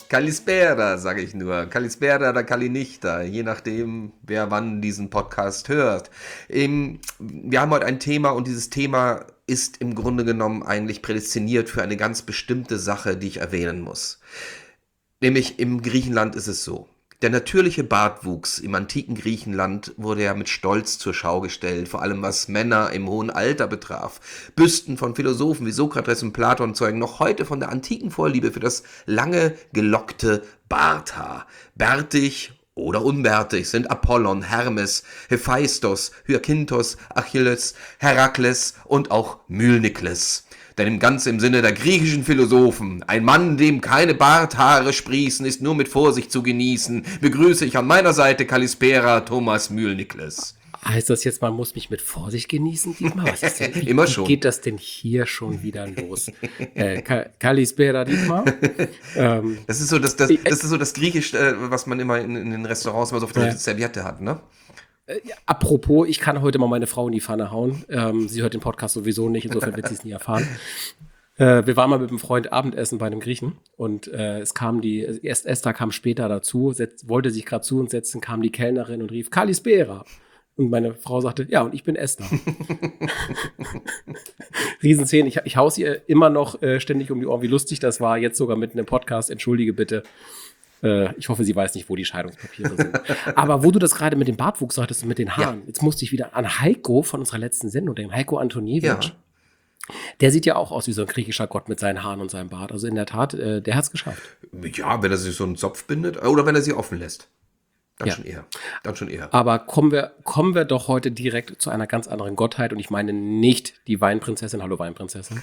Kalispera, sage ich nur. Kalispera oder Kalinichta, je nachdem, wer wann diesen Podcast hört. Wir haben heute ein Thema und dieses Thema ist im Grunde genommen eigentlich prädestiniert für eine ganz bestimmte Sache, die ich erwähnen muss. Nämlich im Griechenland ist es so. Der natürliche Bartwuchs im antiken Griechenland wurde ja mit Stolz zur Schau gestellt, vor allem was Männer im hohen Alter betraf. Büsten von Philosophen wie Sokrates und Platon zeugen noch heute von der antiken Vorliebe für das lange gelockte Barthaar. Bärtig oder unbärtig sind Apollon, Hermes, Hephaistos, Hyakinthos, Achilles, Herakles und auch Mylnikles. Denn ganz im Sinne der griechischen Philosophen, ein Mann, dem keine Barthaare sprießen, ist nur mit Vorsicht zu genießen, begrüße ich an meiner Seite Kalispera Thomas Mylnikles. Heißt das jetzt, man muss mich mit Vorsicht genießen, Dietmar? Was ist denn, Immer schon. Wie geht das denn hier schon wieder los? Kalispera, Dietmar? Das ist so das Griechisch, was man immer in den Restaurants immer so auf der Serviette hat, ne? Apropos, ich kann heute mal meine Frau in die Pfanne hauen. Sie hört den Podcast sowieso nicht, insofern wird sie es nie erfahren. Wir waren mal mit einem Freund Abendessen bei einem Griechen und Esther kam später dazu, wollte sich gerade zu uns setzen, kam die Kellnerin und rief Kalispera. Und meine Frau sagte, ja, und ich bin Esther. Riesenszene. Ich hau's ihr immer noch ständig um die Ohren, wie lustig das war. Jetzt sogar mitten im Podcast. Entschuldige bitte. Ich hoffe, sie weiß nicht, wo die Scheidungspapiere sind. Aber wo du das gerade mit dem Bartwuchs sagtest und mit den Haaren, jetzt musste ich wieder an Heiko von unserer letzten Sendung, dem Heiko Antoniewicz. Ja. Der sieht ja auch aus wie so ein griechischer Gott mit seinen Haaren und seinem Bart. Also in der Tat, der hat's geschafft. Ja, wenn er sich so einen Zopf bindet oder wenn er sie offen lässt. Dann schon eher. Aber kommen wir doch heute direkt zu einer ganz anderen Gottheit. Und ich meine nicht die Weinprinzessin, hallo Weinprinzessin,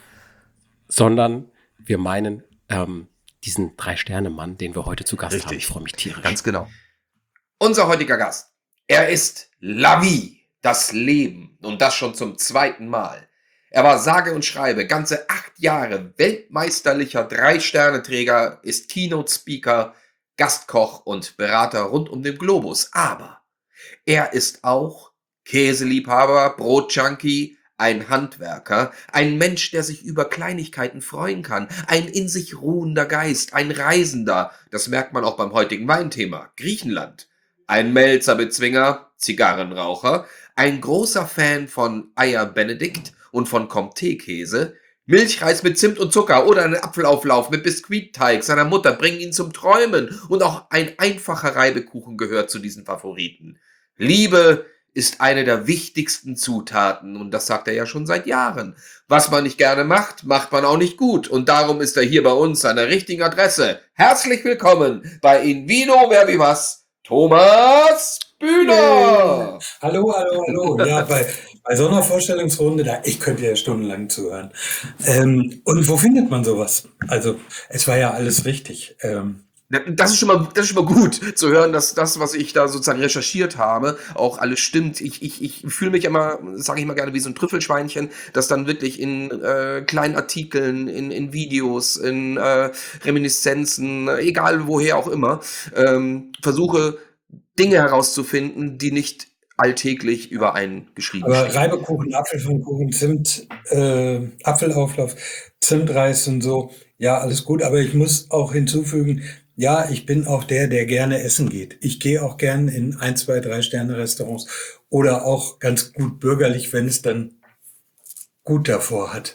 sondern wir meinen diesen 3-Sterne-Mann, den wir heute zu Gast haben. Ich freue mich tierisch. Ganz genau. Unser heutiger Gast, er ist La Vie, das Leben. Und das schon zum 2. Mal. Er war sage und schreibe ganze 8 Jahre weltmeisterlicher 3-Sterne-Träger, ist Keynote-Speaker, Gastkoch und Berater rund um den Globus. Aber er ist auch Käseliebhaber, Brotjunkie, ein Handwerker, ein Mensch, der sich über Kleinigkeiten freuen kann, ein in sich ruhender Geist, ein Reisender, das merkt man auch beim heutigen Weinthema, Griechenland, ein Melzer-Bezwinger, Zigarrenraucher, ein großer Fan von Eier Benedikt und von Comté-Käse, Milchreis mit Zimt und Zucker oder einen Apfelauflauf mit Biskuitteig seiner Mutter bringen ihn zum Träumen und auch ein einfacher Reibekuchen gehört zu diesen Favoriten. Liebe ist eine der wichtigsten Zutaten und das sagt er ja schon seit Jahren. Was man nicht gerne macht, macht man auch nicht gut und darum ist er hier bei uns an der richtigen Adresse. Herzlich willkommen bei In Vino Verbivas, Thomas Bühner! Hallo. Ja, bei so einer Vorstellungsrunde, ich könnte ja stundenlang zuhören. Und wo findet man sowas? Also, es war ja alles richtig. Das ist schon mal gut zu hören, dass das, was ich da sozusagen recherchiert habe, auch alles stimmt. Ich fühle mich immer, sage ich mal gerne, wie so ein Trüffelschweinchen, das dann wirklich in kleinen Artikeln, in Videos, in Reminiszenzen, egal woher auch immer, versuche Dinge herauszufinden, die nicht alltäglich über einen geschrieben Aber stehen. Reibekuchen, Apfelkuchen, Zimt, Apfelauflauf, Zimtreis und so, ja, alles gut. Aber ich muss auch hinzufügen, ja, ich bin auch der gerne essen geht. Ich gehe auch gern in 1, 2, 3-Sterne-Restaurants oder auch ganz gut bürgerlich, wenn es dann gut davor hat.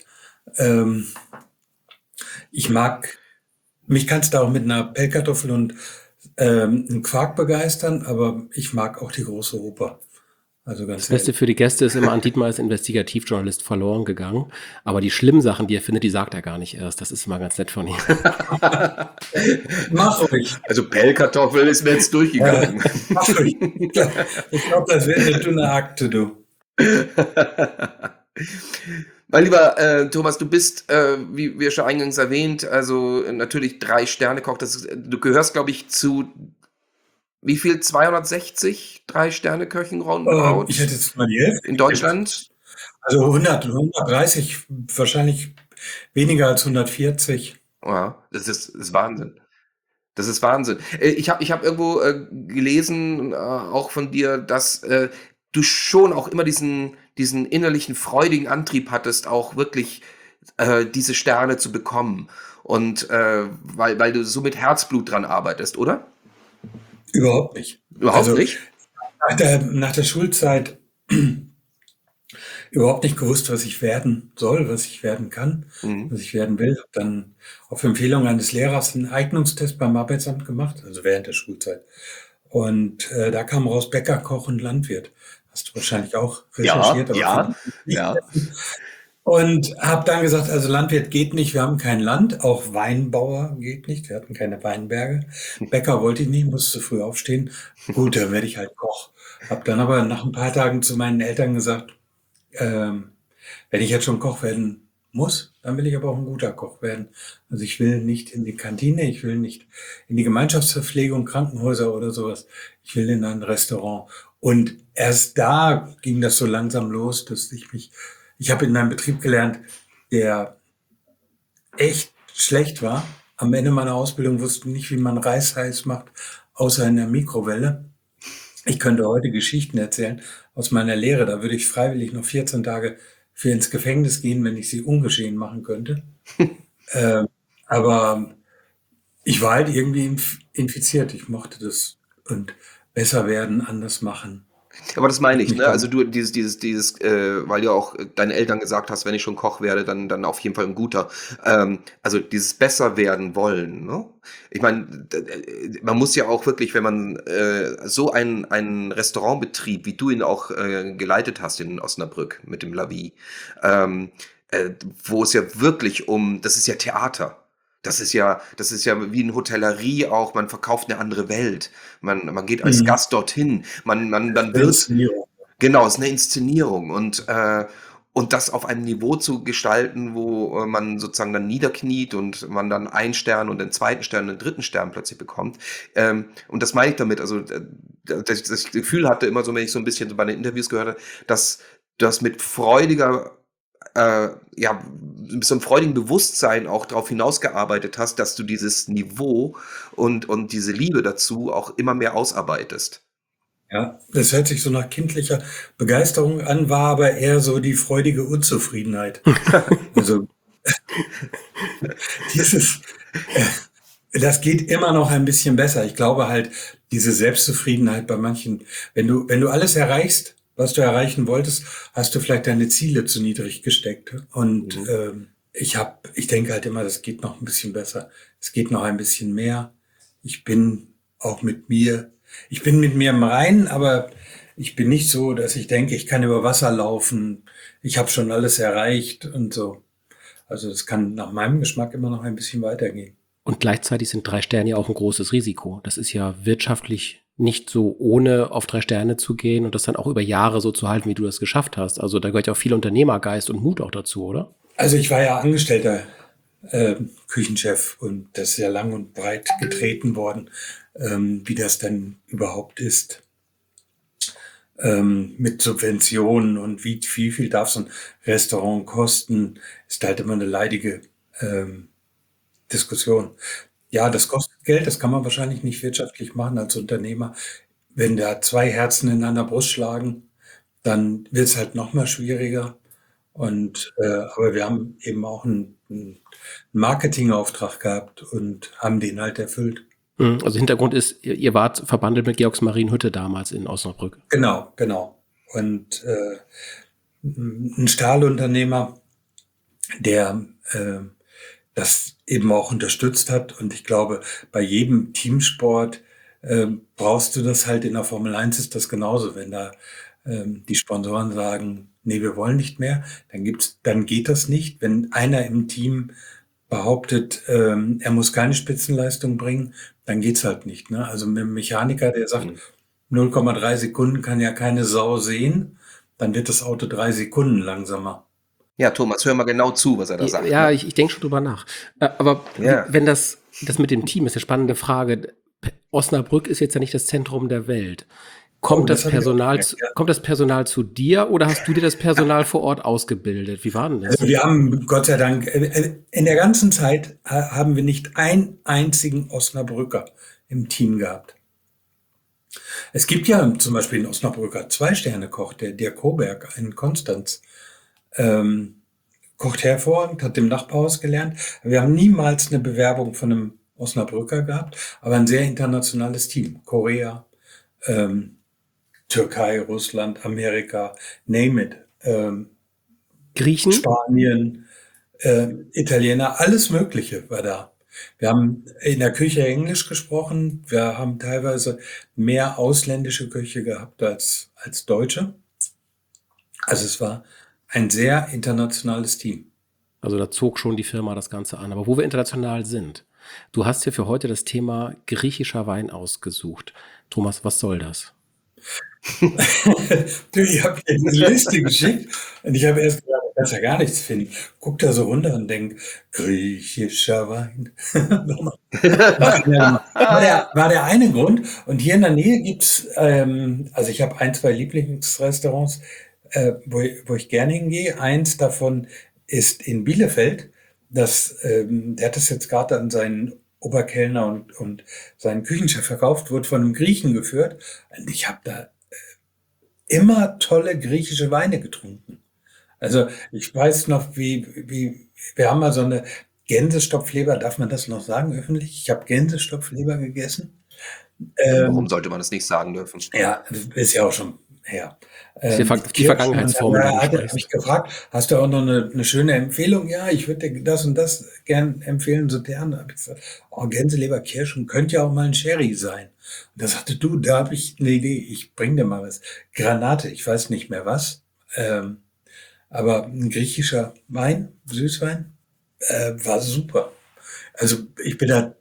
Mich kannst du auch mit einer Pellkartoffel und einem Quark begeistern, aber ich mag auch die große Oper. Also ganz das Beste für die Gäste ist immer, an Dietmar ist Investigativjournalist verloren gegangen. Aber die schlimmen Sachen, die er findet, die sagt er gar nicht erst. Das ist immer ganz nett von ihm. Mach ruhig. Also Pellkartoffel ist mir jetzt durchgegangen. Mach ruhig. Ich glaube, das wäre eine dünne Akte, du. Mein lieber Thomas, du bist, wie wir schon eingangs erwähnt, also natürlich 3-Sterne-Koch. Du gehörst, glaube ich, zu wie viel? 260 3-Sterne-Köchen roundabout? Ich hätte jetzt mal die Hälfte in Deutschland? Also 130, wahrscheinlich weniger als 140. Ja, das ist Wahnsinn. Das ist Wahnsinn. Ich hab irgendwo gelesen, auch von dir, dass du schon auch immer diesen innerlichen freudigen Antrieb hattest, auch wirklich diese Sterne zu bekommen. und weil du so mit Herzblut dran arbeitest, oder? Überhaupt nicht. Überhaupt Also nicht? nach der Schulzeit überhaupt nicht gewusst, was ich werden soll, was ich werden kann, Mhm. was ich werden will. Habe dann auf Empfehlung eines Lehrers einen Eignungstest beim Arbeitsamt gemacht, also während der Schulzeit. Und da kam raus Bäcker, Koch und Landwirt. Hast du wahrscheinlich auch Ja, recherchiert, aber für ja, die, die es nicht ja. wissen. Und habe dann gesagt, also Landwirt geht nicht, wir haben kein Land, auch Weinbauer geht nicht, wir hatten keine Weinberge. Bäcker wollte ich nicht, musste früh aufstehen. Gut, dann werde ich halt Koch. Habe dann aber nach ein paar Tagen zu meinen Eltern gesagt, ähm, wenn ich jetzt schon Koch werden muss, dann will ich aber auch ein guter Koch werden. Also ich will nicht in die Kantine, ich will nicht in die Gemeinschaftsverpflegung, Krankenhäuser oder sowas. Ich will in ein Restaurant. Und erst da ging das so langsam los, dass ich habe in einem Betrieb gelernt, der echt schlecht war. Am Ende meiner Ausbildung wusste ich nicht, wie man Reis heiß macht, außer in der Mikrowelle. Ich könnte heute Geschichten erzählen aus meiner Lehre. Da würde ich freiwillig noch 14 Tage für ins Gefängnis gehen, wenn ich sie ungeschehen machen könnte. Ähm, aber ich war halt irgendwie infiziert. Ich mochte das und besser werden, anders machen. Aber das meine Hat ich, mich ne? beim Also du, weil du auch deinen Eltern gesagt hast, wenn ich schon Koch werde, dann auf jeden Fall ein guter. Also dieses besser werden wollen, ne? Ich meine, man muss ja auch wirklich, wenn man so einen Restaurantbetrieb, wie du ihn auch geleitet hast in Osnabrück mit dem La Vie, ähm, äh, wo es ja wirklich das ist ja Theater. Das ist ja wie in Hotellerie auch, man verkauft eine andere Welt. Man geht als Mhm. Gast dorthin. Man eine wird, Inszenierung. genau, es ist eine Inszenierung und das auf einem Niveau zu gestalten, wo man sozusagen dann niederkniet und man dann einen Stern und den zweiten Stern und den dritten Stern plötzlich bekommt. Und das meine ich damit, also dass ich das Gefühl hatte immer so, wenn ich so ein bisschen so bei den Interviews gehört habe, dass das mit freudiger ja, mit so einem freudigen Bewusstsein auch darauf hinausgearbeitet hast, dass du dieses Niveau und diese Liebe dazu auch immer mehr ausarbeitest. Ja, das hört sich so nach kindlicher Begeisterung an, war aber eher so die freudige Unzufriedenheit. Also dieses, das geht immer noch ein bisschen besser. Ich glaube halt, diese Selbstzufriedenheit bei manchen, wenn du alles erreichst, was du erreichen wolltest, hast du vielleicht deine Ziele zu niedrig gesteckt. Und Mhm. ich denke halt immer, das geht noch ein bisschen besser. Es geht noch ein bisschen mehr. Ich bin auch mit mir, ich bin mit mir im Reinen, aber ich bin nicht so, dass ich denke, ich kann über Wasser laufen. Ich habe schon alles erreicht und so. Also das kann nach meinem Geschmack immer noch ein bisschen weitergehen. Und gleichzeitig sind 3 Sterne ja auch ein großes Risiko. Das ist ja wirtschaftlich nicht so ohne auf 3 Sterne zu gehen und das dann auch über Jahre so zu halten, wie du das geschafft hast. Also da gehört ja auch viel Unternehmergeist und Mut auch dazu, oder? Also ich war ja Angestellter Küchenchef und das ist ja lang und breit getreten worden, wie das dann überhaupt ist mit Subventionen und wie viel darf so ein Restaurant kosten, ist halt immer eine leidige ähm, Diskussion. Ja, das kostet Geld, das kann man wahrscheinlich nicht wirtschaftlich machen als Unternehmer. Wenn da zwei Herzen in einer Brust schlagen, dann wird es halt noch mal schwieriger. Und aber wir haben eben auch einen Marketingauftrag gehabt und haben den halt erfüllt. Also Hintergrund ist, ihr wart verbandelt mit Georgs Marienhütte damals in Osnabrück. Genau, genau. Und ein Stahlunternehmer, der das eben auch unterstützt hat. Und ich glaube, bei jedem Teamsport brauchst du das halt. In der Formel 1 ist das genauso. Wenn da die Sponsoren sagen, nee, wir wollen nicht mehr, dann geht das nicht. Wenn einer im Team behauptet, er muss keine Spitzenleistung bringen, dann geht's halt nicht. Ne? Also mit dem Mechaniker, der sagt, Mhm. 0,3 Sekunden kann ja keine Sau sehen, dann wird das Auto 3 Sekunden langsamer. Ja, Thomas, hör mal genau zu, was er da sagt, Ja, ne? ich denke schon drüber nach. Aber Ja. wenn das mit dem Team ist, eine spannende Frage. Osnabrück ist jetzt ja nicht das Zentrum der Welt. Oh, das habe ich auch gemerkt. Ja. Kommt das Personal zu dir oder hast du dir das Personal vor Ort ausgebildet? Wie war denn das? Also wir haben, Gott sei Dank, in der ganzen Zeit haben wir nicht einen einzigen Osnabrücker im Team gehabt. Es gibt ja zum Beispiel einen Osnabrücker Zwei-Sterne-Koch, der Dirk Koberg in Konstanz. Ähm, kocht hervorragend, hat im Nachbarhaus gelernt. Wir haben niemals eine Bewerbung von einem Osnabrücker gehabt, aber ein sehr internationales Team. Korea, ähm, Türkei, Russland, Amerika, name it. Griechen? Spanien, Italiener, alles Mögliche war da. Wir haben in der Küche Englisch gesprochen. Wir haben teilweise mehr ausländische Küche gehabt als deutsche. Also es war ein sehr internationales Team. Also da zog schon die Firma das Ganze an. Aber wo wir international sind, du hast hier für heute das Thema griechischer Wein ausgesucht. Thomas, was soll das? Du, ich habe dir eine Liste geschickt und ich habe erst gedacht, ich kann ja gar nichts finden. Guck da so runter und denk, griechischer Wein. War der eine Grund. Und hier in der Nähe gibt's, also ich habe 1, 2 Lieblingsrestaurants, wo ich gerne hingehe. Eins davon ist in Bielefeld. Der hat das jetzt gerade an seinen Oberkellner und seinen Küchenchef verkauft, wurde von einem Griechen geführt. Und ich habe da immer tolle griechische Weine getrunken. Also ich weiß noch, wir haben mal so eine Gänsestopfleber, darf man das noch sagen öffentlich? Ich habe Gänsestopfleber gegessen. Warum sollte man das nicht sagen dürfen? Ja, das ist ja auch schon her. Das ist die Vergangenheitsform. Da habe ich gefragt, hast du auch noch eine schöne Empfehlung? Ja, ich würde dir das und das gern empfehlen, so deren. Da habe ich gesagt, oh, Gänseleber, Kirschen, könnte ja auch mal ein Sherry sein. Und da sagte du, da habe ich eine Idee, ich bring dir mal was. Granate, ich weiß nicht mehr was, aber ein griechischer Wein, Süßwein, war super. Also ich bin da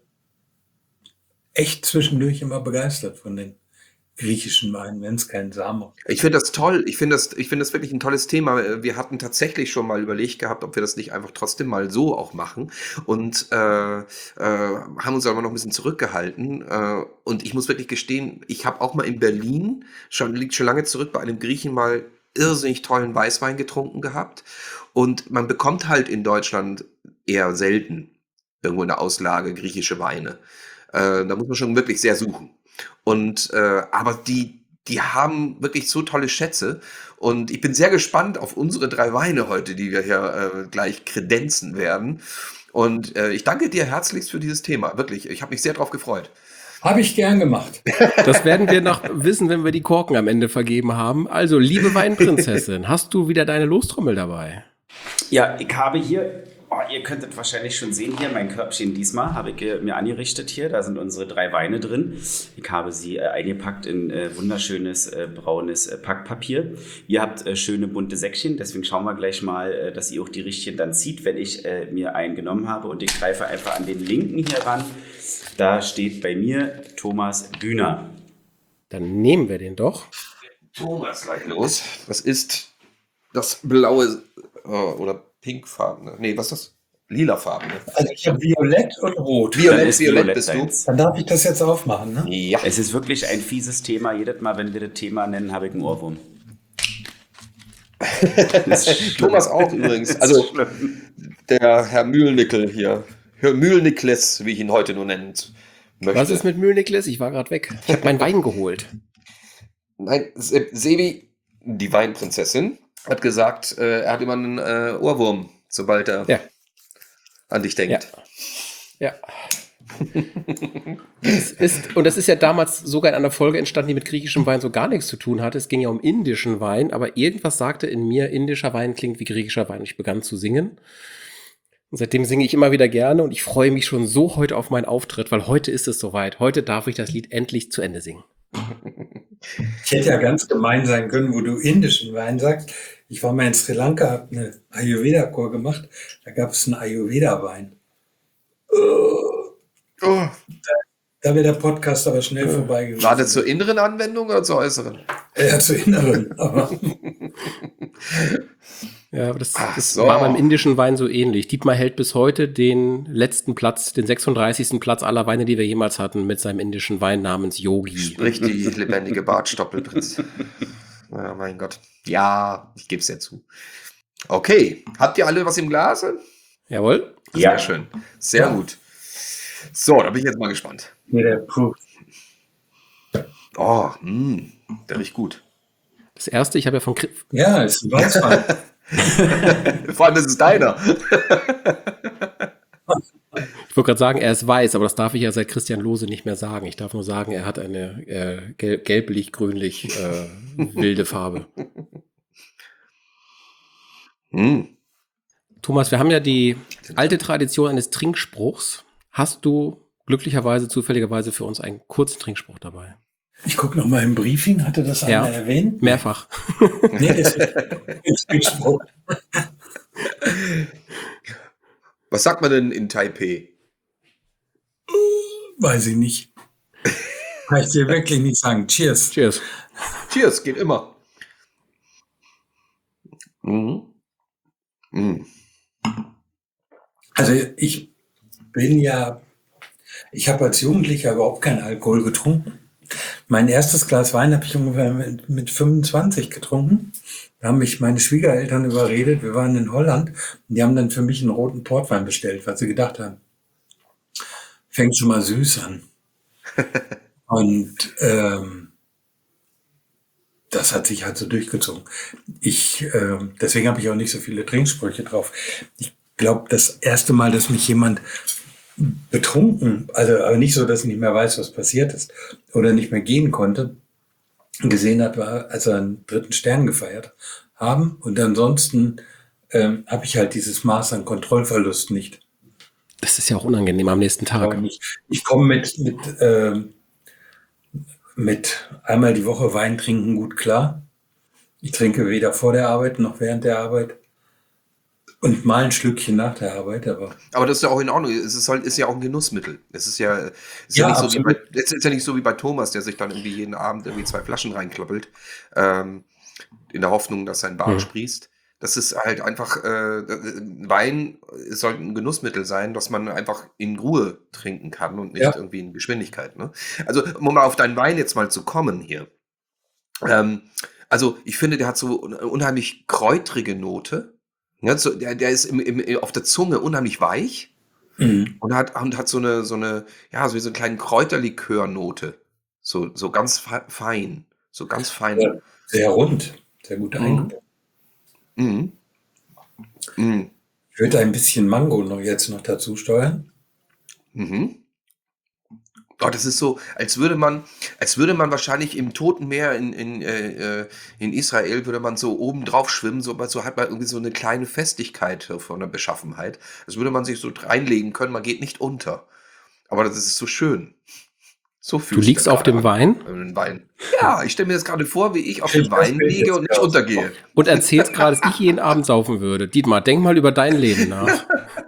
echt zwischendurch immer begeistert von den griechischen Wein, wenn es kein Samen ist. Ich finde das toll. Ich finde das wirklich ein tolles Thema. Wir hatten tatsächlich schon mal überlegt gehabt, ob wir das nicht einfach trotzdem mal so auch machen und haben uns aber noch ein bisschen zurückgehalten. Und ich muss wirklich gestehen, ich habe auch mal in Berlin, liegt schon lange zurück, bei einem Griechen mal irrsinnig tollen Weißwein getrunken gehabt. Und man bekommt halt in Deutschland eher selten irgendwo in der Auslage griechische Weine. Da muss man schon wirklich sehr suchen. Und aber die haben wirklich so tolle Schätze und ich bin sehr gespannt auf unsere 3 Weine heute, die wir hier gleich kredenzen werden. Und ich danke dir herzlichst für dieses Thema. Wirklich, ich habe mich sehr drauf gefreut. Habe ich gern gemacht. Das werden wir noch wissen, wenn wir die Korken am Ende vergeben haben. Also, liebe Weinprinzessin, hast du wieder deine Lostrommel dabei? Ja, ich habe hier, ihr könntet wahrscheinlich schon sehen, hier mein Körbchen diesmal habe ich mir angerichtet hier. Da sind unsere 3 Weine drin. Ich habe sie eingepackt in wunderschönes braunes Packpapier. Ihr habt schöne bunte Säckchen, deswegen schauen wir gleich mal, dass ihr auch die richtigen dann zieht, wenn ich mir einen genommen habe. Und ich greife einfach an den linken hier ran. Da steht bei mir Thomas Bühner. Dann nehmen wir den doch. Thomas, gleich los. Was ist das blaue oder pinkfarbene? Nee, was ist das? Lilafarbene. Also ich habe Violett und Rot. Violett bist du. Dann darf ich das jetzt aufmachen, ne? Ja. Es ist wirklich ein fieses Thema. Jedes Mal, wenn wir das Thema nennen, habe ich einen Ohrwurm. Thomas auch übrigens. Also der Herr Mühlnickel hier. Herr Mühlnikles, wie ich ihn heute nur nennen möchte. Was ist mit Mühlnikles? Ich war gerade weg. Ich habe meinen Wein geholt. Nein, Sebi, die Weinprinzessin, hat gesagt, er hat immer einen Ohrwurm, sobald er an dich denkt. Ja. Das ist ja damals sogar in einer Folge entstanden, die mit griechischem Wein so gar nichts zu tun hatte. Es ging ja um indischen Wein, aber irgendwas sagte in mir, indischer Wein klingt wie griechischer Wein. Ich begann zu singen. Und seitdem singe ich immer wieder gerne und ich freue mich schon so heute auf meinen Auftritt, weil heute ist es soweit. Heute darf ich das Lied endlich zu Ende singen. Ich hätte ja ganz gemein sein können, wo du indischen Wein sagst. Ich war mal in Sri Lanka, habe eine Ayurveda-Kur gemacht. Da gab es einen Ayurveda-Wein. Da wäre der Podcast aber schnell vorbei gewesen. War das zur inneren Anwendung oder zur äußeren? Ja, zur inneren. Aber Ja, aber das war beim indischen Wein so ähnlich. Dietmar hält bis heute den letzten Platz, den 36. Platz aller Weine, die wir jemals hatten, mit seinem indischen Wein namens Yogi. Sprich die lebendige Bartstoppelprinz. Ja, mein Gott. Ja, ich gebe es ja zu. Okay, habt ihr alle was im Glas? Jawohl. Sehr schön. Sehr gut. So, da bin ich jetzt mal gespannt. der Proof. Oh, der riecht gut. Das erste, ich habe ja von Ja, ist ein Weißwein. Vor allem, das ist deiner. Ich wollte gerade sagen, er ist weiß, aber das darf ich ja seit Christian Lose nicht mehr sagen. Ich darf nur sagen, er hat eine gelblich-grünlich wilde Farbe. Thomas, wir haben ja die alte Tradition eines Trinkspruchs. Hast du glücklicherweise, zufälligerweise für uns einen kurzen Trinkspruch dabei? Ich gucke noch mal im Briefing, hatte das einer erwähnt? Mehrfach. Nee, das ist Trinkspruch. Was sagt man denn in Taipei? Weiß ich nicht. Kann ich dir wirklich nicht sagen. Cheers. Cheers. Cheers, geht immer. Also ich habe als Jugendlicher überhaupt keinen Alkohol getrunken. Mein erstes Glas Wein habe ich ungefähr mit 25 getrunken. Da haben mich meine Schwiegereltern überredet. Wir waren in Holland und die haben dann für mich einen roten Portwein bestellt, weil sie gedacht haben, fängt schon mal süß an. Und das hat sich halt so durchgezogen. Deswegen habe ich auch nicht so viele Trinksprüche drauf. Ich glaube, das erste Mal, dass mich jemand betrunken, also aber nicht so, dass ich nicht mehr weiß, was passiert ist oder nicht mehr gehen konnte, gesehen hat, war, als wir einen 3. Stern gefeiert haben. Und ansonsten habe ich halt dieses Maß an Kontrollverlust nicht. Das ist ja auch unangenehm am nächsten Tag. Ich komme mit einmal die Woche Wein trinken gut klar. Ich trinke weder vor der Arbeit noch während der Arbeit. Und mal ein Schlückchen nach der Arbeit, aber das ist ja auch in Ordnung. Es ist ja auch ein Genussmittel. Es ist ja absolut. nicht so wie bei Thomas, der sich dann irgendwie jeden Abend irgendwie 2 Flaschen reinklappelt, in der Hoffnung, dass sein Bart sprießt. Das ist halt einfach, Wein sollte ein Genussmittel sein, dass man einfach in Ruhe trinken kann und nicht irgendwie in Geschwindigkeit. Ne? Also, um mal auf deinen Wein jetzt mal zu kommen hier. Also, ich finde, der hat so eine unheimlich kräutrige Note. Ja, so, der ist auf der Zunge unheimlich weich und hat so eine, ja, so wie so eine kleine Kräuterlikörnote. So ganz fein. So ganz fein. Ja, sehr rund, sehr gut eingebaut. Ich würde ein bisschen Mango jetzt noch dazu steuern. Oh, das ist so, als würde man wahrscheinlich im Toten Meer in Israel würde man so oben drauf schwimmen, so hat man irgendwie so eine kleine Festigkeit von der Beschaffenheit. Das würde man sich so reinlegen können, man geht nicht unter. Aber das ist so schön. So Du liegst auf dem Wein? Ja, ich stelle mir das gerade vor, wie ich auf dem Wein liege und nicht untergehe. Und erzählst gerade, dass ich jeden Abend saufen würde. Dietmar, denk mal über dein Leben nach.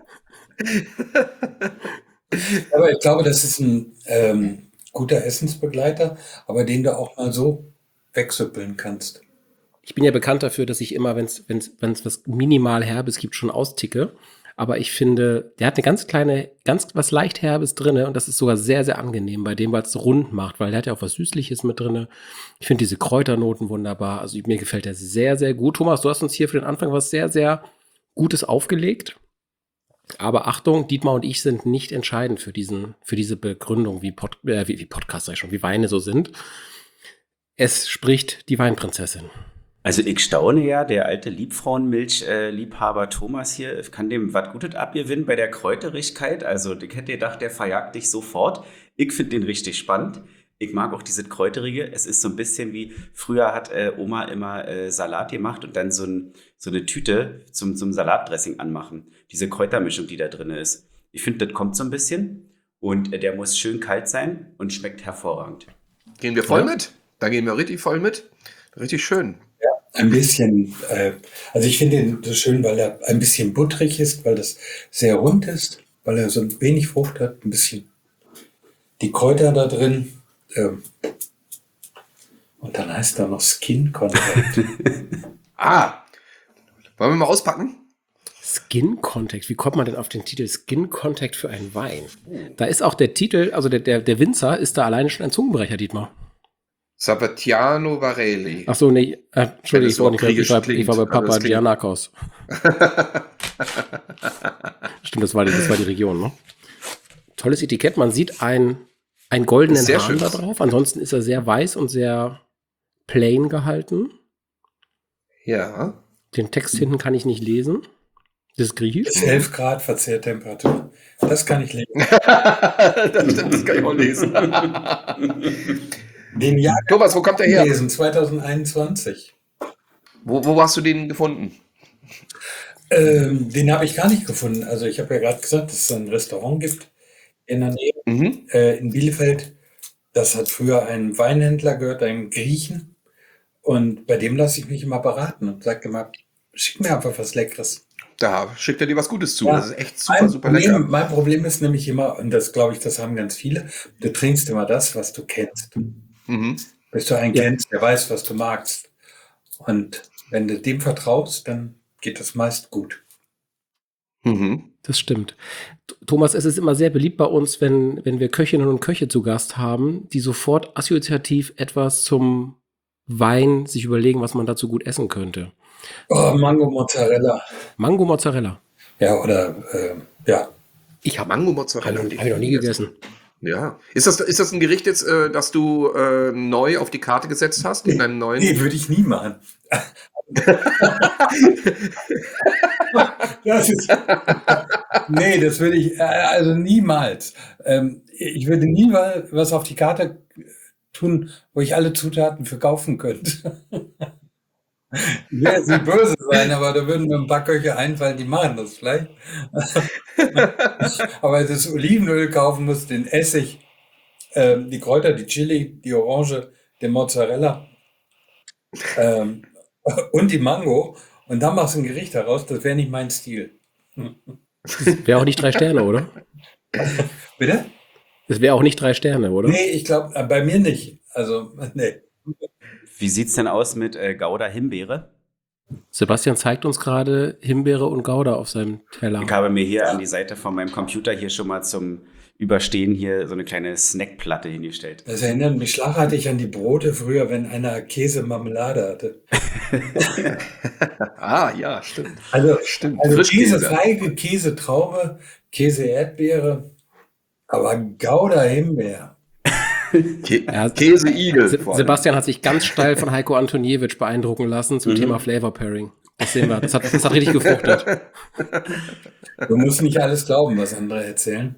Aber ich glaube, das ist ein guter Essensbegleiter, aber den du auch mal so wegsüppeln kannst. Ich bin ja bekannt dafür, dass ich immer, wenn es was minimal Herbes gibt, schon austicke. Aber ich finde, der hat eine ganz was leicht Herbes drinne und das ist sogar sehr, sehr angenehm bei dem, weil es rund macht, weil der hat ja auch was Süßliches mit drinne. Ich finde diese Kräuternoten wunderbar. Also mir gefällt der sehr, sehr gut. Thomas, du hast uns hier für den Anfang was sehr, sehr Gutes aufgelegt. Aber Achtung, Dietmar und ich sind nicht entscheidend für diese Begründung, wie Podcast, wie Weine so sind. Es spricht die Weinprinzessin. Also ich staune ja, der alte Liebfrauenmilch-Liebhaber Thomas hier kann dem was Gutes abgewinnen bei der Kräuterigkeit. Also ich hätte gedacht, der verjagt dich sofort. Ich finde den richtig spannend. Ich mag auch diese Kräuterige. Es ist so ein bisschen wie, früher hat Oma immer Salat gemacht und dann so eine Tüte zum Salatdressing anmachen. Diese Kräutermischung, die da drin ist. Ich finde, das kommt so ein bisschen und der muss schön kalt sein und schmeckt hervorragend. Gehen wir voll mit? Da gehen wir richtig voll mit. Richtig schön. Ja, ein bisschen. Also ich finde ihn so schön, weil er ein bisschen butterig ist, weil das sehr rund ist, weil er so ein wenig Frucht hat, ein bisschen die Kräuter da drin. Und dann heißt er noch Skin Contact. Wollen wir mal auspacken? Skin Contact, wie kommt man denn auf den Titel Skin Contact für einen Wein? Da ist auch der Titel, also der Winzer ist da alleine schon ein Zungenbrecher, Dietmar. Sabatiano Varelli. Ach so, nee, Entschuldigung, ich war bei Papa Dianakos. Stimmt, das war die Region, ne? Tolles Etikett, man sieht einen goldenen Hahn da drauf, ansonsten ist er sehr weiß und sehr plain gehalten. Ja. Den Text hinten kann ich nicht lesen. Das ist griechisch. Bis 11 Grad Verzehrtemperatur. Das kann ich lesen. Das stimmt, das kann ich auch lesen. Den Jahr Thomas, wo kommt der her? lesen, 2021. Wo hast du den gefunden? Den habe ich gar nicht gefunden. Also ich habe ja gerade gesagt, dass es ein Restaurant gibt in der Nähe, Mhm. in Bielefeld. Das hat früher einen Weinhändler gehört, einen Griechen. Und bei dem lasse ich mich immer beraten und sage immer, schick mir einfach was Leckeres. Da schickt er dir was Gutes zu. Ja. Das ist echt super Mein lecker. Problem ist nämlich immer, und das glaube ich, das haben ganz viele, du trinkst immer das, was du kennst. Mhm. Bis du einen Ja. kennst, der weiß, was du magst. Und wenn du dem vertraust, dann geht das meist gut. Mhm. Das stimmt. Thomas, es ist immer sehr beliebt bei uns, wenn wir Köchinnen und Köche zu Gast haben, die sofort assoziativ etwas zum Wein sich überlegen, was man dazu gut essen könnte. Oh, Mango Mozzarella. Mango Mozzarella. Ja, oder ja. Ich habe Mango Mozzarella. Hab ich noch nie gegessen. Ja. Ist das ein Gericht jetzt, das du neu auf die Karte gesetzt hast in deinem neuen? Nee, würde ich nie machen. Das ist, nee, das würde ich also niemals. Ich würde nie mal was auf die Karte tun, wo ich alle Zutaten für kaufen könnte. Ich will jetzt nicht böse sein, aber da würden mir ein paar Köche einfallen, die machen das vielleicht. Aber das Olivenöl kaufen muss, den Essig, die Kräuter, die Chili, die Orange, den Mozzarella und die Mango. Und dann machst du ein Gericht daraus, das wäre nicht mein Stil. Wäre auch nicht 3 Sterne, oder? Bitte? Das wäre auch nicht 3 Sterne, oder? Nee, ich glaube, bei mir nicht. Also, nee. Wie sieht's denn aus mit Gouda Himbeere? Sebastian zeigt uns gerade Himbeere und Gouda auf seinem Teller. Ich habe mir hier an die Seite von meinem Computer hier schon mal zum Überstehen hier so eine kleine Snackplatte hingestellt. Das erinnert mich schlagartig an die Brote früher, wenn einer Käse-Marmelade hatte. Ah, ja, stimmt. Also Frischkäse. Käsefeige, Käsetraube, Käse-Erdbeere, aber Gouda-Himbeer. Ja, Käseigel. vor allem. Sebastian hat sich ganz steil von Heiko Antoniewicz beeindrucken lassen zum Thema Flavor Pairing. Das sehen wir. Das hat richtig gefruchtet. Du musst nicht alles glauben, was andere erzählen.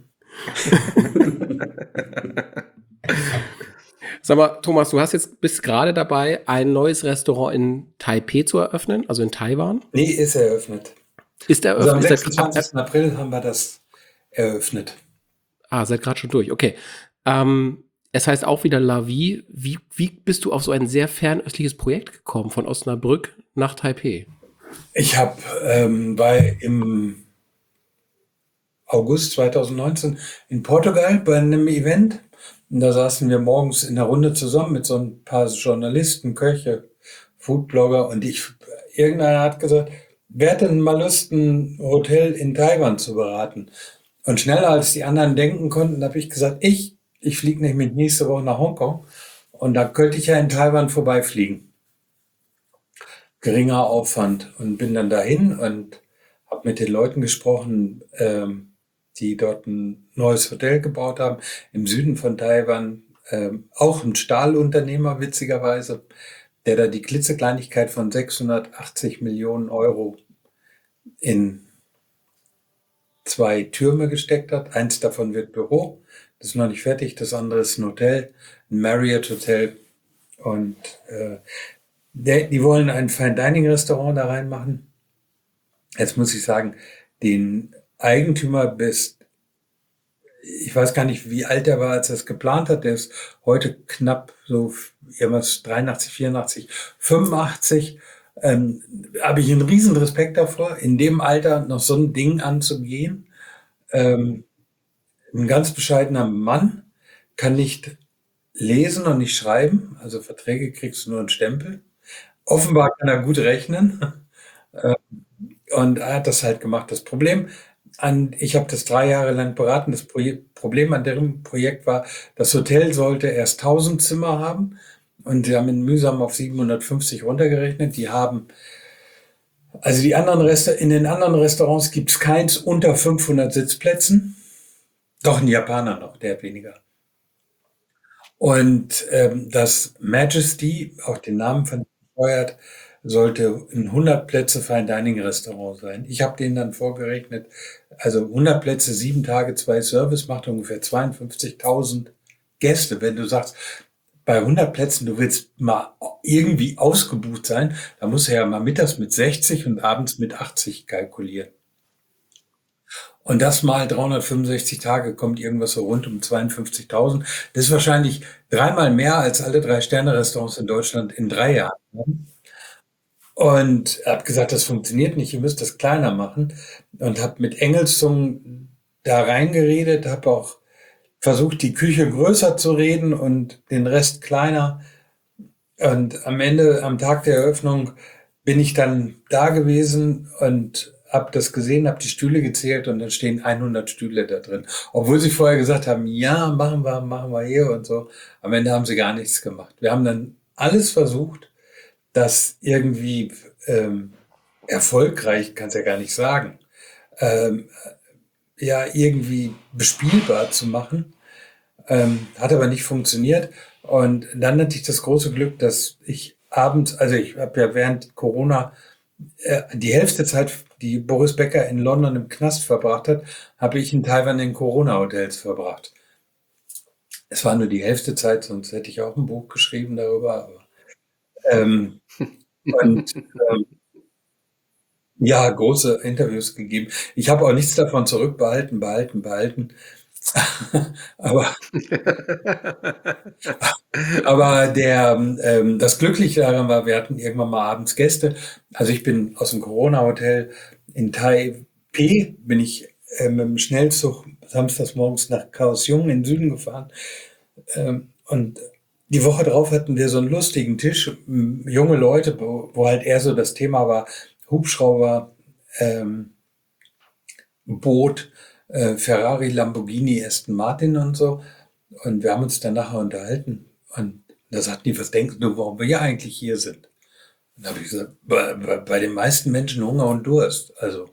Sag mal, Thomas, bist gerade dabei, ein neues Restaurant in Taipei zu eröffnen, also in Taiwan. Nee, ist eröffnet. Ist der Also am eröffnet? 26. April haben wir das eröffnet. Seid gerade schon durch. Okay. Es heißt auch wieder La Vie. Wie bist du auf so ein sehr fernöstliches Projekt gekommen, von Osnabrück nach Taipei? Ich habe im August 2019 in Portugal bei einem Event. Und da saßen wir morgens in der Runde zusammen mit so ein paar Journalisten, Köche, Foodblogger und irgendeiner hat gesagt, wer hat denn mal Lust, ein Hotel in Taiwan zu beraten? Und schneller als die anderen denken konnten, habe ich gesagt, ich fliege nämlich nächste Woche nach Hongkong und da könnte ich ja in Taiwan vorbeifliegen. Geringer Aufwand und bin dann dahin und habe mit den Leuten gesprochen, die dort ein neues Hotel gebaut haben, im Süden von Taiwan, auch ein Stahlunternehmer, witzigerweise, der da die klitzekleinigkeit von 680 Millionen Euro in 2 Türme gesteckt hat. Eins davon wird Büro, das ist noch nicht fertig, das andere ist ein Hotel, ein Marriott Hotel. Und die wollen ein Fine-Dining-Restaurant da reinmachen. Jetzt muss ich sagen, den Eigentümer ich weiß gar nicht, wie alt er war, als er es geplant hat. Der ist heute knapp so irgendwas 83, 84, 85. Habe ich einen riesen Respekt davor, in dem Alter noch so ein Ding anzugehen. Ein ganz bescheidener Mann, kann nicht lesen und nicht schreiben. Also Verträge kriegst du nur einen Stempel. Offenbar kann er gut rechnen. Und er hat das halt gemacht. Das Problem, ich habe das 3 Jahre lang beraten. Das Problem an dem Projekt war, das Hotel sollte erst 1000 Zimmer haben. Und sie haben ihn mühsam auf 750 runtergerechnet. Also in den anderen Restaurants gibt es keins unter 500 Sitzplätzen. Doch ein Japaner noch, der hat weniger. Und das Majesty, auch den Namen von steuert, sollte ein 100 Plätze Fine Dining Restaurant sein. Ich habe denen dann vorgerechnet, also 100 Plätze, 7 Tage, 2 Service macht ungefähr 52.000 Gäste. Wenn du sagst, bei 100 Plätzen, du willst mal irgendwie ausgebucht sein, dann musst du ja mal mittags mit 60 und abends mit 80 kalkulieren. Und das mal 365 Tage kommt irgendwas so rund um 52.000. Das ist wahrscheinlich 3-mal mehr als alle 3-Sterne-Restaurants in Deutschland in 3 Jahren haben. Und habe gesagt, das funktioniert nicht, ihr müsst das kleiner machen. Und habe mit Engelszungen da reingeredet, habe auch versucht, die Küche größer zu reden und den Rest kleiner. Und am Ende, am Tag der Eröffnung, bin ich dann da gewesen und habe das gesehen, habe die Stühle gezählt und dann stehen 100 Stühle da drin. Obwohl sie vorher gesagt haben, ja, machen wir hier und so. Am Ende haben sie gar nichts gemacht. Wir haben dann alles versucht, das irgendwie erfolgreich, kann es ja gar nicht sagen, ja, irgendwie bespielbar zu machen. Hat aber nicht funktioniert. Und dann hatte ich das große Glück, dass ich abends, also ich habe ja während Corona die Hälfte der Zeit, die Boris Becker in London im Knast verbracht hat, habe ich in Taiwan in Corona-Hotels verbracht. Es war nur die Hälfte Zeit, sonst hätte ich auch ein Buch geschrieben darüber. Aber, und ja, große Interviews gegeben. Ich habe auch nichts davon zurückbehalten, behalten. aber Aber das Glückliche daran war, wir hatten irgendwann mal abends Gäste. Also ich bin aus dem Corona-Hotel in Taipei, bin ich mit dem Schnellzug samstags morgens nach Kaohsiung in den Süden gefahren. Und die Woche drauf hatten wir so einen lustigen Tisch, junge Leute, wo halt eher so das Thema war, Hubschrauber, Boot, Ferrari, Lamborghini, Aston Martin und so. Und wir haben uns dann nachher unterhalten. Und da sagten die, was denkst du, warum wir hier eigentlich hier sind? Und da habe ich gesagt, bei den meisten Menschen Hunger und Durst. Also,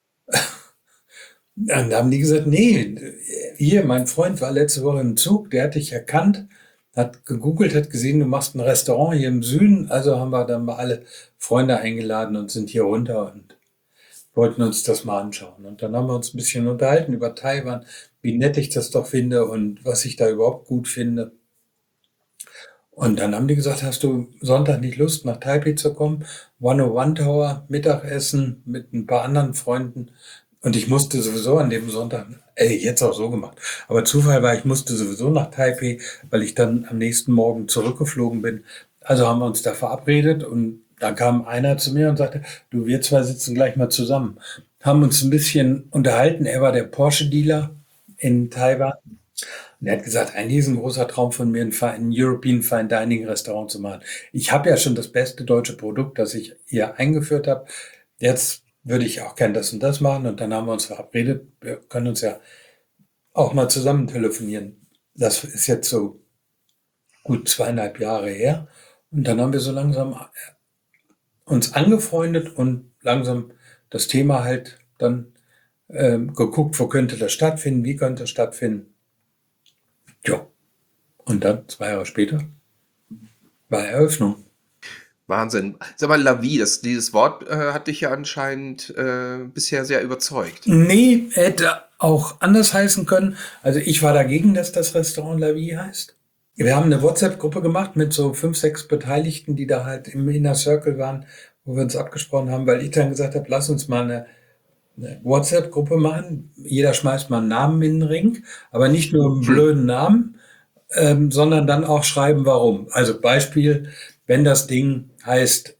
dann haben die gesagt, nee, hier, mein Freund war letzte Woche im Zug, der hat dich erkannt, hat gegoogelt, hat gesehen, du machst ein Restaurant hier im Süden. Also haben wir dann mal alle Freunde eingeladen und sind hier runter und wollten uns das mal anschauen. Und dann haben wir uns ein bisschen unterhalten über Taiwan, wie nett ich das doch finde und was ich da überhaupt gut finde. Und dann haben die gesagt, hast du Sonntag nicht Lust, nach Taipei zu kommen? 101 Tower, Mittagessen mit ein paar anderen Freunden. Und ich musste sowieso an dem Sonntag, jetzt auch so gemacht, aber Zufall war, ich musste sowieso nach Taipei, weil ich dann am nächsten Morgen zurückgeflogen bin. Also haben wir uns da verabredet und dann kam einer zu mir und sagte, du, wir zwei sitzen gleich mal zusammen. Haben uns ein bisschen unterhalten. Er war der Porsche-Dealer in Taiwan. Und er hat gesagt, eigentlich ist ein großer Traum von mir, ein European Fine Dining Restaurant zu machen. Ich habe ja schon das beste deutsche Produkt, das ich hier eingeführt habe. Jetzt würde ich auch gern das und das machen. Und dann haben wir uns verabredet, wir können uns ja auch mal zusammen telefonieren. Das ist jetzt so gut 2,5 Jahre her. Und dann haben wir so langsam uns angefreundet und langsam das Thema halt dann geguckt, wo könnte das stattfinden, wie könnte das stattfinden. Ja, und dann 2 Jahre später war Eröffnung. Wahnsinn. Sag mal, La Vie, dieses Wort hat dich ja anscheinend bisher sehr überzeugt. Nee, hätte auch anders heißen können. Also ich war dagegen, dass das Restaurant La Vie heißt. Wir haben eine WhatsApp-Gruppe gemacht mit so 5, 6 Beteiligten, die da halt im Inner Circle waren, wo wir uns abgesprochen haben, weil ich dann gesagt habe, lass uns mal eine WhatsApp-Gruppe machen. Jeder schmeißt mal einen Namen in den Ring, aber nicht nur einen blöden Namen, sondern dann auch schreiben, warum. Also Beispiel, wenn das Ding heißt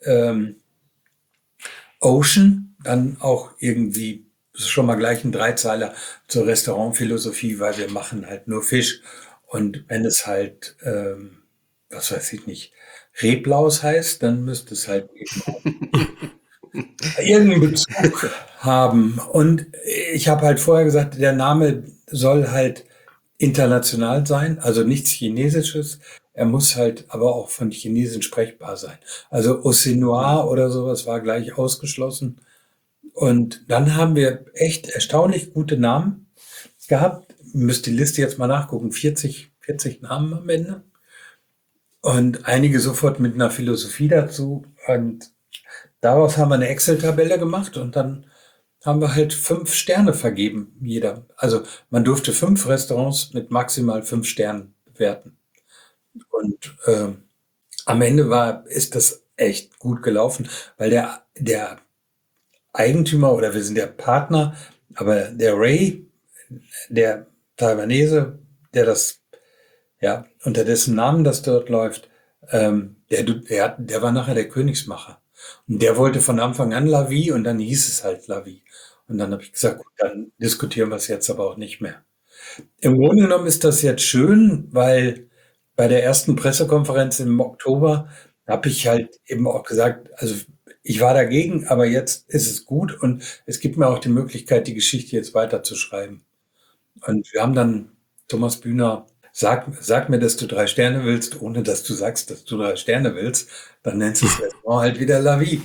Ocean, dann auch irgendwie schon mal gleich ein Dreizeiler zur Restaurantphilosophie, weil wir machen halt nur Fisch. Und wenn es halt, was weiß ich nicht, Reblaus heißt, dann müsste es halt irgendeinen Bezug haben. Und ich habe halt vorher gesagt, der Name soll halt international sein, also nichts Chinesisches. Er muss halt aber auch von Chinesen sprechbar sein. Also Océanoir oder sowas war gleich ausgeschlossen. Und dann haben wir echt erstaunlich gute Namen gehabt. Müsst die Liste jetzt mal nachgucken. 40 Namen am Ende. Und einige sofort mit einer Philosophie dazu. Und daraus haben wir eine Excel-Tabelle gemacht und dann haben wir halt 5 Sterne vergeben, jeder. Also man durfte 5 Restaurants mit maximal 5 Sternen bewerten. Und am Ende ist das echt gut gelaufen, weil der Eigentümer oder wir sind der Partner, aber der Ray, der Taiwanese, der das, ja, unter dessen Namen das dort läuft, der war nachher der Königsmacher. Und der wollte von Anfang an La Vie und dann hieß es halt La Vie. Und dann habe ich gesagt, gut, dann diskutieren wir es jetzt aber auch nicht mehr. Im Grunde genommen ist das jetzt schön, weil bei der ersten Pressekonferenz im Oktober habe ich halt eben auch gesagt, also ich war dagegen, aber jetzt ist es gut und es gibt mir auch die Möglichkeit, die Geschichte jetzt weiterzuschreiben. Und wir haben dann Thomas Bühner, sag mir, dass du 3 Sterne willst, ohne dass du sagst, dass du 3 Sterne willst, dann nennst du das Restaurant halt wieder La Vie.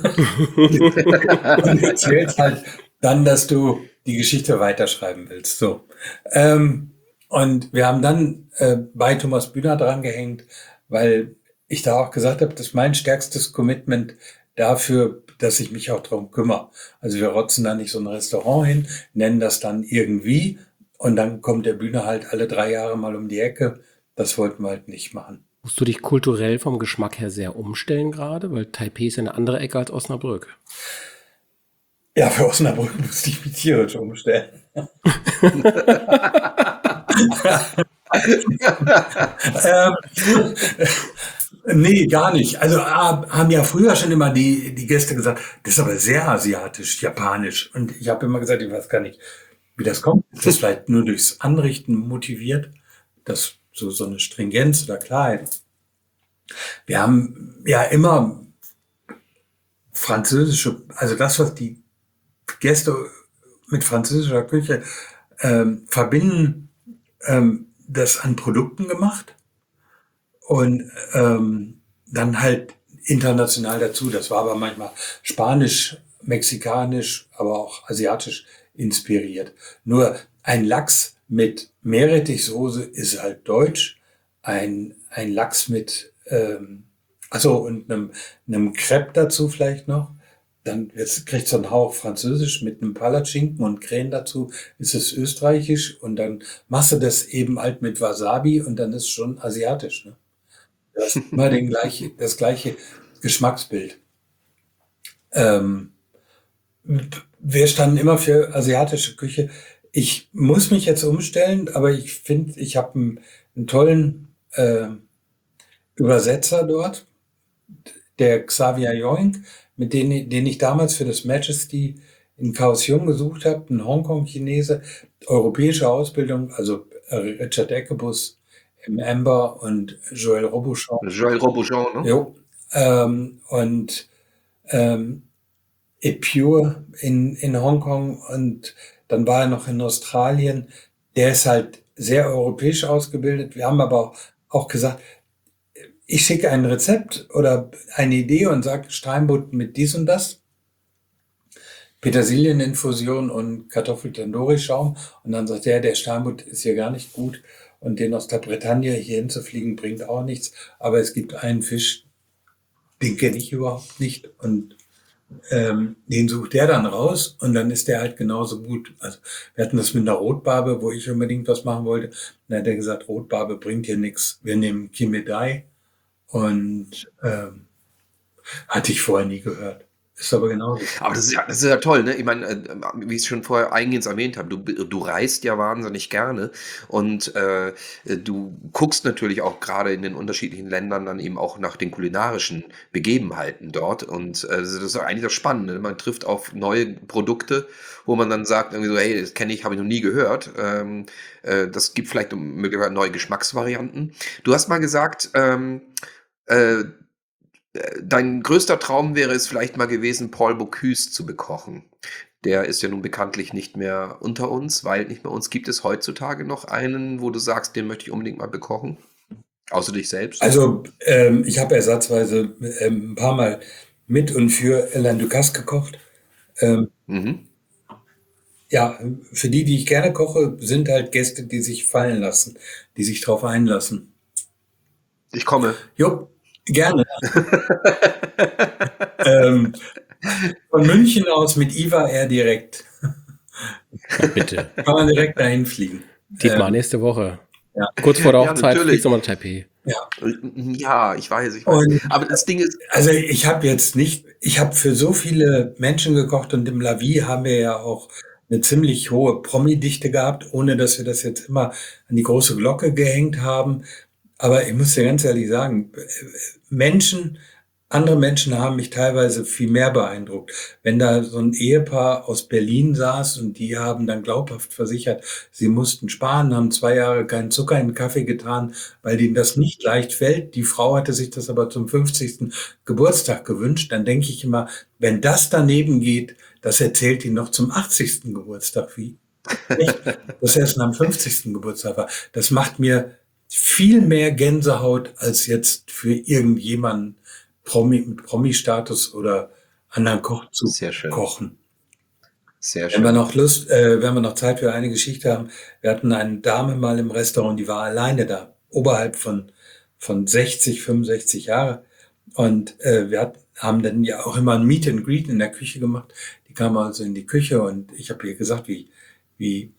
Und erzählst halt dann, dass du die Geschichte weiterschreiben willst. So. Und wir haben dann bei Thomas Bühner dran gehängt, weil ich da auch gesagt habe, das ist mein stärkstes Commitment dafür, dass ich mich auch darum kümmere. Also wir rotzen da nicht so ein Restaurant hin, nennen das dann irgendwie und dann kommt der Bühner halt alle 3 Jahre mal um die Ecke. Das wollten wir halt nicht machen. Musst du dich kulturell vom Geschmack her sehr umstellen gerade? Weil Taipei ist ja eine andere Ecke als Osnabrück. Ja, für Osnabrück musste ich mich tierisch umstellen. Nee, gar nicht. Also haben ja früher schon immer die Gäste gesagt, das ist aber sehr asiatisch, japanisch. Und ich habe immer gesagt, ich weiß gar nicht, wie das kommt. Ist das vielleicht nur durchs Anrichten motiviert? Das so eine Stringenz oder Klarheit. Wir haben ja immer französische, also das, was die Gäste mit französischer Küche verbinden, das an Produkten gemacht und dann halt international dazu. Das war aber manchmal spanisch, mexikanisch, aber auch asiatisch inspiriert. Nur ein Lachs mit Meerrettichsoße ist halt deutsch. Ein Lachs mit, und einem Crepe dazu vielleicht noch. Dann kriegt so einen Hauch Französisch mit einem Palatschinken und Krähen dazu, ist es österreichisch und dann machst du das eben halt mit Wasabi und dann ist es schon asiatisch. Ne? Das ist immer das gleiche Geschmacksbild. Wir standen immer für asiatische Küche. Ich muss mich jetzt umstellen, aber ich finde, ich habe einen tollen Übersetzer dort, der Xavier Joink, den ich damals für das Majesty in Kaohsiung gesucht habe, ein Hongkong-Chinese, europäische Ausbildung, also Richard Eckebus im Amber und Joël Robuchon. Joël Robuchon, ne? Jo. Und Epure in Hongkong und dann war er noch in Australien. Der ist halt sehr europäisch ausgebildet. Wir haben aber auch gesagt, ich schicke ein Rezept oder eine Idee und sage Steinbutt mit dies und das. Petersilieninfusion und Kartoffel-Tandoori-Schaum. Und dann sagt der Steinbutt ist hier gar nicht gut. Und den aus der Bretagne hier hinzufliegen bringt auch nichts. Aber es gibt einen Fisch, den kenne ich überhaupt nicht. Und den sucht der dann raus und dann ist der halt genauso gut. Also wir hatten das mit einer Rotbarbe, wo ich unbedingt was machen wollte. Dann hat er gesagt, Rotbarbe bringt hier nichts. Wir nehmen Kimedai. Und hatte ich vorher nie gehört. Ist aber genauso. Aber das ist ja toll, ne? Ich meine, wie ich es schon vorher eingehend erwähnt habe, du reist ja wahnsinnig gerne und du guckst natürlich auch gerade in den unterschiedlichen Ländern dann eben auch nach den kulinarischen Begebenheiten dort und das ist eigentlich das Spannende. Man trifft auf neue Produkte, wo man dann sagt, irgendwie so, hey, das kenne ich, habe ich noch nie gehört. Das gibt vielleicht möglicherweise neue Geschmacksvarianten. Du hast mal gesagt, dein größter Traum wäre es vielleicht mal gewesen, Paul Bocuse zu bekochen. Der ist ja nun bekanntlich nicht mehr unter uns, weil nicht mehr uns. Gibt es heutzutage noch einen, wo du sagst, den möchte ich unbedingt mal bekochen? Außer dich selbst? Also ich habe ersatzweise ein paar Mal mit und für Alain Ducasse gekocht. Ja, für die ich gerne koche, sind halt Gäste, die sich fallen lassen, die sich drauf einlassen. Ich komme. Jo, gerne. Ähm, von München aus mit IWA Air direkt. Bitte. Kann man direkt dahin fliegen. Dietmar, nächste Woche. Ja. Kurz vor der Ja, Hochzeit natürlich. fliegst du mal nach Taipei. Ja. Ja, ich weiß. Und Aber das Ding ist, also ich habe für so viele Menschen gekocht und im La Vie haben wir ja auch eine ziemlich hohe Promi-Dichte gehabt, ohne dass wir das jetzt immer an die große Glocke gehängt haben. Aber ich muss dir ganz ehrlich sagen, andere Menschen haben mich teilweise viel mehr beeindruckt. Wenn da so ein Ehepaar aus Berlin saß und die haben dann glaubhaft versichert, sie mussten sparen, haben 2 Jahre keinen Zucker in den Kaffee getan, weil ihnen das nicht leicht fällt. Die Frau hatte sich das aber zum 50. Geburtstag gewünscht. Dann denke ich immer, wenn das daneben geht, das erzählt ihn noch zum 80. Geburtstag. Wie? Echt? Das erst am 50. Geburtstag war. Das macht mir viel mehr Gänsehaut als jetzt für irgendjemanden mit Promi-Status oder anderen Koch zu Sehr schön. kochen. Sehr Wenn schön. wir noch Zeit für eine Geschichte haben, wir hatten eine Dame mal im Restaurant, die war alleine da, oberhalb von 60, 65 Jahre. Und wir haben dann ja auch immer ein Meet and Greet in der Küche gemacht. Die kam also in die Küche und ich habe ihr gesagt, wie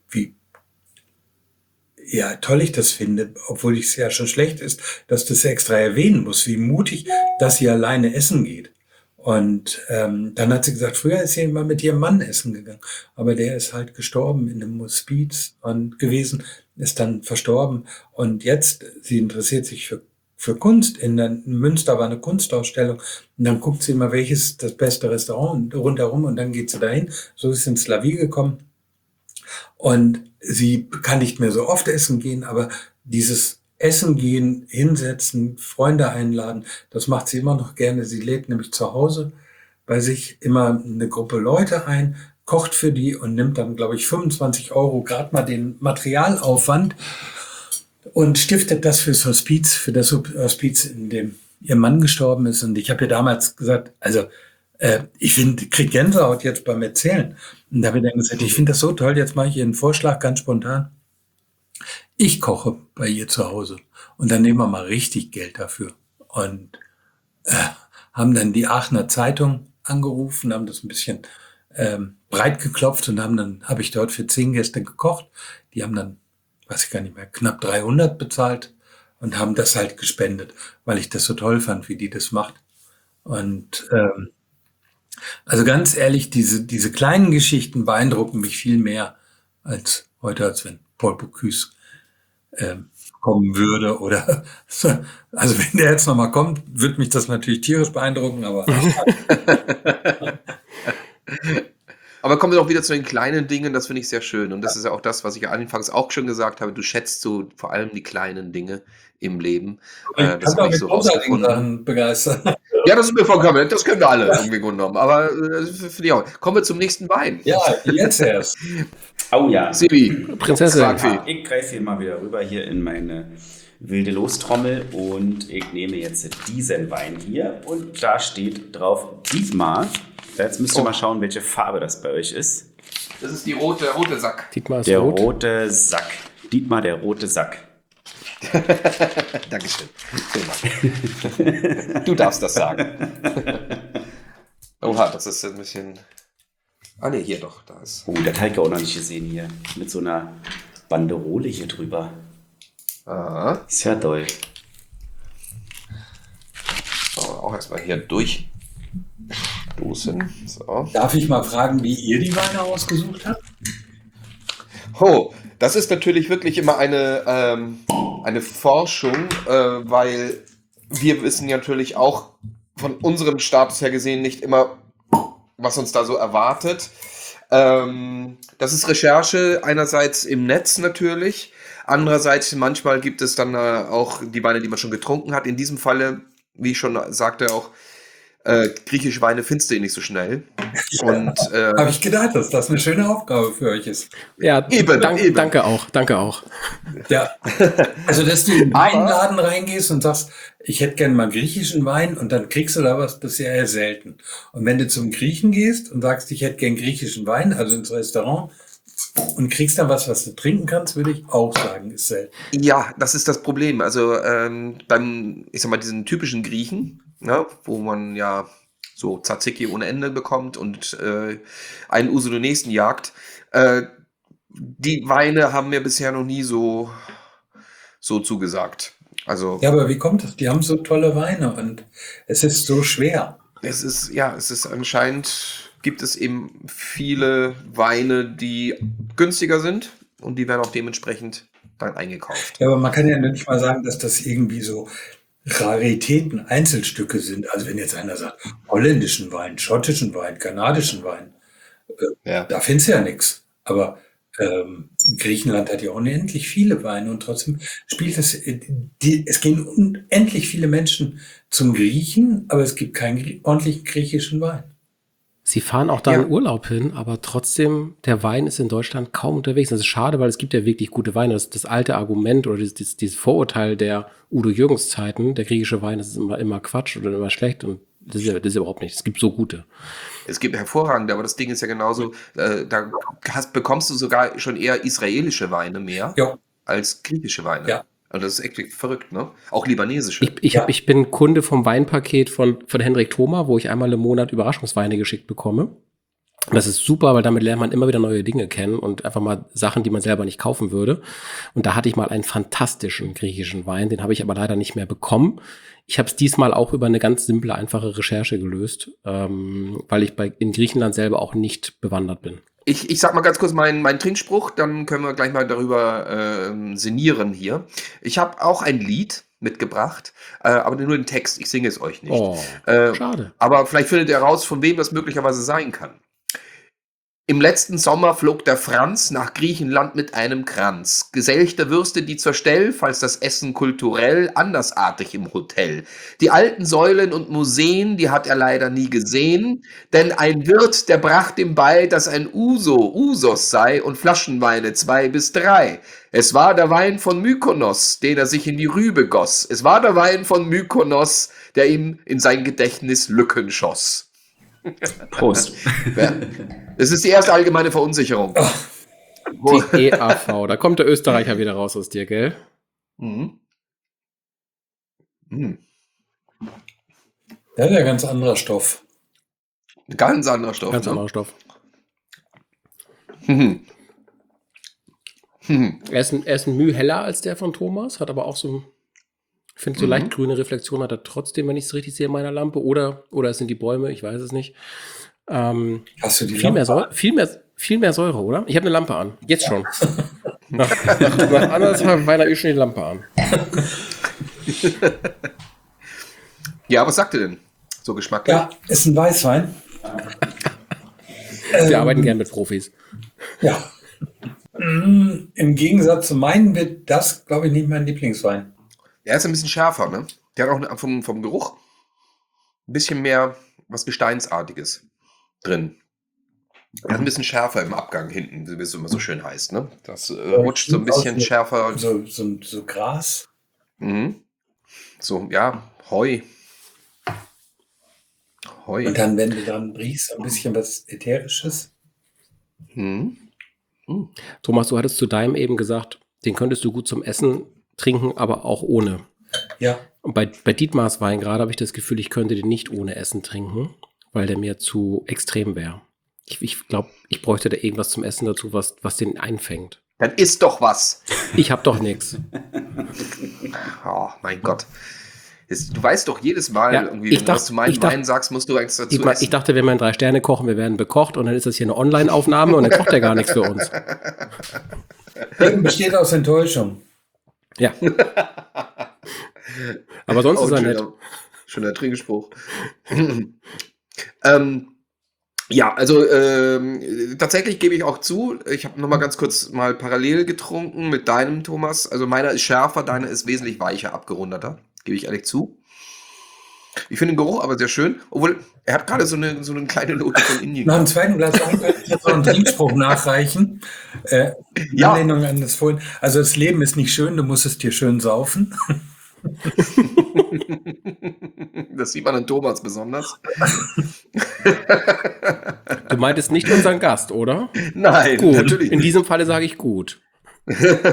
ja, toll ich das finde, obwohl es ja schon schlecht ist, dass das extra erwähnen muss, wie mutig, dass sie alleine essen geht. Und dann hat sie gesagt, früher ist sie immer mit ihrem Mann essen gegangen, aber der ist halt gestorben in einem Hospiz und gewesen, ist dann verstorben. Und jetzt, sie interessiert sich für Kunst. In Münster war eine Kunstausstellung und dann guckt sie immer, welches ist das beste Restaurant rundherum und dann geht sie dahin. So ist sie ins La Vie gekommen. Und sie kann nicht mehr so oft essen gehen, aber dieses Essen gehen, hinsetzen, Freunde einladen, das macht sie immer noch gerne. Sie lädt nämlich zu Hause bei sich immer eine Gruppe Leute ein, kocht für die und nimmt dann, glaube ich, 25 € gerade mal den Materialaufwand und stiftet das für das Hospiz, in dem ihr Mann gestorben ist. Und ich habe ihr damals gesagt, also ich krieg Gänsehaut jetzt beim Erzählen. Und da habe ich dann gesagt, ich finde das so toll, jetzt mache ich ihr einen Vorschlag ganz spontan. Ich koche bei ihr zu Hause und dann nehmen wir mal richtig Geld dafür. Und haben dann die Aachener Zeitung angerufen, haben das ein bisschen breit geklopft und habe ich dort für 10 Gäste gekocht. Die haben dann, weiß ich gar nicht mehr, knapp 300 bezahlt und haben das halt gespendet, weil ich das so toll fand, wie die das macht. Und also ganz ehrlich, diese kleinen Geschichten beeindrucken mich viel mehr als heute, als wenn Paul Bocuse kommen würde. Oder also wenn der jetzt nochmal kommt, wird mich das natürlich tierisch beeindrucken, aber Aber kommen wir doch wieder zu den kleinen Dingen, das finde ich sehr schön. Und das ist ja auch das, was ich anfangs auch schon gesagt habe. Du schätzt so vor allem die kleinen Dinge im Leben. ich Das kann habe auch ich mit so großartigen rausgefunden. Sachen begeistern. Ja, das ist mir vollkommen, das können wir alle irgendwie genommen. Aber das finde ich auch. Kommen wir zum nächsten Wein. Ja, jetzt erst. Oh ja. Sibi, Prinzessin. frag viel. Ich greife hier mal wieder rüber hier in meine wilde Lostrommel und ich nehme jetzt diesen Wein hier und da steht drauf Dietmar. Jetzt müsst ihr mal schauen, welche Farbe das bei euch ist. Das ist die rote Sack. Dietmar ist Der rot. rote Sack. Dietmar, der rote Sack. Dankeschön. Du darfst das sagen. Oha, das ist ein bisschen... Ah ne, hier doch, da ist... Oh, der Teig auch noch nicht gesehen hier. Mit so einer Banderole hier drüber. Ah, Ist ja toll. so, auch erstmal hier durchstoßen. So. Darf ich mal fragen, wie ihr die Weine ausgesucht habt? Oh, das ist natürlich wirklich immer eine Forschung, weil wir wissen natürlich auch von unserem Status her gesehen nicht immer, was uns da so erwartet. Das ist Recherche einerseits im Netz natürlich, andererseits manchmal gibt es dann auch die Weine, die man schon getrunken hat. In diesem Falle, wie ich schon sagte, auch griechische Weine findest du nicht so schnell. Und Habe ich gedacht, dass das eine schöne Aufgabe für euch ist. Ja, Eben. danke auch. Ja, also dass du in den Weinladen reingehst und sagst, ich hätte gerne mal griechischen Wein und dann kriegst du da was, das ist ja eher selten. Und wenn du zum Griechen gehst und sagst, ich hätte gern griechischen Wein, also ins Restaurant, und kriegst dann was du trinken kannst, würde ich auch sagen, ist selten. ja, das ist das Problem. Also beim, ich sag mal, diesen typischen Griechen, ne, wo man ja so Tzatziki ohne Ende bekommt und einen Uso den nächsten jagt. Die Weine haben mir bisher noch nie so zugesagt. Also Ja, aber wie kommt das? Die haben so tolle Weine und es ist so schwer. es ist anscheinend, gibt es eben viele Weine, die günstiger sind und die werden auch dementsprechend dann eingekauft. Ja, aber man kann ja nicht mal sagen, dass das irgendwie so Raritäten, Einzelstücke sind. Also wenn jetzt einer sagt, holländischen Wein, schottischen Wein, kanadischen Wein, Ja. da findest du ja nichts. Aber Griechenland hat ja unendlich viele Weine und trotzdem spielt es, es gehen unendlich viele Menschen zum Griechen, aber es gibt keinen ordentlichen griechischen Wein. Sie fahren auch da Ja. in Urlaub hin, aber trotzdem, der Wein ist in Deutschland kaum unterwegs. Das ist schade, weil es gibt ja wirklich gute Weine. Das alte Argument oder dieses Vorurteil der Udo Jürgens Zeiten, der griechische Wein, das ist immer Quatsch oder immer schlecht und das ist überhaupt nicht. Es gibt so gute. Es gibt hervorragende, aber das Ding ist ja genauso, da bekommst du sogar schon eher israelische Weine mehr Ja, als griechische Weine. Ja. Und das ist echt verrückt, ne? Auch libanesische. Ich bin Kunde vom Weinpaket von Hendrik Thoma, wo ich einmal im Monat Überraschungsweine geschickt bekomme. Und das ist super, weil damit lernt man immer wieder neue Dinge kennen und einfach mal Sachen, die man selber nicht kaufen würde. Und da hatte ich mal einen fantastischen griechischen Wein, den habe ich aber leider nicht mehr bekommen. Ich habe es diesmal auch über eine ganz simple, einfache Recherche gelöst, weil ich in Griechenland selber auch nicht bewandert bin. Ich sag mal ganz kurz meinen Trinkspruch, dann können wir gleich mal darüber sinnieren hier. Ich habe auch ein Lied mitgebracht, aber nur den Text, ich singe es euch nicht. Oh, Äh, schade. Aber vielleicht findet ihr raus, von wem das möglicherweise sein kann. Im letzten Sommer flog der Franz nach Griechenland mit einem Kranz. Geselchte Würste, die zur Stell, falls das Essen kulturell andersartig im Hotel. Die alten Säulen und Museen, die hat er leider nie gesehen, denn ein Wirt, der bracht ihm bei, dass ein Usos sei und Flaschenweine 2 bis 3. Es war der Wein von Mykonos, den er sich in die Rübe goss. Es war der Wein von Mykonos, der ihm in sein Gedächtnis Lücken schoss. Prost. Das ist die erste allgemeine Verunsicherung. Die EAV, da kommt der Österreicher wieder raus aus dir, gell? Mhm. Mhm. das ist ja ganz anderer Stoff. Ein ganz anderer Stoff. Ganz ne? anderer Stoff. Mhm. Mhm. Er ist ein Mühe heller als der von Thomas, hat aber auch so, ich finde, so leicht grüne Reflexion hat er trotzdem, wenn ich es richtig sehe, in meiner Lampe. Oder es sind die Bäume, ich weiß es nicht. Hast du die Viel mehr, Lampe? viel mehr Säure, oder? Ich habe eine Lampe an. Jetzt schon. nach anderthalb Wein habe ich schon die Lampe an. Ja, was sagt ihr denn? So geschmacklich? Ja, ist ein Weißwein. Wir arbeiten gern mit Profis. Ja. Im Gegensatz zu meinen wird das, glaube ich, nicht mein Lieblingswein. Der ist ein bisschen schärfer, ne? Der hat auch vom Geruch ein bisschen mehr was Gesteinsartiges drin. Er ist ein bisschen schärfer im Abgang hinten, wie es immer so schön heißt, ne? Das rutscht so ein bisschen schärfer. So Gras. Mhm. So, ja, Heu. Und dann, wenn du dran riechst, ein bisschen was Ätherisches. Mhm. Thomas, du hattest zu deinem eben gesagt, den könntest du gut zum Essen trinken, aber auch ohne. Ja. Und bei Dietmars Wein gerade habe ich das Gefühl, ich könnte den nicht ohne Essen trinken, weil der mir zu extrem wäre. Ich glaube, ich bräuchte da irgendwas zum Essen dazu, was den einfängt. Dann isst doch was. Ich habe doch nichts. Oh, mein Gott. Du weißt doch jedes Mal, Ja, irgendwie, wenn du was zu meinem Wein sagst, musst du eins dazu Dietmar, essen. ich dachte, wenn wir in 3 Sterne kochen, wir werden bekocht und dann ist das hier eine Online-Aufnahme und dann kocht er gar nichts für uns. Leben besteht aus Enttäuschung. Ja. Aber sonst ist er ein nett. schöner Trinkspruch. Ja, also tatsächlich gebe ich auch zu, ich habe nochmal ganz kurz mal parallel getrunken mit deinem, Thomas. Also meiner ist schärfer, deiner ist wesentlich weicher, abgerundeter, gebe ich ehrlich zu. Ich finde den Geruch aber sehr schön, obwohl er hat gerade so eine kleine Note von Indien. Nach dem zweiten Glas Wein kann ich jetzt noch einen Trinkspruch nachreichen. In Ja. Anlehnung an das vorhin. Also das Leben ist nicht schön, du musst es dir schön saufen. Das sieht man an Thomas besonders. Du meintest nicht unseren Gast, oder? Nein, Gut. natürlich In nicht. diesem Falle sage ich gut.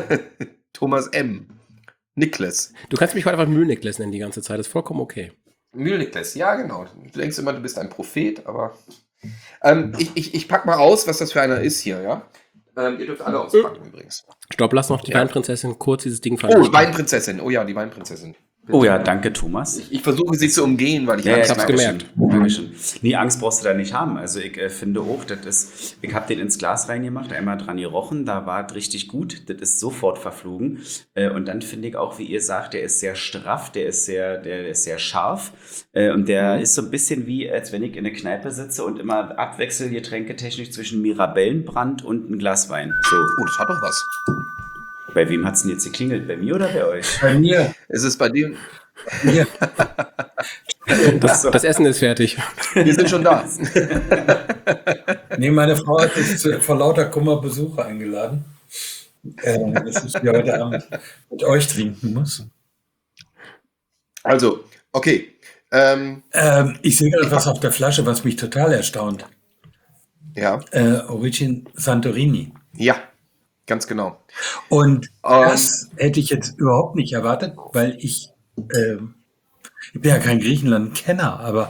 Thomas M. Niklas. Du kannst mich heute einfach Mühniklas nennen die ganze Zeit. Das ist vollkommen okay. Mühl-Niklas, ja, genau. Du denkst immer, du bist ein Prophet, aber. Ich pack mal aus, was das für einer ist hier, ja? Ihr dürft alle auspacken übrigens. Stopp, lass noch die Ja. Weinprinzessin kurz dieses Ding Oh, vernichten. Weinprinzessin. Oh ja, die Weinprinzessin. Oh ja, danke, Thomas. Ich versuche sie zu umgehen, weil ich Ja, Angst hab's habe. gemerkt. Merke schon. Nee, Angst brauchst du da nicht haben. Also ich finde auch, ich habe den ins Glas reingemacht, einmal dran gerochen, da war es richtig gut. Das ist sofort verflogen. Und dann finde ich auch, wie ihr sagt, der ist sehr straff, der ist sehr scharf. Und der ist so ein bisschen wie, als wenn ich in einer Kneipe sitze und immer abwechsel getränketechnisch zwischen Mirabellenbrand und ein Glas Wein. So, Oh, das hat doch was. bei wem hat es denn jetzt geklingelt? Bei mir oder bei euch? Bei mir, Ist es bei dir? hier, Das Essen ist fertig. Wir sind schon da. nee, meine Frau hat mich vor lauter Kummer Besucher eingeladen, dass ich hier heute Abend mit euch trinken muss. Also, okay. Ich sehe gerade was auf der Flasche, was mich total erstaunt. Ja, Origin Santorini. ja, ganz genau. Und das hätte ich jetzt überhaupt nicht erwartet, weil ich bin ja kein Griechenland-Kenner, aber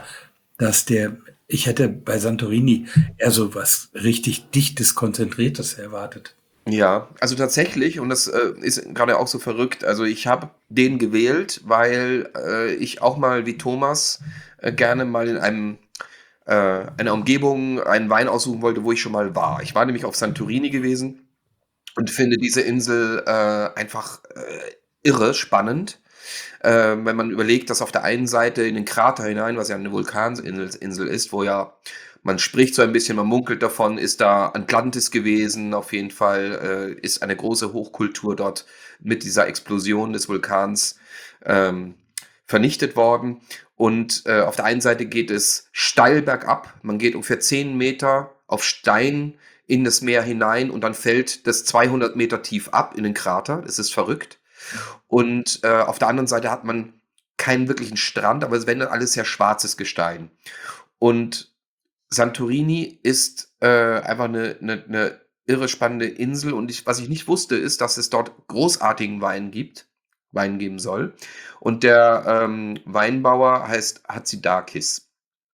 ich hätte bei Santorini eher so was richtig Dichtes, Konzentriertes erwartet. Ja, also tatsächlich, und das ist gerade auch so verrückt, also ich habe den gewählt, weil ich auch mal wie Thomas gerne mal in einer Umgebung einen Wein aussuchen wollte, wo ich schon mal war. Ich war nämlich auf Santorini gewesen und finde diese Insel einfach irre spannend. Wenn man überlegt, dass auf der einen Seite in den Krater hinein, was ja eine Vulkaninsel ist, wo ja man spricht so ein bisschen, man munkelt davon, ist da Atlantis gewesen, auf jeden Fall ist eine große Hochkultur dort mit dieser Explosion des Vulkans vernichtet worden. Und auf der einen Seite geht es steil bergab, man geht ungefähr 10 Meter auf Stein in das Meer hinein und dann fällt das 200 Meter tief ab in den Krater. Das ist verrückt. Und auf der anderen Seite hat man keinen wirklichen Strand, aber es wendet alles sehr schwarzes Gestein. Und Santorini ist einfach eine irre spannende Insel. Und was ich nicht wusste, ist, dass es dort großartigen Wein geben soll. Und der Weinbauer heißt Hatzidakis.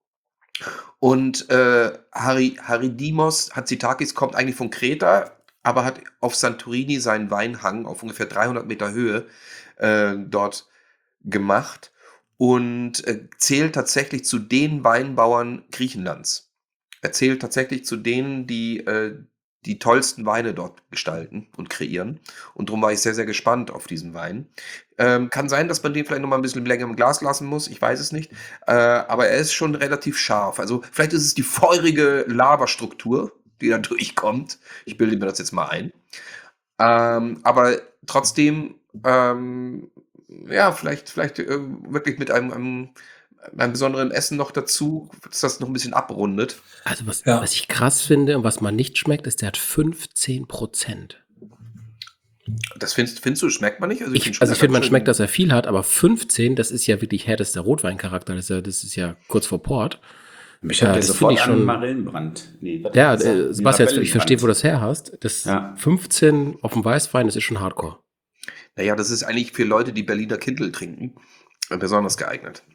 Und Haridimos Hatzidakis kommt eigentlich von Kreta, aber hat auf Santorini seinen Weinhang auf ungefähr 300 Meter Höhe dort gemacht und zählt tatsächlich zu den Weinbauern Griechenlands. Er zählt tatsächlich zu denen, die die tollsten Weine dort gestalten und kreieren. Und darum war ich sehr, sehr gespannt auf diesen Wein. Kann sein, dass man den vielleicht noch mal ein bisschen länger im Glas lassen muss. Ich weiß es nicht. Aber er ist schon relativ scharf. Also vielleicht ist es die feurige Lavastruktur, die da durchkommt. Ich bilde mir das jetzt mal ein. Aber trotzdem, ja, vielleicht wirklich mit einem besonderen Essen noch dazu, dass das noch ein bisschen abrundet. Also was Ja. ich krass finde und was man nicht schmeckt, ist, der hat 15%. Das findest du, schmeckt man nicht? Ich find finde, schon man schön- schmeckt, dass er viel hat, aber 15, das ist ja wirklich härtester Rotweincharakter. Das ist ja kurz vor Port. Mich Ja, hat der das sofort finde ich an schon- Marillenbrand. Nee, was Ja, hat er gesagt? Sebastian, ich verstehe, wo Mirabellenbrand. das her hast. Das Ja. 15 auf dem Weißwein, das ist schon Hardcore. Naja, das ist eigentlich für Leute, die Berliner Kindl trinken, besonders geeignet.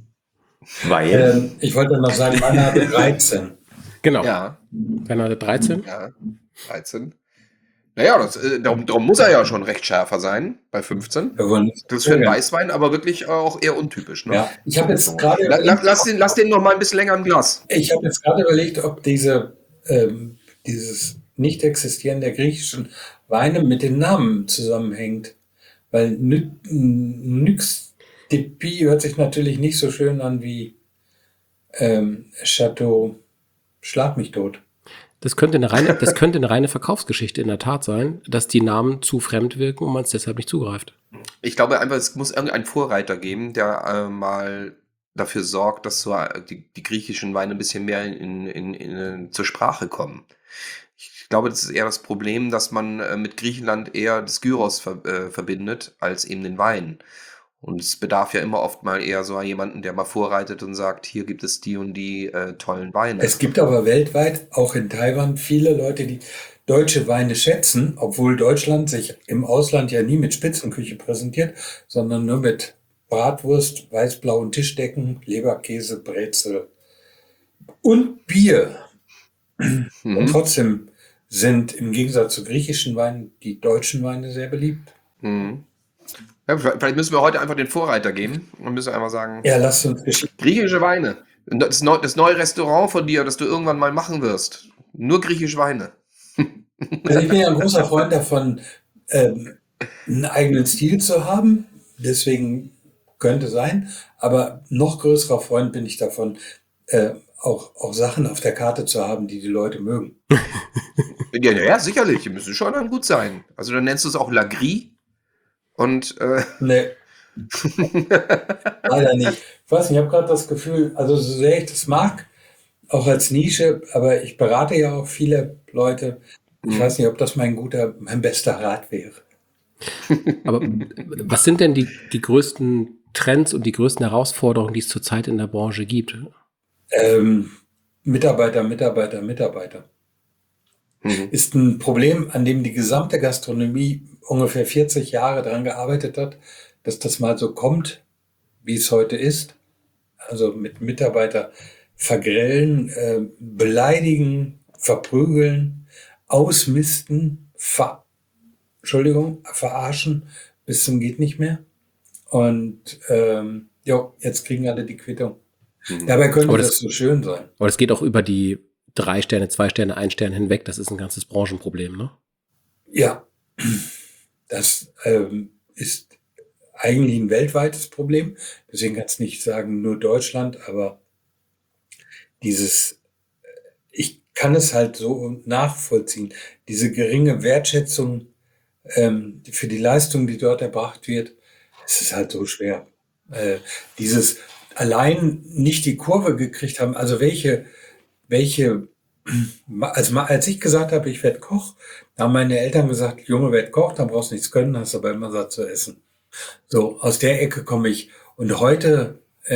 Weil, Ich wollte noch sagen, meiner hatte 13. Genau. Ja, Wenn er 13? ja, 13. Naja, darum muss er ja schon recht schärfer sein, bei 15. Wir wollen nicht Das ist für einen zögern. Weißwein aber wirklich auch eher untypisch. Ne? Ja, ich habe jetzt gerade Lass den noch mal ein bisschen länger im Glas. Ich habe jetzt gerade überlegt, ob dieses Nicht-Existieren der griechischen Weine mit den Namen zusammenhängt. Weil Nyx-Depi hört sich natürlich nicht so schön an wie Chateau Schlag mich tot. Das könnte eine reine Verkaufsgeschichte in der Tat sein, dass die Namen zu fremd wirken und man es deshalb nicht zugreift. Ich glaube einfach, es muss irgendeinen Vorreiter geben, der mal dafür sorgt, dass so die griechischen Weine ein bisschen mehr zur Sprache kommen. Ich glaube, das ist eher das Problem, dass man mit Griechenland eher das Gyros verbindet, als eben den Wein. Und es bedarf ja immer oft mal eher so jemanden, der mal vorreitet und sagt, hier gibt es die und die tollen Weine. Es gibt aber weltweit, auch in Taiwan, viele Leute, die deutsche Weine schätzen, obwohl Deutschland sich im Ausland ja nie mit Spitzenküche präsentiert, sondern nur mit Bratwurst, weiß-blauen Tischdecken, Leberkäse, Brezel und Bier. Und Mhm. trotzdem sind im Gegensatz zu griechischen Weinen die deutschen Weine sehr beliebt. Mhm. Ja, vielleicht müssen wir heute einfach den Vorreiter geben und müssen einfach sagen, Ja, lasst uns Geschichte. griechische Weine. Das neue Restaurant von dir, das du irgendwann mal machen wirst. Nur griechische Weine. Also ich bin ja ein großer Freund davon, einen eigenen Stil zu haben. Deswegen könnte sein. Aber noch größerer Freund bin ich davon, auch Sachen auf der Karte zu haben, die Leute mögen. Ja, sicherlich. Die müssen schon dann gut sein. Also dann nennst du es auch Lagris und Nee, leider nicht. Ich weiß nicht, ich habe gerade das Gefühl, also so sehr ich das mag, auch als Nische, aber ich berate ja auch viele Leute. Ich weiß nicht, ob das mein bester Rat wäre. Aber was sind denn die größten Trends und die größten Herausforderungen, die es zurzeit in der Branche gibt? Mitarbeiter Mhm. ist ein Problem, an dem die gesamte Gastronomie ungefähr 40 Jahre daran gearbeitet hat, dass das mal so kommt, wie es heute ist. Also mit Mitarbeiter vergrellen, beleidigen, verprügeln, ausmisten, verarschen bis zum geht nicht mehr. Und jetzt kriegen alle die Quittung. Mhm. Dabei könnte Aber das so schön sein. Aber das geht auch über die 3 Sterne, 2 Sterne, 1 Stern hinweg. Das ist ein ganzes Branchenproblem, ne? Ja, das ist eigentlich ein weltweites Problem. Deswegen kann es nicht sagen, nur Deutschland, aber ich kann es halt so nachvollziehen. Diese geringe Wertschätzung für die Leistung, die dort erbracht wird, es ist halt so schwer. Dieses allein nicht die Kurve gekriegt haben, also als ich gesagt habe, ich werde Koch, da haben meine Eltern gesagt, Junge, werd Koch, dann brauchst du nichts können, hast aber immer satt zu essen. So, aus der Ecke komme ich. Und heute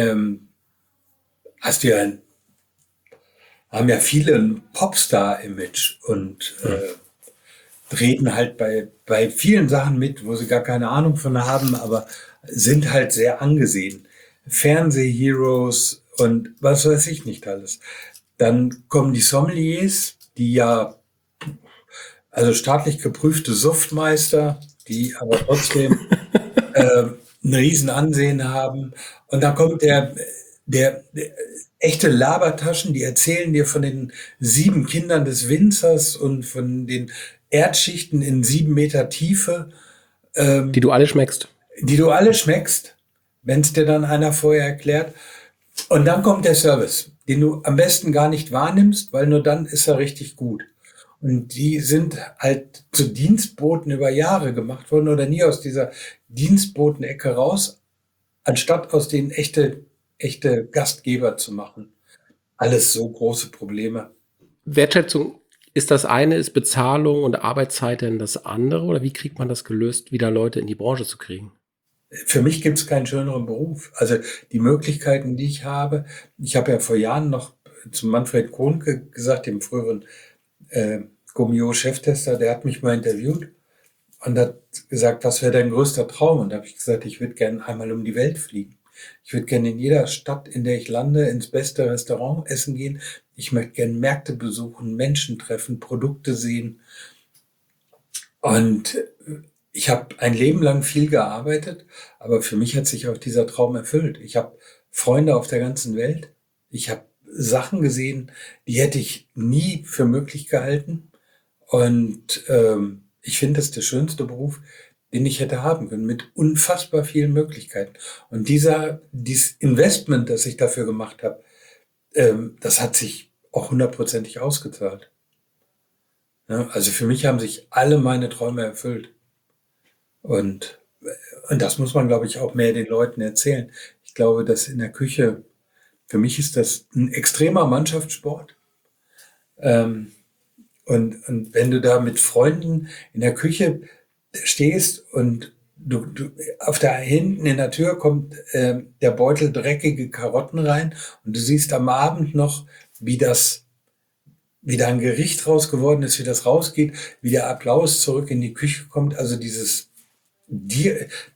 haben ja viele ein Popstar-Image und reden halt bei vielen Sachen mit, wo sie gar keine Ahnung von haben, aber sind halt sehr angesehen. Fernsehheroes und was weiß ich nicht alles. Dann kommen die Sommeliers, die ja, also staatlich geprüfte Suftmeister, die aber trotzdem ein Riesenansehen haben. Und dann kommt der echte Labertaschen, die erzählen dir von den 7 Kindern des Winzers und von den Erdschichten in 7 Meter Tiefe, Die du alle schmeckst. die du alle schmeckst, wenn es dir dann einer vorher erklärt. Und dann kommt der Service, den du am besten gar nicht wahrnimmst, weil nur dann ist er richtig gut. Und die sind halt zu Dienstboten über Jahre gemacht worden oder nie aus dieser Dienstbotenecke raus, anstatt aus denen echte Gastgeber zu machen. Alles so große Probleme. Wertschätzung ist das eine, ist Bezahlung und Arbeitszeit denn das andere? Oder wie kriegt man das gelöst, wieder Leute in die Branche zu kriegen? Für mich gibt es keinen schöneren Beruf. Also die Möglichkeiten, die ich habe, ich habe ja vor Jahren noch zu Manfred Kohnke gesagt, dem früheren Gomio-Cheftester, der hat mich mal interviewt und hat gesagt, was wäre dein größter Traum? Und da habe ich gesagt, ich würde gerne einmal um die Welt fliegen. Ich würde gerne in jeder Stadt, in der ich lande, ins beste Restaurant essen gehen. Ich möchte gerne Märkte besuchen, Menschen treffen, Produkte sehen. Und ich habe ein Leben lang viel gearbeitet, aber für mich hat sich auch dieser Traum erfüllt. Ich habe Freunde auf der ganzen Welt. Ich habe Sachen gesehen, die hätte ich nie für möglich gehalten. Und ich finde, das ist der schönste Beruf, den ich hätte haben können, mit unfassbar vielen Möglichkeiten. Und dieses Investment, das ich dafür gemacht habe, das hat sich auch 100%ig ausgezahlt. Ja, also für mich haben sich alle meine Träume erfüllt. Und das muss man, glaube ich, auch mehr den Leuten erzählen. Ich glaube, dass in der Küche, für mich ist das ein extremer Mannschaftssport. Und wenn du da mit Freunden in der Küche stehst und du hinten in der Tür kommt der Beutel dreckige Karotten rein und du siehst am Abend noch, wie da ein Gericht raus geworden ist, wie das rausgeht, wie der Applaus zurück in die Küche kommt. Also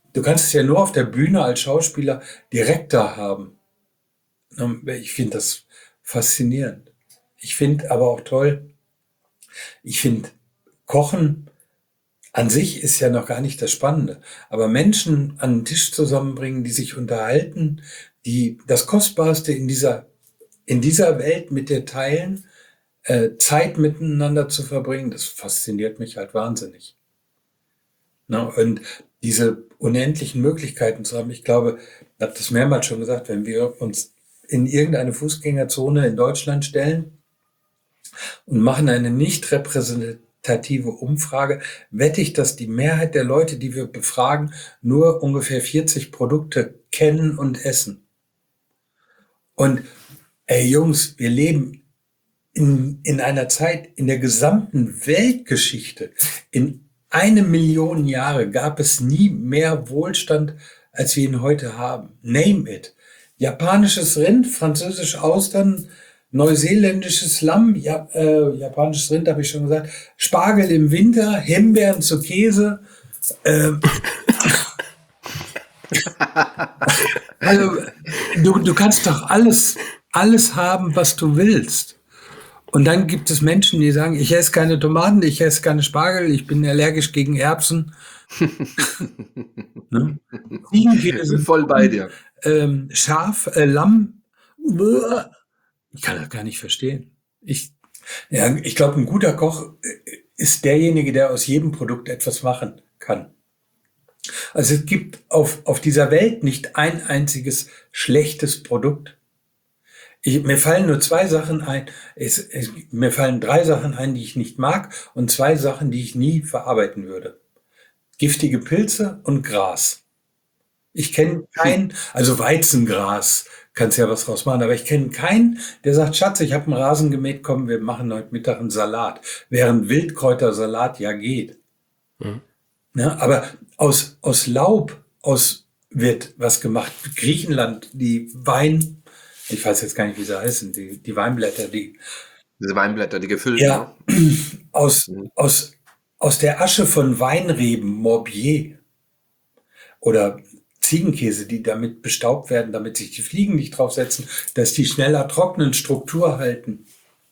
Du kannst es ja nur auf der Bühne als Schauspieler direkt da haben. Ich finde das faszinierend. Ich finde aber auch toll, ich finde Kochen an sich ist ja noch gar nicht das Spannende. Aber Menschen an den Tisch zusammenbringen, die sich unterhalten, die das Kostbarste in dieser Welt mit dir teilen, Zeit miteinander zu verbringen, das fasziniert mich halt wahnsinnig. Ne? Und diese unendlichen Möglichkeiten zu haben, ich glaube, ich habe das mehrmals schon gesagt, wenn wir uns in irgendeine Fußgängerzone in Deutschland stellen und machen eine nicht repräsentative Umfrage, wette ich, dass die Mehrheit der Leute, die wir befragen, nur ungefähr 40 Produkte kennen und essen. Und ey Jungs, wir leben in einer Zeit, in der gesamten Weltgeschichte, in 1 Million Jahre gab es nie mehr Wohlstand, als wir ihn heute haben. Name it. Japanisches Rind, französisch Austern, neuseeländisches Lamm, japanisches Rind habe ich schon gesagt, Spargel im Winter, Himbeeren zu Käse. Also du kannst doch alles haben, was du willst. Und dann gibt es Menschen, die sagen, ich esse keine Tomaten, ich esse keine Spargel, ich bin allergisch gegen Erbsen. Ne? Bin voll bei dir. Schaf, Lamm, ich kann das gar nicht verstehen. Ich glaube, ein guter Koch ist derjenige, der aus jedem Produkt etwas machen kann. Also es gibt auf dieser Welt nicht ein einziges schlechtes Produkt. Mir fallen nur 2 Sachen ein. Mir fallen 3 Sachen ein, die ich nicht mag, und 2 Sachen, die ich nie verarbeiten würde. Giftige Pilze und Gras. Ich kenne keinen, also Weizengras, kannst ja was draus machen, aber ich kenne keinen, der sagt, Schatz, ich habe einen Rasen gemäht, komm, wir machen heute Mittag einen Salat. Während Wildkräutersalat ja geht. Mhm. Ja, aber aus Laub wird was gemacht. Griechenland, die ich weiß jetzt gar nicht, wie sie heißen, die Weinblätter, diese Weinblätter, die gefüllt, ja, ne? Aus der Asche von Weinreben, Morbier oder Ziegenkäse, die damit bestaubt werden, damit sich die Fliegen nicht draufsetzen, dass die schneller trocknen, Struktur halten.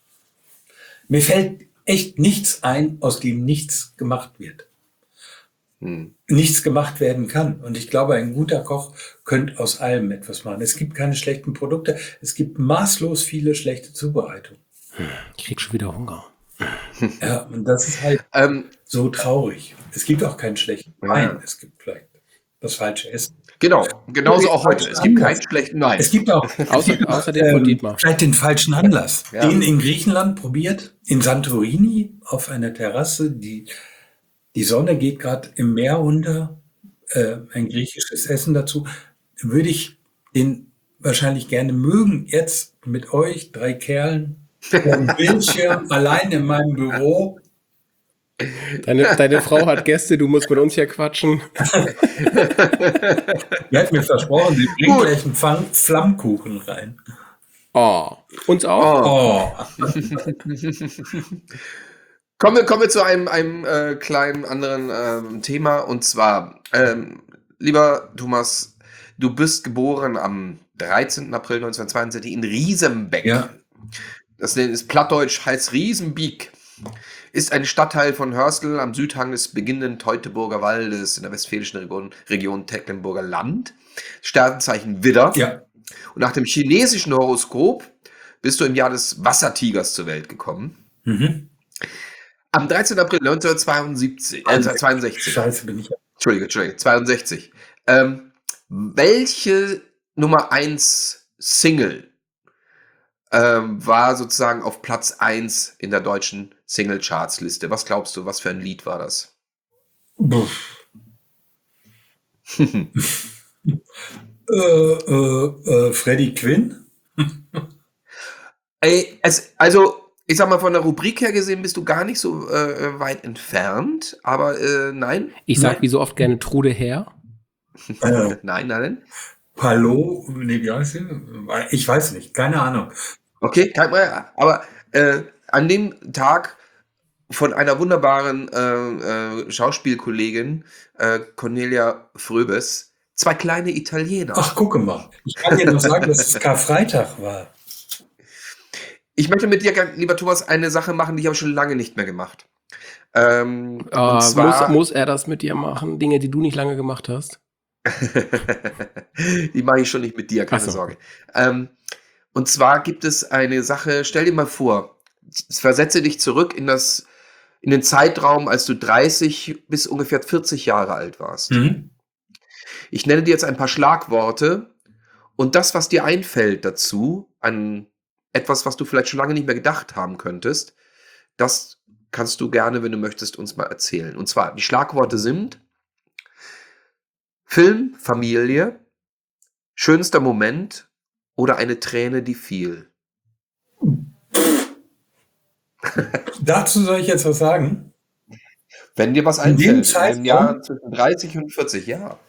Mir fällt echt nichts ein, aus dem nichts gemacht wird. Nichts gemacht werden kann. Und ich glaube, ein guter Koch könnte aus allem etwas machen. Es gibt keine schlechten Produkte. Es gibt maßlos viele schlechte Zubereitungen. Ich krieg schon wieder Hunger. Ja, und das ist halt so traurig. Es gibt auch keinen schlechten Wein. Es gibt vielleicht das falsche Essen. Genau, genauso auch heute. Es gibt keinen schlechten Wein. Es gibt auch außer den von Dietmar. Vielleicht den falschen Anlass. Ja. Den in Griechenland probiert, in Santorini auf einer Terrasse. Die Sonne geht gerade im Meer unter, ein griechisches Essen dazu. Würde ich den wahrscheinlich gerne mögen, jetzt mit euch, 3 Kerlen, vor dem Bildschirm, allein in meinem Büro. Deine Frau hat Gäste, du musst mit uns hier quatschen. Die hat mir versprochen, sie bringt gleich einen Flammkuchen rein. Oh, uns auch? Oh. Kommen wir zu einem kleinen anderen Thema, und zwar, lieber Thomas, du bist geboren am 13. April 1972 in Riesenbeck. Ja. Das ist plattdeutsch, heißt Riesenbeek. Ist ein Stadtteil von Hörstel am Südhang des beginnenden Teutoburger Waldes in der westfälischen Region Tecklenburger Land. Sternzeichen Widder. Ja. Und nach dem chinesischen Horoskop bist du im Jahr des Wassertigers zur Welt gekommen. Mhm. Am 13. April 1962. Scheiße, bin ich. Entschuldige, 62. Welche Nummer 1 Single war sozusagen auf Platz 1 in der deutschen Single-Charts-Liste? Was glaubst du, was für ein Lied war das? Freddie Quinn? Also, ich sag mal, von der Rubrik her gesehen bist du gar nicht so weit entfernt, aber nein. Ich sag wie so oft gerne Trude Herr. Nein. Palo? Nee, wie heißt sie? Ich weiß nicht, keine Ahnung. Okay, aber an dem Tag von einer wunderbaren Schauspielkollegin, Cornelia Fröbes, Zwei kleine Italiener. Ach, gucke mal. Ich kann dir noch sagen, dass es Karfreitag war. Ich möchte mit dir, lieber Thomas, eine Sache machen, die habe ich schon lange nicht mehr gemacht. Und zwar, muss er das mit dir machen? Dinge, die du nicht lange gemacht hast? die mache ich schon nicht mit dir, keine Ach so. Sorge. Und zwar gibt es eine Sache, stell dir mal vor, versetze dich zurück in den Zeitraum, als du 30 bis ungefähr 40 Jahre alt warst. Mhm. Ich nenne dir jetzt ein paar Schlagworte und das, was dir einfällt dazu, an etwas, was du vielleicht schon lange nicht mehr gedacht haben könntest, das kannst du gerne, wenn du möchtest, uns mal erzählen. Und zwar, die Schlagworte sind Film, Familie, schönster Moment oder eine Träne, die fiel. Dazu soll ich jetzt was sagen? Wenn dir was In dem einfällt, in Zeitraum? dem Jahr zwischen 30 und 40, ja.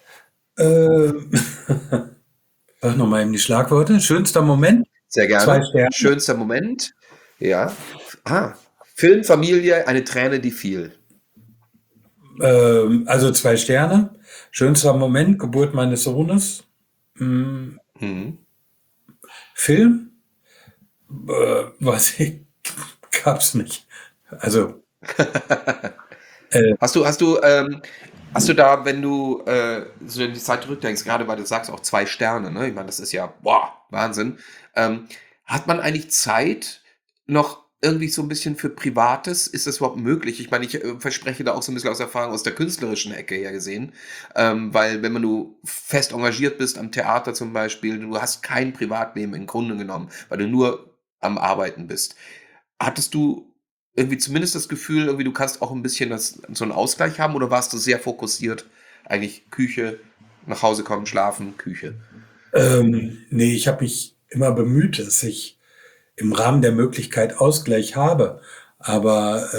Sag nochmal eben die Schlagworte. Schönster Moment? Sehr 2 gerne. Sterne. Schönster Moment, ja. Film, Familie, eine Träne, die fiel. Also 2 Sterne. Schönster Moment, Geburt meines Sohnes. Mhm. Film? Was ich, gab's nicht. Also, Hast du da, wenn du so in die Zeit zurückdenkst, gerade weil du sagst auch 2 Sterne, ne? Ich meine, das ist ja, boah, Wahnsinn. Hat man eigentlich Zeit noch irgendwie so ein bisschen für Privates? Ist das überhaupt möglich? Ich meine, ich verspreche da auch so ein bisschen aus Erfahrung aus der künstlerischen Ecke her gesehen, weil wenn du fest engagiert bist am Theater zum Beispiel, du hast kein Privatleben im Grunde genommen, weil du nur am Arbeiten bist. Hattest du irgendwie zumindest das Gefühl, irgendwie du kannst auch ein bisschen so einen Ausgleich haben oder warst du sehr fokussiert? Eigentlich Küche, nach Hause kommen, schlafen, Küche. nee, ich habe mich immer bemüht, dass ich im Rahmen der Möglichkeit Ausgleich habe. Aber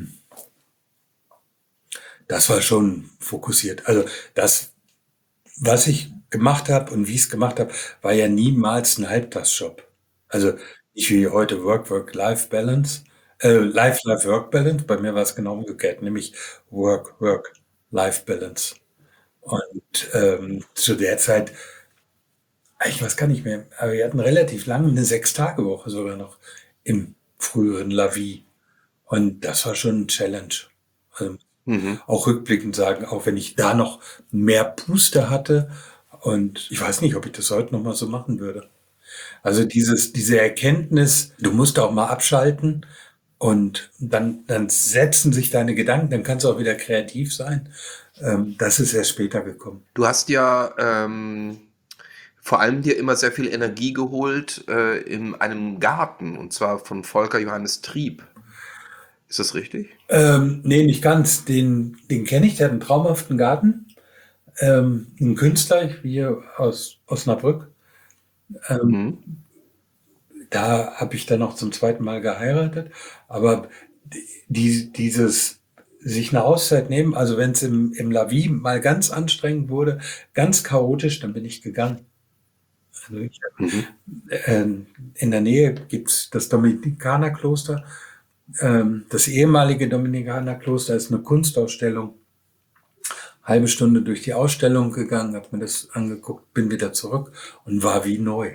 das war schon fokussiert. Also das, was ich gemacht habe und wie ich es gemacht habe, war ja niemals ein Halbtagsjob. Also nicht wie heute Work-Life-Balance. Life-Work-Balance. Bei mir war es genau umgekehrt, nämlich Work-Life-Balance. Und zu der Zeit, ich weiß gar nicht mehr, aber wir hatten relativ lange eine 6-Tage-Woche sogar noch im früheren La Vie. Und das war schon ein Challenge. Also auch rückblickend sagen, auch wenn ich da noch mehr Puste hatte und ich weiß nicht, ob ich das heute noch mal so machen würde. Also diese Erkenntnis, du musst auch mal abschalten und dann setzen sich deine Gedanken, dann kannst du auch wieder kreativ sein. Das ist erst später gekommen. Du hast ja vor allem dir immer sehr viel Energie geholt in einem Garten, und zwar von Volker Johannes Trieb. Ist das richtig? Nee, nicht ganz. Den kenne ich, der hat einen traumhaften Garten. Ein Künstler hier aus Osnabrück. Da habe ich dann noch zum 2. Mal geheiratet. Aber dieses sich eine Auszeit nehmen, also wenn es im La Vie mal ganz anstrengend wurde, ganz chaotisch, dann bin ich gegangen. Also in der Nähe gibt's das Dominikanerkloster. Das ehemalige Dominikanerkloster ist eine Kunstausstellung. Halbe Stunde durch die Ausstellung gegangen, habe mir das angeguckt, bin wieder zurück und war wie neu.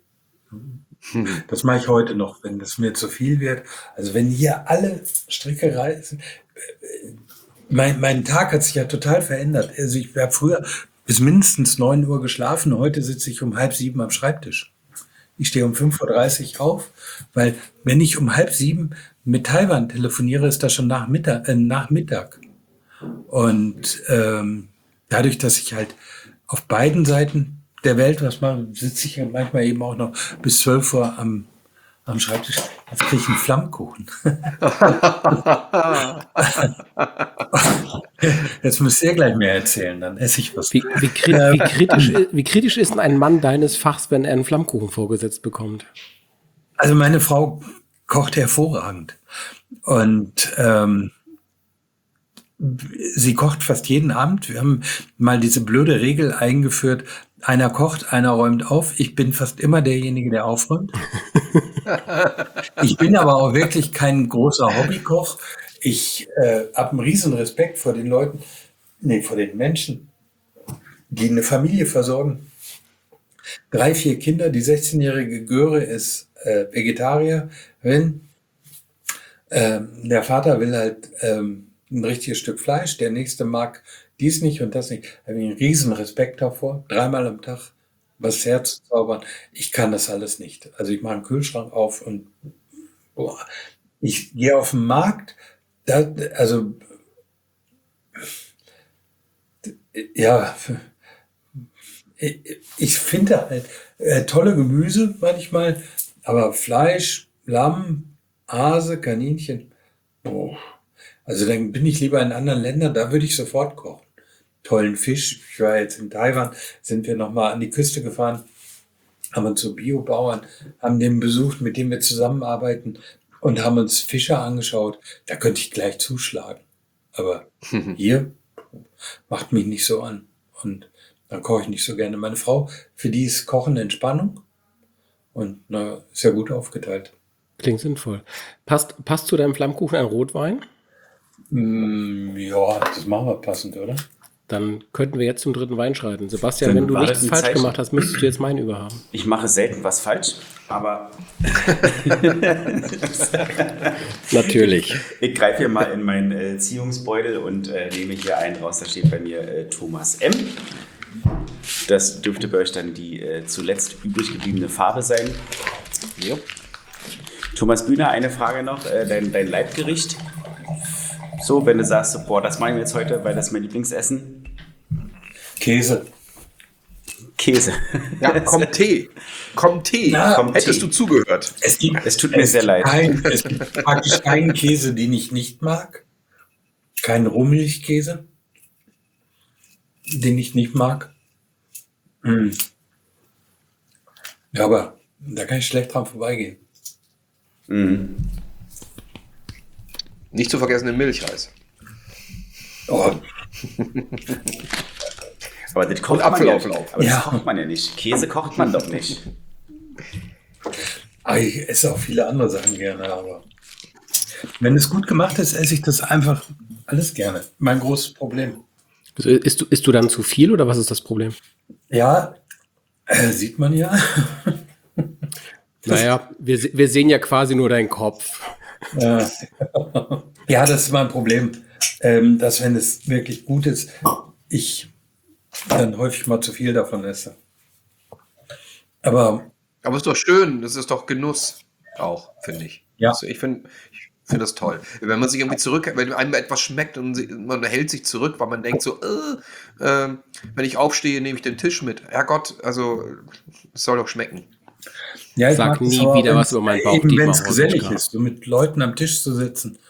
Das mache ich heute noch, wenn das mir zu viel wird. Also wenn hier alle Stricke reißen. Mein Tag hat sich ja total verändert. Also ich habe früher bis mindestens 9 Uhr geschlafen. Heute sitze ich um 6:30 am Schreibtisch. Ich stehe um 5:30 Uhr auf, weil wenn ich um 6:30 mit Taiwan telefoniere, ist das schon Nachmittag. Und dadurch, dass ich halt auf beiden Seiten der Welt was mache, sitze ich halt manchmal eben auch noch bis 12 Uhr am Schreibtisch. Jetzt kriege ich einen Flammkuchen. Jetzt müsst ihr gleich mehr erzählen, dann esse ich was. Wie kritisch ist denn ein Mann deines Fachs, wenn er einen Flammkuchen vorgesetzt bekommt? Also meine Frau kocht hervorragend. Und sie kocht fast jeden Abend. Wir haben mal diese blöde Regel eingeführt, einer kocht, einer räumt auf. Ich bin fast immer derjenige, der aufräumt. Ich bin aber auch wirklich kein großer Hobbykoch. Ich habe einen riesen Respekt vor den Leuten, nee, vor den Menschen, die eine Familie versorgen. 3, 4 Kinder, die 16-jährige Göre ist Vegetarierin. Der Vater will halt ein richtiges Stück Fleisch, der nächste mag dies nicht und das nicht. Da habe ich einen riesen Respekt davor, 3-mal am Tag was herzuzaubern. Ich kann das alles nicht. Also ich mache einen Kühlschrank auf und boah, ich gehe auf den Markt, also ja, ich finde halt tolle Gemüse manchmal, aber Fleisch, Lamm, Hase, Kaninchen, oh. Also dann bin ich lieber in anderen Ländern, da würde ich sofort kochen. Tollen Fisch. Ich war jetzt in Taiwan, sind wir nochmal an die Küste gefahren, haben uns so Biobauern, haben den besucht, mit dem wir zusammenarbeiten und haben uns Fische angeschaut. Da könnte ich gleich zuschlagen. Aber hier macht mich nicht so an. Und dann koche ich nicht so gerne. Meine Frau, für die ist Kochen Entspannung und na, ist ja gut aufgeteilt. Klingt sinnvoll. Passt zu deinem Flammkuchen ein Rotwein? Ja, das machen wir passend, oder? Dann könnten wir jetzt zum dritten Wein schreiten. Sebastian, Dann wenn du war nichts das ein falsch Zeichen. gemacht hast, müsstest du jetzt meinen überhaben. Ich mache selten was falsch, aber Natürlich. ich greife hier mal in meinen Ziehungsbeutel und nehme hier einen raus. Da steht bei mir Thomas M. Das dürfte bei euch dann die zuletzt übrig gebliebene Farbe sein. Jo. Thomas Bühner, eine Frage noch. Dein Leibgericht. So, wenn du sagst, so, boah, das machen wir jetzt heute, weil das ist mein Lieblingsessen. Käse. Käse. Ja, kommt Tee. Kommt Tee. Na, kommt Hättest Tee. du zugehört. Es gibt, Es tut mir sehr leid. Es gibt praktisch keinen Käse, den ich nicht mag. Keinen Rohmilchkäse, den ich nicht mag. Ja, aber da kann ich schlecht dran vorbeigehen. Nicht zu vergessen den Milchreis. Oh, Aber das kocht Und man ja. Apfelauflauf. Aber das Ja. kocht man ja nicht. Käse kocht man doch nicht. ich esse auch viele andere Sachen gerne, aber wenn es gut gemacht ist, esse ich das einfach alles gerne. Mein großes Problem. Also isst du dann zu viel oder was ist das Problem? Ja, sieht man ja. Naja, wir sehen ja quasi nur deinen Kopf. Ja, das ist mein Problem, dass wenn es wirklich gut ist, ich dann häufig mal zu viel davon esse. Aber Aber es ist doch schön, das ist doch Genuss auch, finde ich. Ja. Also ich finde das toll. Wenn man sich irgendwie wenn einem etwas schmeckt und man hält sich zurück, weil man denkt so, wenn ich aufstehe, nehme ich den Tisch mit. Herrgott, also es soll doch schmecken. ja, ich Sag mag das nie aber, wieder wenn's- was über meinen Bauch, Eben Dietmar wenn es gesellig Hollweg. ist, so mit Leuten am Tisch zu sitzen,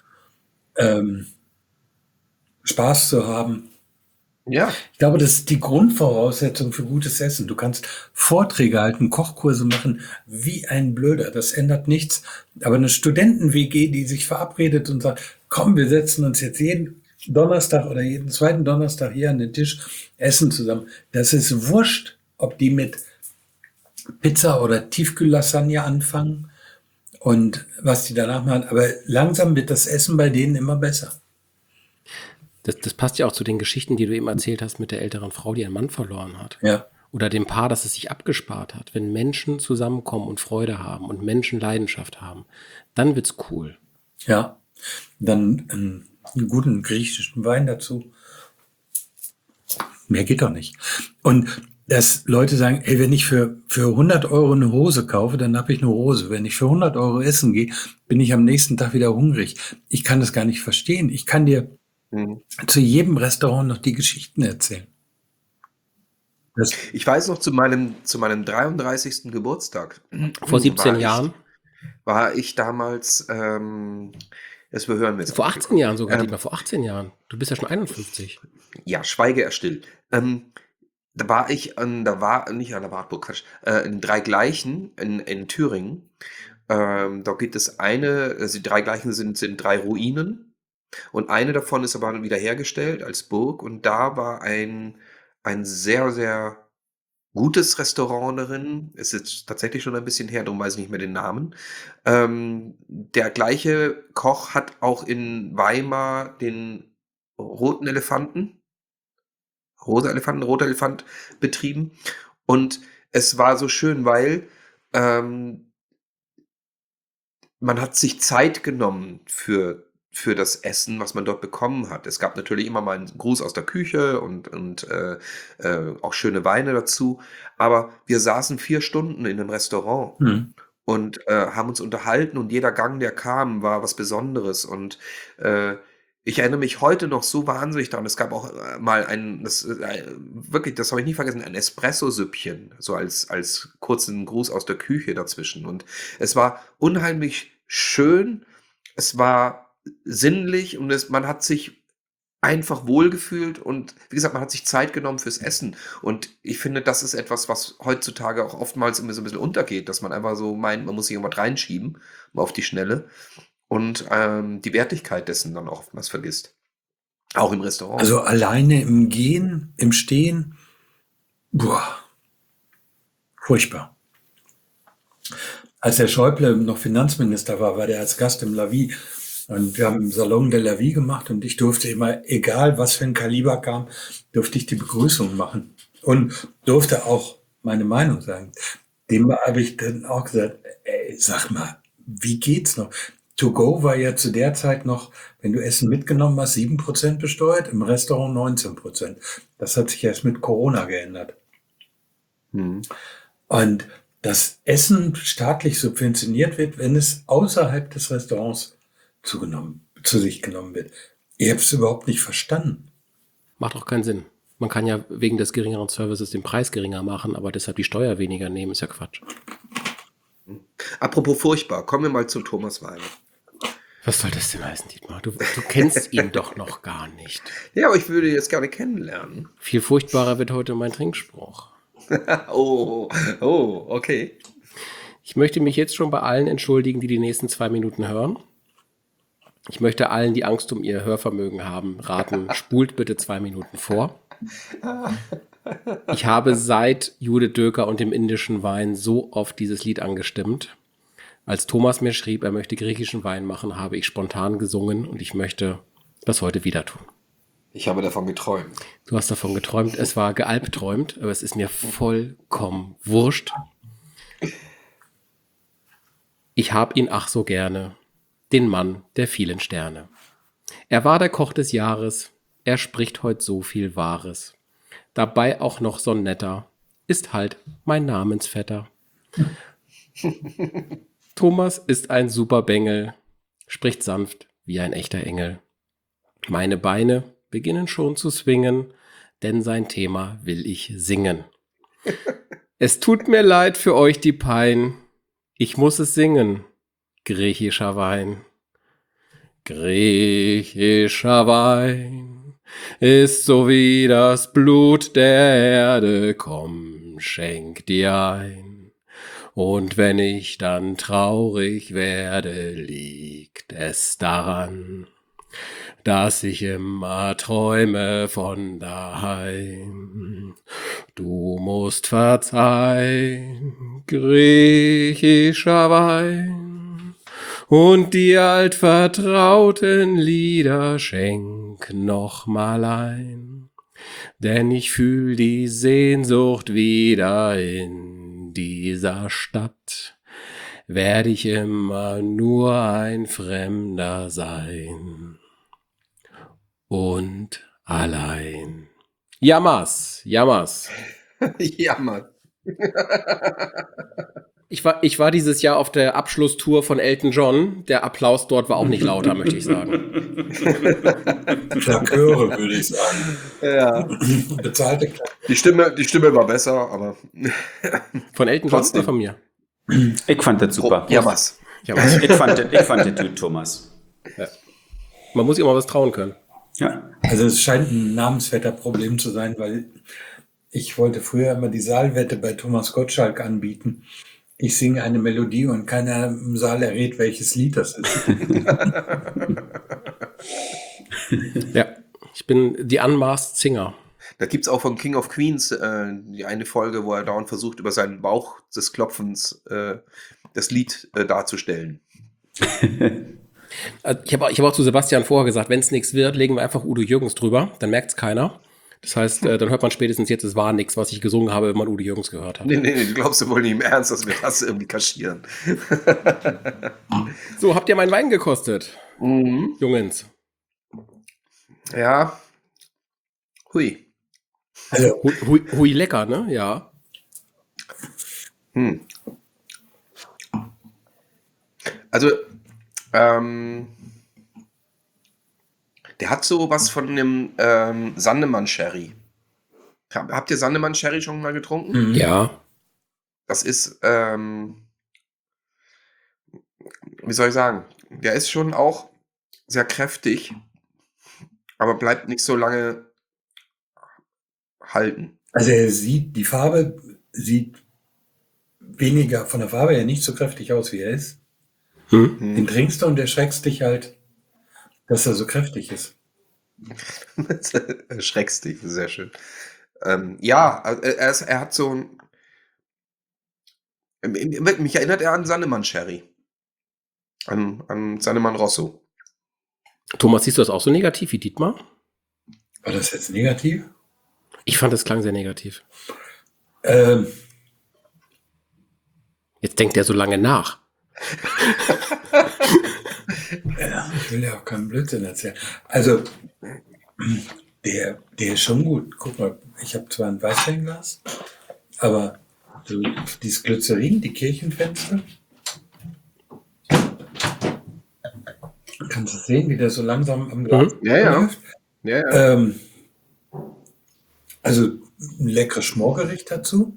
Spaß zu haben. Ja, Ich glaube, das ist die Grundvoraussetzung für gutes Essen. Du kannst Vorträge halten, Kochkurse machen, wie ein Blöder. Das ändert nichts. Aber eine Studenten-WG, die sich verabredet und sagt, komm, wir setzen uns jetzt jeden Donnerstag oder jeden zweiten Donnerstag hier an den Tisch, essen zusammen. Das ist wurscht, ob die mit Pizza oder Tiefkühllasagne anfangen und was die danach machen. Aber langsam wird das Essen bei denen immer besser. Das passt ja auch zu den Geschichten, die du eben erzählt hast mit der älteren Frau, die ihren Mann verloren hat. Ja. Oder dem Paar, das es sich abgespart hat. Wenn Menschen zusammenkommen und Freude haben und Menschen Leidenschaft haben, dann wird's cool. Ja, dann einen guten griechischen Wein dazu. Mehr geht doch nicht. Und dass Leute sagen, ey, wenn ich für 100 Euro eine Hose kaufe, dann habe ich eine Hose. Wenn ich für 100 Euro essen gehe, bin ich am nächsten Tag wieder hungrig. Ich kann das gar nicht verstehen. Ich kann dir zu jedem Restaurant noch die Geschichten erzählen. Das, ich weiß noch zu meinem 33. Geburtstag. Vor 17 war Jahren? War ich damals, das behören wir jetzt. Vor 18 Jahren sogar, Ähm, Dietmar, vor 18 Jahren. Du bist ja schon 51. Ja, schweige er still. Da war ich nicht an der Wartburg, Quatsch, in Dreigleichen in Thüringen. Da gibt es also die Dreigleichen sind 3 Ruinen und eine davon ist aber wiederhergestellt als Burg und da war ein sehr, sehr gutes Restaurant darin. Es ist tatsächlich schon ein bisschen her, darum weiß ich nicht mehr den Namen. Der gleiche Koch hat auch in Weimar den roten Elefanten, roter Elefant betrieben. Und es war so schön, weil man hat sich Zeit genommen für das Essen, was man dort bekommen hat. Es gab natürlich immer mal einen Gruß aus der Küche und auch schöne Weine dazu. Aber wir saßen 4 Stunden in einem Restaurant und haben uns unterhalten und jeder Gang, der kam, war was Besonderes. Und ich erinnere mich heute noch so wahnsinnig daran. Es gab auch mal wirklich, das habe ich nie vergessen, ein Espresso-Süppchen, so als kurzen Gruß aus der Küche dazwischen. Und es war unheimlich schön, es war sinnlich und man hat sich einfach wohlgefühlt und wie gesagt, man hat sich Zeit genommen fürs Essen. Und ich finde, das ist etwas, was heutzutage auch oftmals immer so ein bisschen untergeht, dass man einfach so meint, man muss sich irgendwas reinschieben, mal auf die Schnelle. Und die Wertigkeit dessen dann oftmals vergisst. Auch im Restaurant. Also alleine im Gehen, im Stehen, furchtbar. Als der Schäuble noch Finanzminister war der als Gast im La Vie. Und wir haben im Salon de la Vie gemacht und ich durfte immer, egal was für ein Kaliber kam, durfte ich die Begrüßung machen. Und durfte auch meine Meinung sagen. Dem habe ich dann auch gesagt, ey, sag mal, wie geht's noch? To go war ja zu der Zeit noch, wenn du Essen mitgenommen hast, 7% besteuert, im Restaurant 19%. Das hat sich erst mit Corona geändert. Und das Essen staatlich subventioniert wird, wenn es außerhalb des Restaurants zu sich genommen wird. Ich habe es überhaupt nicht verstanden. Macht auch keinen Sinn. Man kann ja wegen des geringeren Services den Preis geringer machen, aber deshalb die Steuer weniger nehmen, ist ja Quatsch. Apropos furchtbar, kommen wir mal zu Thomas Weine. Was soll das denn heißen, Dietmar? Du kennst ihn doch noch gar nicht. Ja, aber ich würde ihn jetzt gerne kennenlernen. Viel furchtbarer wird heute mein Trinkspruch. Oh, okay. Ich möchte mich jetzt schon bei allen entschuldigen, die nächsten 2 Minuten hören. Ich möchte allen, die Angst um ihr Hörvermögen haben, raten, spult bitte 2 Minuten vor. Ich habe seit Judith Döker und dem indischen Wein so oft dieses Lied angestimmt. Als Thomas mir schrieb, er möchte griechischen Wein machen, habe ich spontan gesungen und ich möchte das heute wieder tun. Ich habe davon geträumt. Du hast davon geträumt, es war gealbträumt, aber es ist mir vollkommen wurscht. Ich hab ihn ach so gerne, den Mann der vielen Sterne. Er war der Koch des Jahres, er spricht heut so viel Wahres. Dabei auch noch so netter, ist halt mein Namensvetter. Thomas ist ein super Bengel, spricht sanft wie ein echter Engel. Meine Beine beginnen schon zu swingen, denn sein Thema will ich singen. Es tut mir leid für euch die Pein, ich muss es singen, griechischer Wein. Griechischer Wein ist so wie das Blut der Erde, komm, schenk dir ein. Und wenn ich dann traurig werde, liegt es daran, dass ich immer träume von daheim. Du musst verzeihen, griechischer Wein, und die altvertrauten Lieder schenk noch mal ein. Denn ich fühl die Sehnsucht wieder in dieser Stadt, werde ich immer nur ein Fremder sein und allein. Jammers. Jammern. Ich war dieses Jahr auf der Abschlusstour von Elton John. Der Applaus dort war auch nicht lauter, möchte ich sagen. Klaköre, würde ich sagen. Ja. Bezahlte Klaköre. Die Stimme war besser, aber Von Elton John Trotzdem. oder von mir? Ich fand das super. Ja, was? Jammers. Ich fand das gut, Thomas. Man muss sich immer was trauen können. Ja. Also es scheint ein Namensvetterproblem zu sein, weil ich wollte früher immer die Saalwette bei Thomas Gottschalk anbieten. Ich singe eine Melodie und keiner im Saal errät, welches Lied das ist. Ja, ich bin die Unmasked Singer. Da gibt es auch von King of Queens die eine Folge, wo er dauernd versucht, über seinen Bauch des Klopfens das Lied darzustellen. Also ich hab auch zu Sebastian vorher gesagt, wenn es nichts wird, legen wir einfach Udo Jürgens drüber, dann merkt es keiner. Das heißt, dann hört man spätestens jetzt, es war nichts, was ich gesungen habe, wenn man Udo Jürgens gehört hat. Nee, du glaubst ja wohl nicht im Ernst, dass wir das irgendwie kaschieren. So, habt ihr meinen Wein gekostet, Mhm. Jungens? Ja. Hui. Also, Hui, lecker, ne? Ja. Hm. Also, der hat so was von einem Sandemann-Sherry. Habt ihr Sandemann-Sherry schon mal getrunken? Ja. Das ist, wie soll ich sagen, der ist schon auch sehr kräftig, aber bleibt nicht so lange halten. also die Farbe sieht weniger von der Farbe her nicht so kräftig aus, wie er ist. Den trinkst du und erschreckst dich halt, dass er so kräftig ist. Erschreckst dich, sehr schön. Ja, also er hat so ein. Mich erinnert er an Sandemann Sherry. An Sandemann Rosso. Thomas, siehst du das auch so negativ wie Dietmar? War das jetzt negativ? Ich fand, das klang sehr negativ. Jetzt denkt er so lange nach. Ja, ich will ja auch keinen Blödsinn erzählen. Also, der ist schon gut. Guck mal, ich habe zwar ein Weißweinglas, aber so dieses Glycerin, die Kirchenfenster. Kannst du sehen, wie der so langsam am Glas Ja. läuft? Ja. Also ein leckeres Schmorgericht dazu.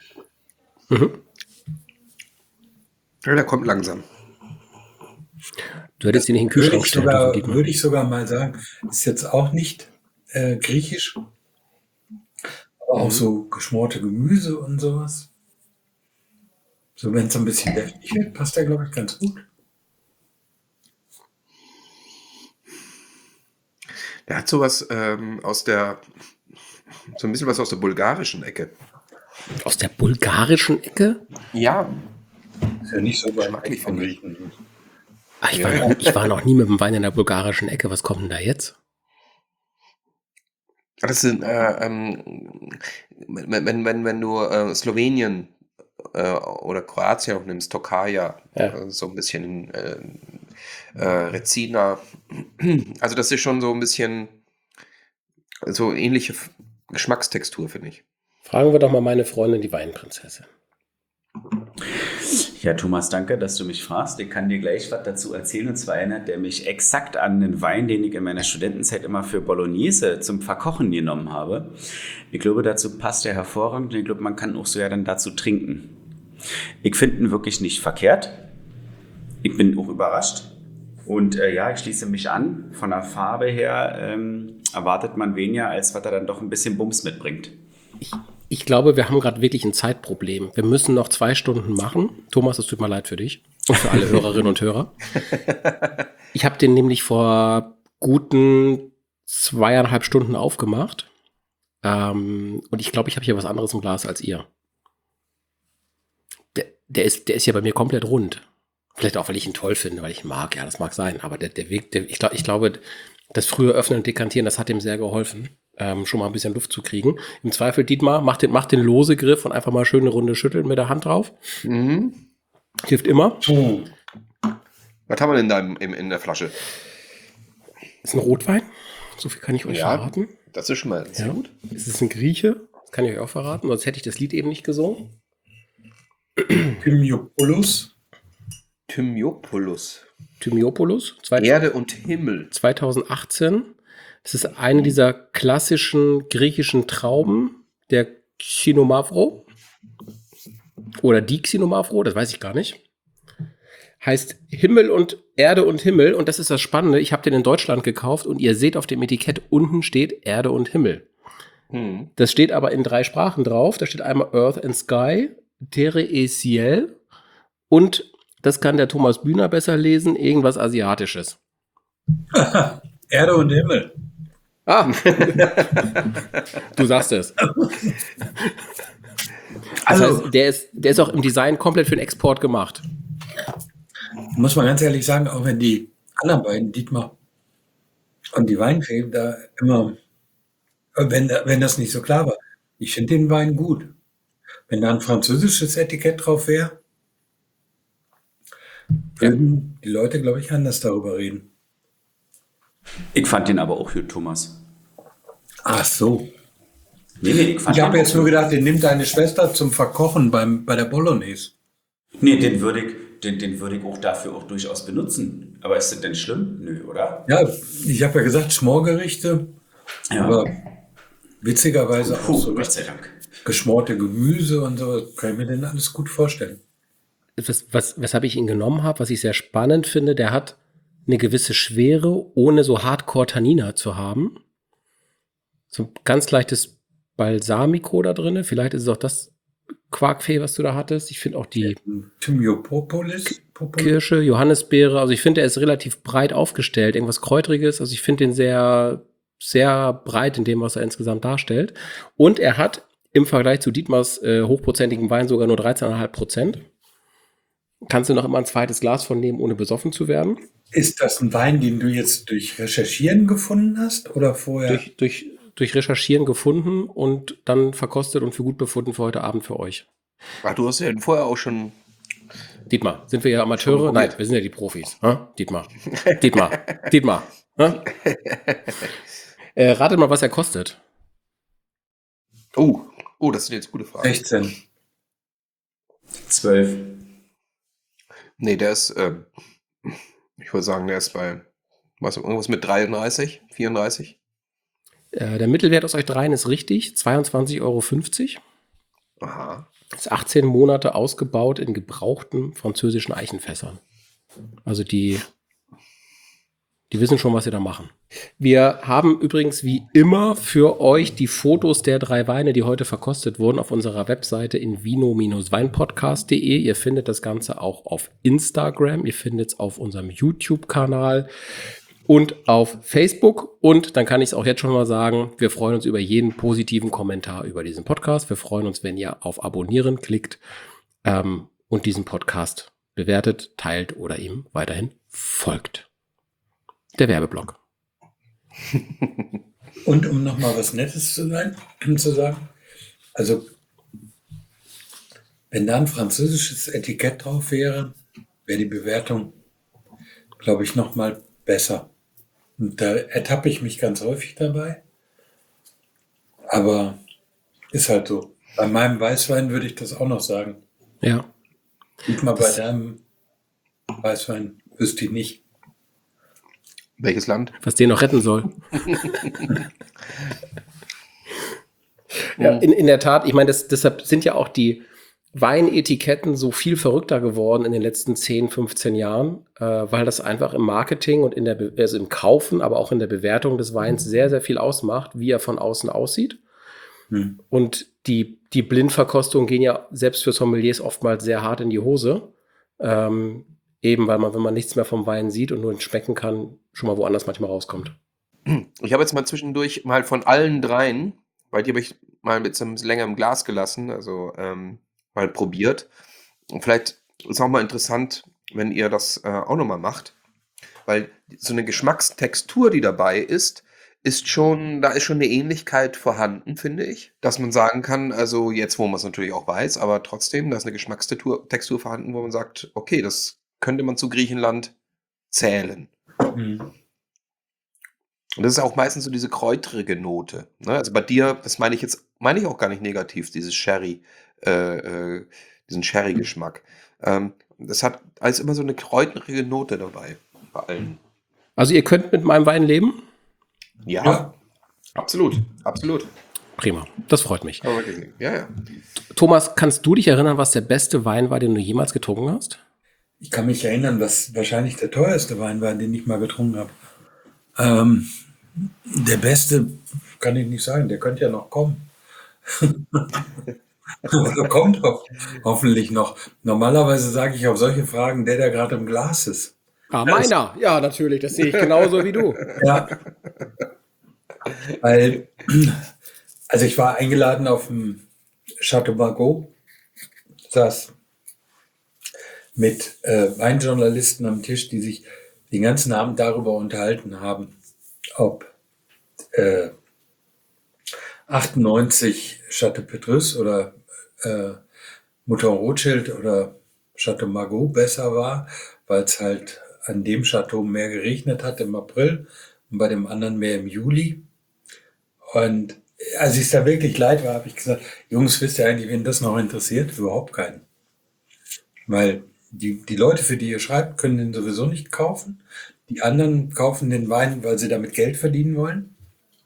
Ja, der kommt langsam. Du hättest ihn nicht in den Kühlschrank stellen dürfen, Dietmar. Würde ich sogar mal sagen, ist jetzt auch nicht griechisch, aber auch so geschmorte Gemüse und sowas. So, wenn es ein bisschen deftig wird, passt der, glaube ich, ganz gut. Der hat sowas so ein bisschen was aus der bulgarischen Ecke. Aus der bulgarischen Ecke? Ja. Ist ja nicht so weit Geschmacklich weg vom finde ich. Griechen. Ach, ich war noch nie mit dem Wein in der bulgarischen Ecke. Was kommt denn da jetzt? Das sind, wenn du Slowenien oder Kroatien auch nimmst, Tokaja, Ja. so ein bisschen Rezina. Also das ist schon so ein bisschen so ähnliche Geschmackstextur, finde ich. Fragen wir doch mal meine Freundin, die Weinprinzessin. Ja, Thomas, danke, dass du mich fragst. Ich kann dir gleich was dazu erzählen. Und zwar erinnert der mich exakt an den Wein, den ich in meiner Studentenzeit immer für Bolognese zum Verkochen genommen habe. Ich glaube, dazu passt er hervorragend. Und ich glaube, man kann auch so ja dann dazu trinken. Ich finde ihn wirklich nicht verkehrt. Ich bin auch überrascht. Und ja, ich schließe mich an. Von der Farbe her erwartet man weniger, als was er dann doch ein bisschen Bums mitbringt. Ich glaube, wir haben gerade wirklich ein Zeitproblem. Wir müssen noch 2 Stunden machen. Thomas, es tut mir leid für dich und für alle Hörerinnen und Hörer. Ich habe den nämlich vor guten 2,5 Stunden aufgemacht. Und ich glaube, ich habe hier was anderes im Glas als ihr. Der ist ja bei mir komplett rund. Vielleicht auch, weil ich ihn toll finde, weil ich ihn mag. Ja, das mag sein. Aber der Weg, ich glaube, das frühe Öffnen und Dekantieren, das hat ihm sehr geholfen, schon mal ein bisschen Luft zu kriegen. Im Zweifel, Dietmar, mach den lose Griff und einfach mal schön eine Runde schütteln mit der Hand drauf. Hilft immer. Was haben wir denn da in der Flasche? Ist ein Rotwein. So viel kann ich euch verraten. Das ist schon mal sehr gut. Es ist ein Grieche. Das kann ich euch auch verraten. Sonst hätte ich das Lied eben nicht gesungen. Thymiopoulos. Erde und Himmel. 2018. Das ist eine dieser klassischen griechischen Trauben, der Xinomavro. Oder die Xinomavro, das weiß ich gar nicht. Heißt Erde und Himmel. Und das ist das Spannende. Ich habe den in Deutschland gekauft und ihr seht auf dem Etikett, unten steht Erde und Himmel. Das steht aber in 3 Sprachen drauf. Da steht einmal Earth and Sky, Terre et Ciel und das kann der Thomas Bühner besser lesen, irgendwas Asiatisches. Erde und Himmel. Ah, du sagst es. Das Also, heißt, der ist auch im Design komplett für den Export gemacht. muss man ganz ehrlich sagen, auch wenn die anderen beiden, Dietmar und die Weinfee, da immer, wenn das nicht so klar war, ich finde den Wein gut. Wenn da ein französisches Etikett drauf wäre, würden die Leute, glaube ich, anders darüber reden. Ich fand den aber auch gut, Thomas. Ach so. Nee, ich fand Ich habe den jetzt auch nur gut. gedacht, den nimmt deine Schwester zum Verkochen bei der Bolognese. Nee, den würde ich auch dafür auch durchaus benutzen. Aber ist das denn schlimm? Nö, oder? Ja, ich habe ja gesagt, Schmorgerichte, Ja. aber witzigerweise auch Puh, so Gott sei Dank. geschmorte Gemüse und so, kann ich mir den alles gut vorstellen. Weshalb ich ihn genommen habe, was ich sehr spannend finde, der hat eine gewisse Schwere, ohne so Hardcore-Tanniner zu haben. So ein ganz leichtes Balsamico da drin. Vielleicht ist es auch das Quarkfee, was du da hattest. Ich finde auch die Thymiopoplis? Kirsche, Johannisbeere. Also ich finde, er ist relativ breit aufgestellt. Irgendwas Kräutriges. Also ich finde den sehr, sehr breit in dem, was er insgesamt darstellt. Und er hat im Vergleich zu Dietmars hochprozentigem Wein sogar nur 13,5%. Kannst du noch immer ein zweites Glas von nehmen, ohne besoffen zu werden? Ist das ein Wein, den du jetzt durch Recherchieren gefunden hast oder vorher? Durch Recherchieren gefunden und dann verkostet und für gut befunden für heute Abend für euch. Ach, du hast ja vorher auch schon. Dietmar, sind wir ja Amateure? Schon Nein, probiert. wir sind ja die Profis. Dietmar. Dietmar. Ratet mal, was er kostet. Oh, das sind jetzt gute Fragen. 16. 12. Nee, der ist, ich würde sagen, der ist bei, irgendwas mit 33, 34. Der Mittelwert aus euch dreien ist richtig, 22,50 €. Aha. Ist 18 Monate ausgebaut in gebrauchten französischen Eichenfässern. Also die wissen schon, was sie da machen. Wir haben übrigens wie immer für euch die Fotos der 3 Weine, die heute verkostet wurden, auf unserer Webseite in vino-weinpodcast.de. Ihr findet das Ganze auch auf Instagram. Ihr findet es auf unserem YouTube-Kanal und auf Facebook. Und dann kann ich es auch jetzt schon mal sagen, wir freuen uns über jeden positiven Kommentar über diesen Podcast. Wir freuen uns, wenn ihr auf Abonnieren klickt und diesen Podcast bewertet, teilt oder ihm weiterhin folgt. Der Werbeblock. Und um nochmal was Nettes zu sagen, also wenn da ein französisches Etikett drauf wäre, wäre die Bewertung, glaube ich, nochmal besser. Und da ertappe ich mich ganz häufig dabei. Aber ist halt so. Bei meinem Weißwein würde ich das auch noch sagen. Ja. Nicht mal bei deinem Weißwein wüsste ich nicht. Welches Land? Was den noch retten soll. Ja, in der Tat, ich meine, deshalb sind ja auch die Weinetiketten so viel verrückter geworden in den letzten 10, 15 Jahren, weil das einfach im Marketing und also im Kaufen, aber auch in der Bewertung des Weins sehr, sehr viel ausmacht, wie er von außen aussieht. Und die Blindverkostungen gehen ja selbst für Sommeliers oftmals sehr hart in die Hose. Eben weil man, wenn man nichts mehr vom Wein sieht und nur schmecken kann, schon mal woanders manchmal rauskommt. Ich habe jetzt mal zwischendurch mal von allen dreien, weil die habe ich mal mit so einem länger im Glas gelassen, also mal probiert. Und vielleicht ist auch mal interessant, wenn ihr das auch nochmal macht, weil so eine Geschmackstextur, die dabei ist schon, da ist schon eine Ähnlichkeit vorhanden, finde ich, dass man sagen kann, also jetzt, wo man es natürlich auch weiß, aber trotzdem, da ist eine Geschmackstextur vorhanden, wo man sagt, okay, das könnte man zu Griechenland zählen. Und das ist auch meistens so diese kräutrige Note. Ne? Also bei dir, das meine ich auch gar nicht negativ, dieses Sherry, diesen Sherry-Geschmack. Das hat alles immer so eine kräutrige Note dabei, bei allen. Also ihr könnt mit meinem Wein leben? Ja. Absolut. Prima, das freut mich. Aber wirklich, ja. Thomas, kannst du dich erinnern, was der beste Wein war, den du jemals getrunken hast? Ich kann mich erinnern, was wahrscheinlich der teuerste Wein war, den ich mal getrunken habe. Der beste kann ich nicht sagen, der könnte ja noch kommen. Oder kommt hoffentlich noch. Normalerweise sage ich auf solche Fragen, der gerade im Glas ist. Ah, meiner. Ja, natürlich, das sehe ich genauso wie du. Ja. weil, also ich war eingeladen auf dem Chateau Margaux, saß mit Weinjournalisten am Tisch, die sich den ganzen Abend darüber unterhalten haben, ob 98 Chateau Petrus oder Mouton Rothschild oder Chateau Margaux besser war, weil es halt an dem Chateau mehr geregnet hat im April und bei dem anderen mehr im Juli. Und als ich da wirklich leid war, habe ich gesagt, Jungs, wisst ihr eigentlich, wen das noch interessiert? Überhaupt keinen. Weil die Leute, für die ihr schreibt, können den sowieso nicht kaufen. Die anderen kaufen den Wein, weil sie damit Geld verdienen wollen.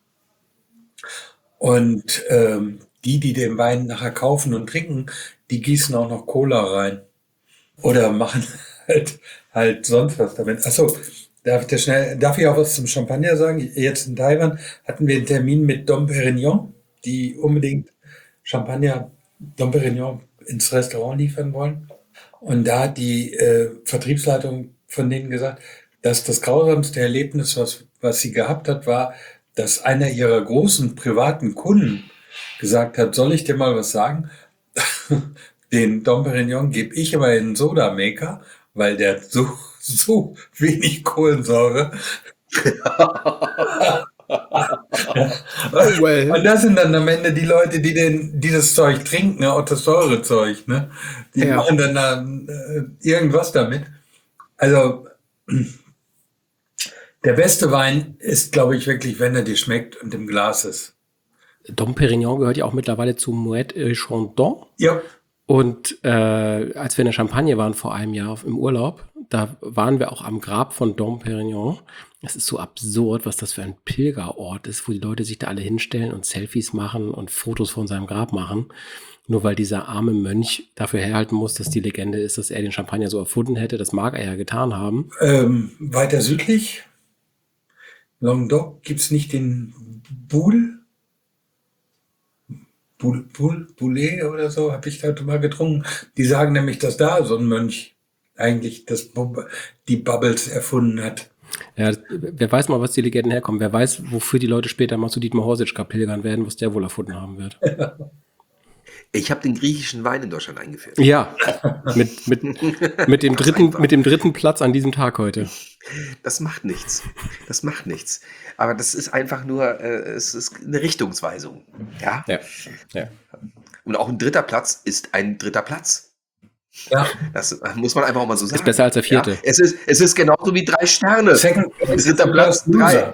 Und die den Wein nachher kaufen und trinken, die gießen auch noch Cola rein. Oder machen halt sonst was damit. Achso, darf ich auch was zum Champagner sagen? Jetzt in Taiwan hatten wir einen Termin mit Dom Perignon, die unbedingt Champagner Dom Perignon ins Restaurant liefern wollen. Und da hat die Vertriebsleitung von denen gesagt, dass das grausamste Erlebnis, was sie gehabt hat, war, dass einer ihrer großen privaten Kunden gesagt hat, soll ich dir mal was sagen? Den Dom Perignon gebe ich immer in einen Soda-Maker, weil der hat so wenig Kohlensäure. Oh well. Und das sind dann am Ende die Leute, die dieses Zeug trinken, ne? Auch das Säurezeug, ne? Die Ja. machen dann da, irgendwas damit. Also der beste Wein ist, glaube ich, wirklich, wenn er dir schmeckt und im Glas ist. Dom Perignon gehört ja auch mittlerweile zu Moet et Chandon. Ja, Und als wir in der Champagne waren vor einem Jahr im Urlaub, da waren wir auch am Grab von Dom Perignon. Es ist so absurd, was das für ein Pilgerort ist, wo die Leute sich da alle hinstellen und Selfies machen und Fotos von seinem Grab machen. Nur weil dieser arme Mönch dafür herhalten muss, dass die Legende ist, dass er den Champagner so erfunden hätte. Das mag er ja getan haben. weiter südlich, Languedoc, gibt's nicht den Boulet oder so, habe ich da mal getrunken. Die sagen nämlich, dass da so ein Mönch eigentlich die Bubbles erfunden hat. Ja, wer weiß mal, was die Legenden herkommen. Wer weiß, wofür die Leute später mal zu Dietmar Horsitschka pilgern werden, was der wohl erfunden haben wird. Ich habe den griechischen Wein in Deutschland eingeführt. Ja, mit dem dritten Platz an diesem Tag heute. Das macht nichts. Das macht nichts. Aber das ist einfach nur, es ist eine Richtungsweisung. Ja? Ja. Und auch ein dritter Platz ist ein dritter Platz. Ja, Das muss man einfach auch mal so sagen. Ist besser als der vierte. Ja? Es ist genauso wie 3 Sterne. Second place Dritter Platz, 3.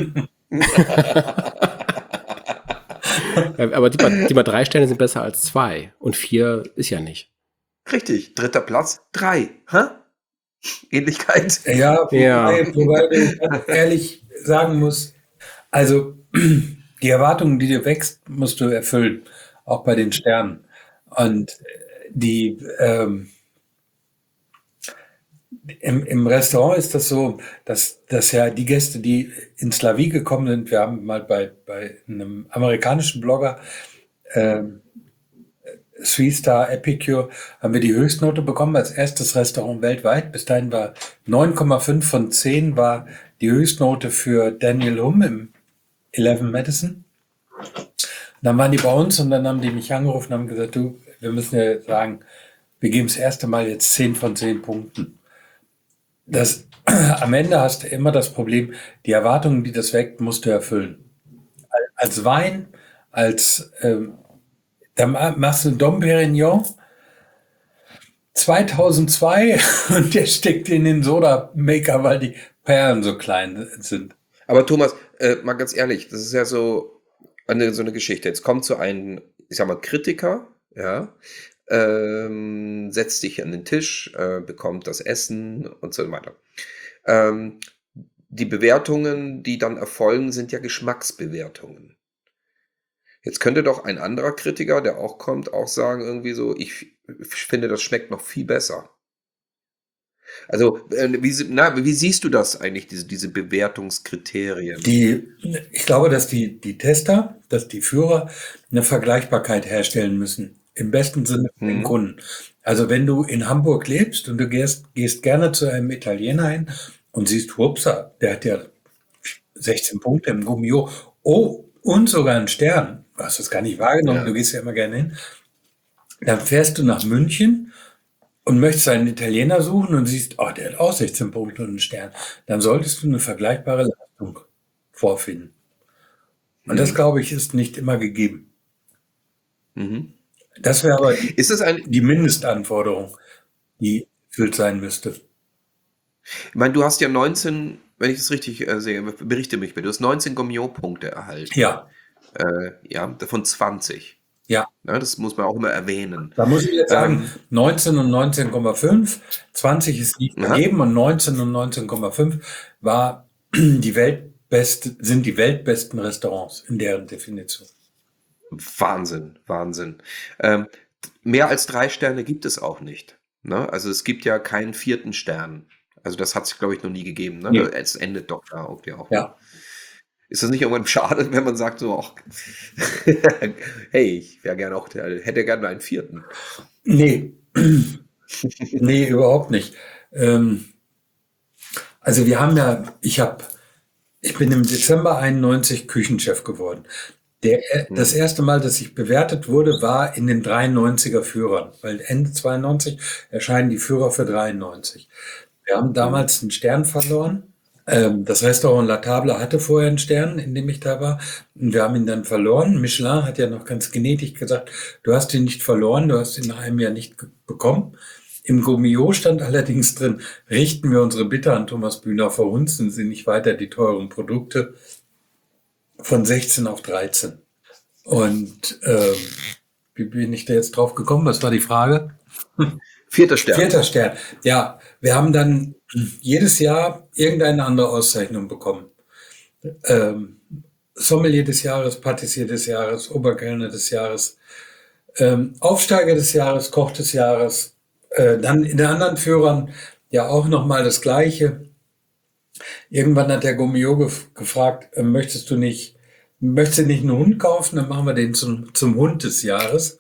Aber die mal 3 Sterne sind besser als 2. Und 4 ist ja nicht. Richtig. Dritter Platz, 3. Hä? Ähnlichkeit. ja, Ja. wobei ich ganz ehrlich sagen muss, also die Erwartungen, die du wächst, musst du erfüllen, auch bei den Sternen. Und die im Restaurant ist das so, dass ja die Gäste, die ins La Vie gekommen sind, wir haben mal bei einem amerikanischen Blogger, Three Star Epicure, haben wir die Höchstnote bekommen als erstes Restaurant weltweit. Bis dahin war 9,5 von 10 war die Höchstnote für Daniel Hum im 11 Madison. Dann waren die bei uns und dann haben die mich angerufen und haben gesagt, du, wir müssen ja sagen, wir geben das erste Mal jetzt 10 von 10 Punkten. Am Ende hast du immer das Problem, die Erwartungen, die das weckt, musst du erfüllen. Als Wein, dann machst du Dom Perignon 2002 und der steckt in den Soda-Maker, weil die Perlen so klein sind. Aber Thomas, mal ganz ehrlich, das ist ja so eine Geschichte. Jetzt kommt so ein, ich sag mal, Kritiker, ja, setzt sich an den Tisch, bekommt das Essen und so weiter. Die Bewertungen, die dann erfolgen, sind ja Geschmacksbewertungen. Jetzt könnte doch ein anderer Kritiker, der auch kommt, auch sagen irgendwie so, ich finde, das schmeckt noch viel besser. Also, wie siehst du das eigentlich, diese Bewertungskriterien? Ich glaube, dass die Tester, dass die Führer eine Vergleichbarkeit herstellen müssen. Im besten Sinne für den Kunden. Also wenn du in Hamburg lebst und du gehst gerne zu einem Italiener hin und siehst, hupsa, der hat ja 16 Punkte im Gummio. Oh, und sogar einen Stern. Du hast das gar nicht wahrgenommen, du Ja. gehst ja immer gerne hin. Dann fährst du nach München und möchtest einen Italiener suchen und siehst, oh, der hat auch 16 Punkte und einen Stern. Dann solltest du eine vergleichbare Leistung vorfinden. Und das, glaube ich, ist nicht immer gegeben. Mhm. Das wäre aber Ist es ein, die Mindestanforderung, die erfüllt sein müsste. ich meine, du hast ja 19, wenn ich das richtig sehe, berichte mich bitte, du hast 19 Gummio-Punkte erhalten. Ja, Ja, davon 20. ja. Ja, das muss man auch immer erwähnen. Da muss ich jetzt sagen, 19 und 19,5, 20 ist nicht Ja. vergeben und 19 und 19,5 sind die weltbesten Restaurants in deren Definition. Wahnsinn, Wahnsinn. Mehr als 3 Sterne gibt es auch nicht. Ne? Also es gibt ja keinen 4. Stern. Also das hat es, glaube ich, noch nie gegeben. Ne? Nee. Es endet doch da irgendwie auch. Ja. Ist das nicht irgendwann schade, wenn man sagt so, ach, hey, ich wäre gerne auch, hätte gerne einen 4. Nee. Nee, überhaupt nicht. Also wir haben ja, ich bin im Dezember 91 Küchenchef geworden. Das erste Mal, dass ich bewertet wurde, war in den 93er Führern, weil Ende 92 erscheinen die Führer für 93. Wir haben damals einen Stern verloren. Das Restaurant La Table hatte vorher einen Stern, in dem ich da war. Und wir haben ihn dann verloren. Michelin hat ja noch ganz gnädig gesagt, du hast ihn nicht verloren, du hast ihn nach einem Jahr nicht bekommen. Im Gummio stand allerdings drin, richten wir unsere Bitte an Thomas Bühner, verhunzen Sie nicht weiter die teuren Produkte von 16 auf 13. Und wie bin ich da jetzt drauf gekommen? Was war die Frage? 4. Stern. 4. Stern. Ja, wir haben dann jedes Jahr irgendeine andere Auszeichnung bekommen. Sommelier des Jahres, Patissier des Jahres, Oberkellner des Jahres, Aufsteiger des Jahres, Koch des Jahres. Dann in den anderen Führern ja auch nochmal das Gleiche. Irgendwann hat der Gummio gefragt, möchtest du nicht einen Hund kaufen? Dann machen wir den zum Hund des Jahres.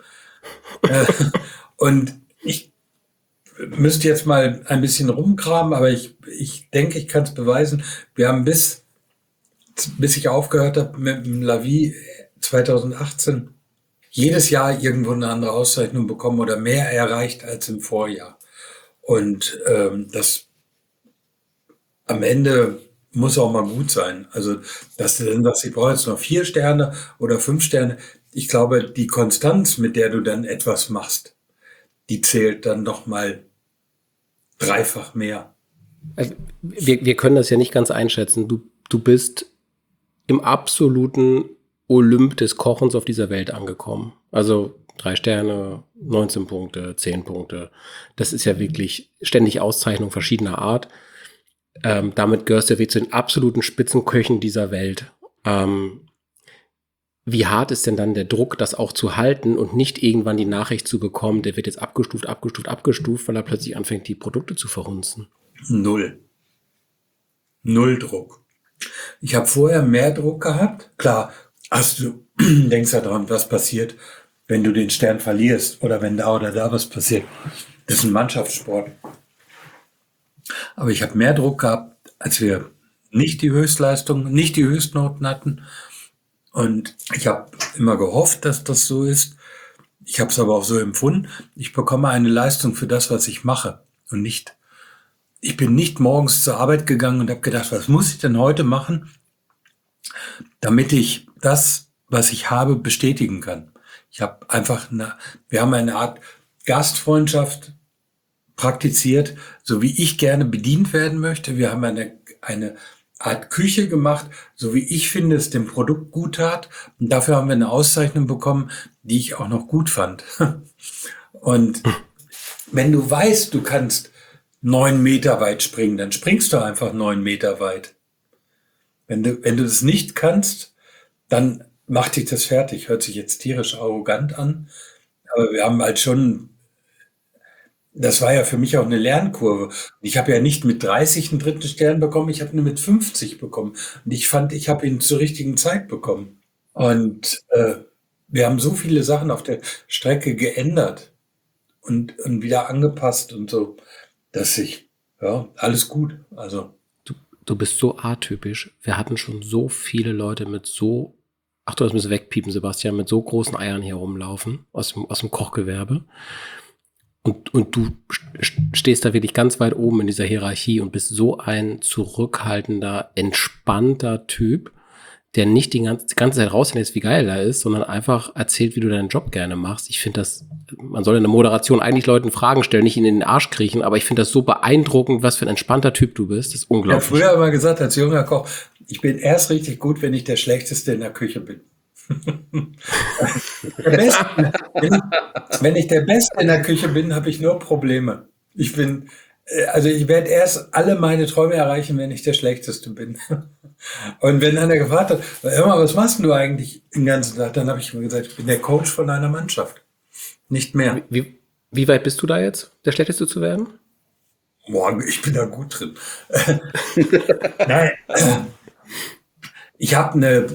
Und ich müsste jetzt mal ein bisschen rumkramen, aber ich denke, ich kann es beweisen. Wir haben bis ich aufgehört habe mit dem La Vie 2018 jedes Jahr irgendwo eine andere Auszeichnung bekommen oder mehr erreicht als im Vorjahr. Und das am Ende muss auch mal gut sein. Also, dass du dann sagst, ich brauche jetzt noch 4 Sterne oder 5 Sterne. Ich glaube, die Konstanz, mit der du dann etwas machst, die zählt dann noch mal dreifach mehr. Also wir können das ja nicht ganz einschätzen. Du bist im absoluten Olymp des Kochens auf dieser Welt angekommen. Also 3 Sterne, 19 Punkte, 10 Punkte. Das ist ja wirklich ständig Auszeichnung verschiedener Art. Damit gehörst du ja zu den absoluten Spitzenköchen dieser Welt. Wie hart ist denn dann der Druck, das auch zu halten und nicht irgendwann die Nachricht zu bekommen, der wird jetzt abgestuft, weil er plötzlich anfängt, die Produkte zu verhunzen? Null Druck. Ich habe vorher mehr Druck gehabt. Klar, denkst ja dran, was passiert, wenn du den Stern verlierst oder wenn da oder da was passiert. Das ist ein Mannschaftssport. Aber ich habe mehr Druck gehabt, als wir nicht die Höchstleistung, nicht die Höchstnoten hatten. Und ich habe immer gehofft, dass das so ist. Ich habe es aber auch so empfunden. Ich bekomme eine Leistung für das, was ich mache. Und ich bin nicht morgens zur Arbeit gegangen und habe gedacht, was muss ich denn heute machen, damit ich das, was ich habe, bestätigen kann. Ich habe einfach wir haben eine Art Gastfreundschaft praktiziert, so wie ich gerne bedient werden möchte. Wir haben eine Art Küche gemacht, so wie ich finde, es dem Produkt gut tat. Und dafür haben wir eine Auszeichnung bekommen, die ich auch noch gut fand. Und wenn du weißt, du kannst 9 Meter weit springen, dann springst du einfach 9 Meter weit. Wenn du das nicht kannst, dann macht dich das fertig. Hört sich jetzt tierisch arrogant an. Aber wir haben halt schon, das war ja für mich auch eine Lernkurve. Ich habe ja nicht mit 30 einen 3. Stern bekommen, ich habe nur mit 50 bekommen. Und ich fand, ich habe ihn zur richtigen Zeit bekommen. Und wir haben so viele Sachen auf der Strecke geändert und wieder angepasst und so, dass alles gut. Also Du du bist so atypisch. Wir hatten schon so viele Leute mit so, ach du, das müssen wegpiepen, Sebastian, mit so großen Eiern hier rumlaufen, aus dem Kochgewerbe. Und du stehst da wirklich ganz weit oben in dieser Hierarchie und bist so ein zurückhaltender, entspannter Typ, der nicht die ganze Zeit rauslässt, wie geil er ist, sondern einfach erzählt, wie du deinen Job gerne machst. Ich finde das, man soll in der Moderation eigentlich Leuten Fragen stellen, nicht ihnen in den Arsch kriechen, aber ich finde das so beeindruckend, was für ein entspannter Typ du bist. Das ist Ich habe unglaublich. früher immer gesagt, als junger Koch, ich bin erst richtig gut, wenn ich der Schlechteste in der Küche bin. Wenn ich der Beste in der Küche bin, habe ich nur Probleme. Ich werde erst alle meine Träume erreichen, wenn ich der Schlechteste bin. Und wenn einer gefragt hat, hör mal, was machst du eigentlich den ganzen Tag? Dann habe ich immer gesagt, ich bin der Coach von einer Mannschaft. Nicht mehr. Wie weit bist du da jetzt, der Schlechteste zu werden? Boah, ich bin da gut drin. Nein. Ich habe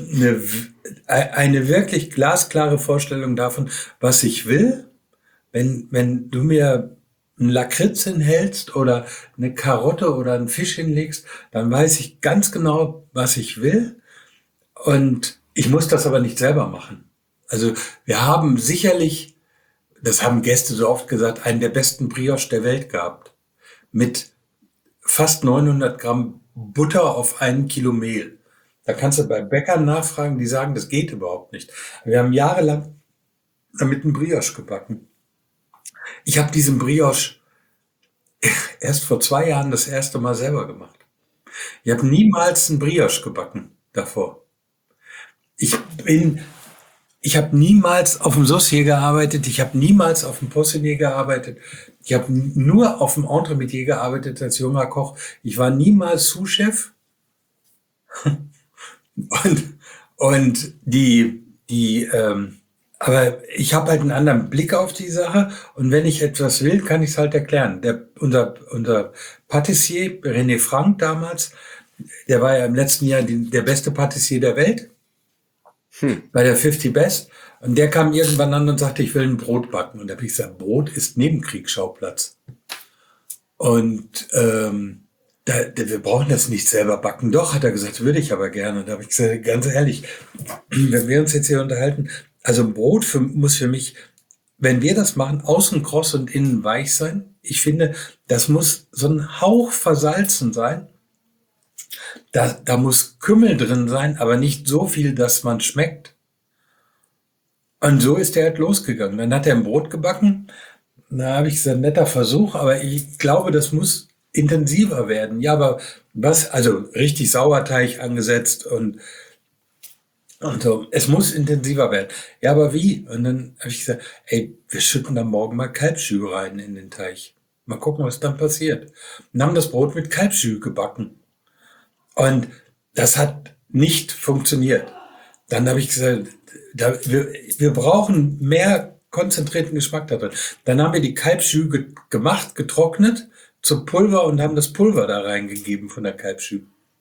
eine wirklich glasklare Vorstellung davon, was ich will. Wenn du mir einen Lakritz hinhältst oder eine Karotte oder einen Fisch hinlegst, dann weiß ich ganz genau, was ich will. Und ich muss das aber nicht selber machen. Also wir haben sicherlich, das haben Gäste so oft gesagt, einen der besten Brioche der Welt gehabt. Mit fast 900 Gramm Butter auf 1 Kilo Mehl. Da kannst du bei Bäckern nachfragen, die sagen, das geht überhaupt nicht. Wir haben jahrelang damit einen Brioche gebacken. Ich habe diesen Brioche erst vor 2 Jahren das erste Mal selber gemacht. Ich habe niemals einen Brioche gebacken davor. Ich habe niemals auf dem Saucier gearbeitet, ich habe niemals auf dem Poissonnier gearbeitet. Ich habe nur auf dem Entremetier gearbeitet als junger Koch. Ich war niemals Sous-Chef. Aber ich habe halt einen anderen Blick auf die Sache und wenn ich etwas will, kann ich es halt erklären. Unser Patissier, René Frank damals, der war ja im letzten Jahr der beste Patissier der Welt, bei der 50 Best. Und der kam irgendwann an und sagte, ich will ein Brot backen. Und da habe ich gesagt, Brot ist Nebenkriegsschauplatz. Und wir brauchen das nicht selber backen. Doch, hat er gesagt, würde ich aber gerne. Da habe ich gesagt, ganz ehrlich, wenn wir uns jetzt hier unterhalten, also ein Brot muss für mich, wenn wir das machen, außen kross und innen weich sein. Ich finde, das muss so ein Hauch versalzen sein. Da muss Kümmel drin sein, aber nicht so viel, dass man schmeckt. Und so ist er halt losgegangen. Dann hat er ein Brot gebacken. Da habe ich gesagt, netter Versuch, aber ich glaube, das muss intensiver werden. Ja, aber was? Also richtig Sauerteig angesetzt und so. Es muss intensiver werden. Ja, aber wie? Und dann habe ich gesagt, ey, wir schütten da morgen mal Kalbsjus rein in den Teig. Mal gucken, was dann passiert. Und haben das Brot mit Kalbsjus gebacken. Und das hat nicht funktioniert. Dann habe ich gesagt, wir brauchen mehr konzentrierten Geschmack da drin. Dann haben wir die Kalbsjus gemacht, getrocknet, zu Pulver und haben das Pulver da reingegeben von der Kalbsjus.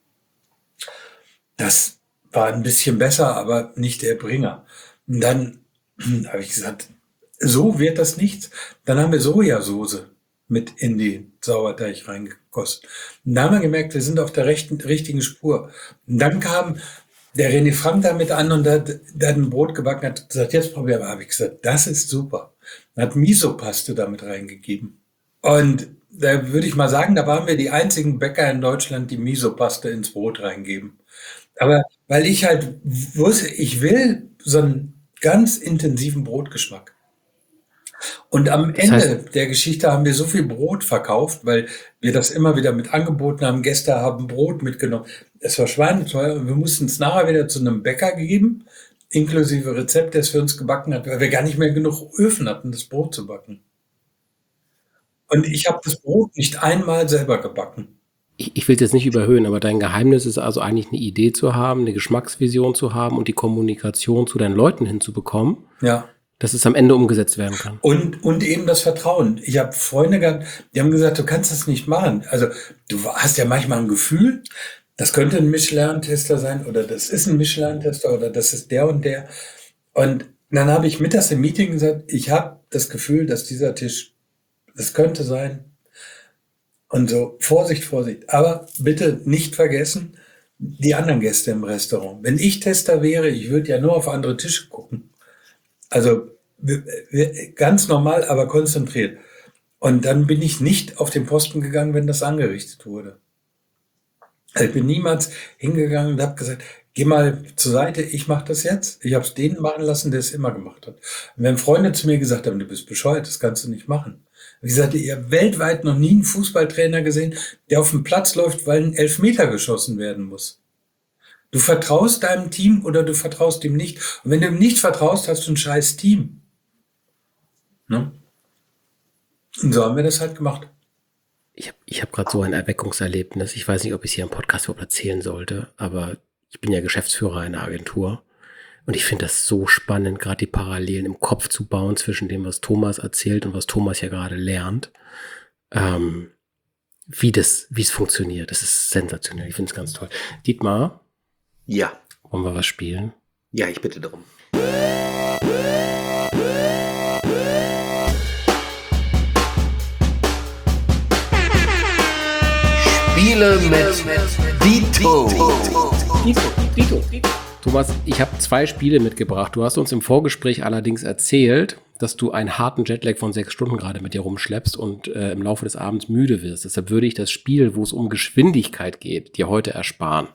Das war ein bisschen besser, aber nicht der Bringer. Und dann habe ich gesagt, so wird das nichts. Dann haben wir Sojasauce mit in die Sauerteig reingegossen. Und da haben wir gemerkt, wir sind auf der richtigen Spur. Und dann kam der René Frank damit an und der hat ein Brot gebacken, hat gesagt, jetzt probieren wir. Habe ich gesagt, das ist super. Und hat Miso-Paste damit reingegeben. Und da würde ich mal sagen, da waren wir die einzigen Bäcker in Deutschland, die Miso-Paste ins Brot reingeben. Aber weil ich halt wusste, ich will so einen ganz intensiven Brotgeschmack. Und am Ende der Geschichte haben wir so viel Brot verkauft, weil wir das immer wieder mit angeboten haben. Gäste haben Brot mitgenommen. Es war schweineteuer und wir mussten es nachher wieder zu einem Bäcker geben, inklusive Rezept, der es für uns gebacken hat, weil wir gar nicht mehr genug Öfen hatten, das Brot zu backen. Und ich habe das Brot nicht einmal selber gebacken. Ich will es jetzt nicht überhöhen, aber dein Geheimnis ist also eigentlich eine Idee zu haben, eine Geschmacksvision zu haben und die Kommunikation zu deinen Leuten hinzubekommen. Ja. Dass es am Ende umgesetzt werden kann. Und eben das Vertrauen. Ich habe Freunde gehabt, die haben gesagt, du kannst das nicht machen. Also du hast ja manchmal ein Gefühl, das könnte ein Michelin-Tester sein oder das ist ein Michelin-Tester oder das ist der und der. Und dann habe ich mittags im Meeting gesagt, ich habe das Gefühl, dass dieser Tisch, das könnte sein. Und so, Vorsicht, Vorsicht. Aber bitte nicht vergessen, die anderen Gäste im Restaurant. Wenn ich Tester wäre, ich würde ja nur auf andere Tische gucken. Also ganz normal, aber konzentriert. Und dann bin ich nicht auf den Posten gegangen, wenn das angerichtet wurde. Also ich bin niemals hingegangen und habe gesagt, geh mal zur Seite, ich mache das jetzt. Ich habe es denen machen lassen, der es immer gemacht hat. Und wenn Freunde zu mir gesagt haben, du bist bescheuert, das kannst du nicht machen. Wie gesagt, ihr habt weltweit noch nie einen Fußballtrainer gesehen, der auf den Platz läuft, weil ein Elfmeter geschossen werden muss. Du vertraust deinem Team oder du vertraust ihm nicht. Und wenn du ihm nicht vertraust, hast du ein scheiß Team. Ne? Und so haben wir das halt gemacht. Ich hab gerade so ein Erweckungserlebnis. Ich weiß nicht, ob ich es hier im Podcast überhaupt erzählen sollte, aber ich bin ja Geschäftsführer einer Agentur und ich finde das so spannend, gerade die Parallelen im Kopf zu bauen zwischen dem, was Thomas erzählt und was Thomas ja gerade lernt. Wie es funktioniert. Das ist sensationell. Ich finde es ganz toll. Dietmar, Ja, wollen wir was spielen? ja, ich bitte darum. Spiele mit Dito. Thomas, ich habe 2 Spiele mitgebracht. Du hast uns im Vorgespräch allerdings erzählt, dass du einen harten Jetlag von 6 Stunden gerade mit dir rumschleppst und im Laufe des Abends müde wirst. Deshalb würde ich das Spiel, wo es um Geschwindigkeit geht, dir heute ersparen.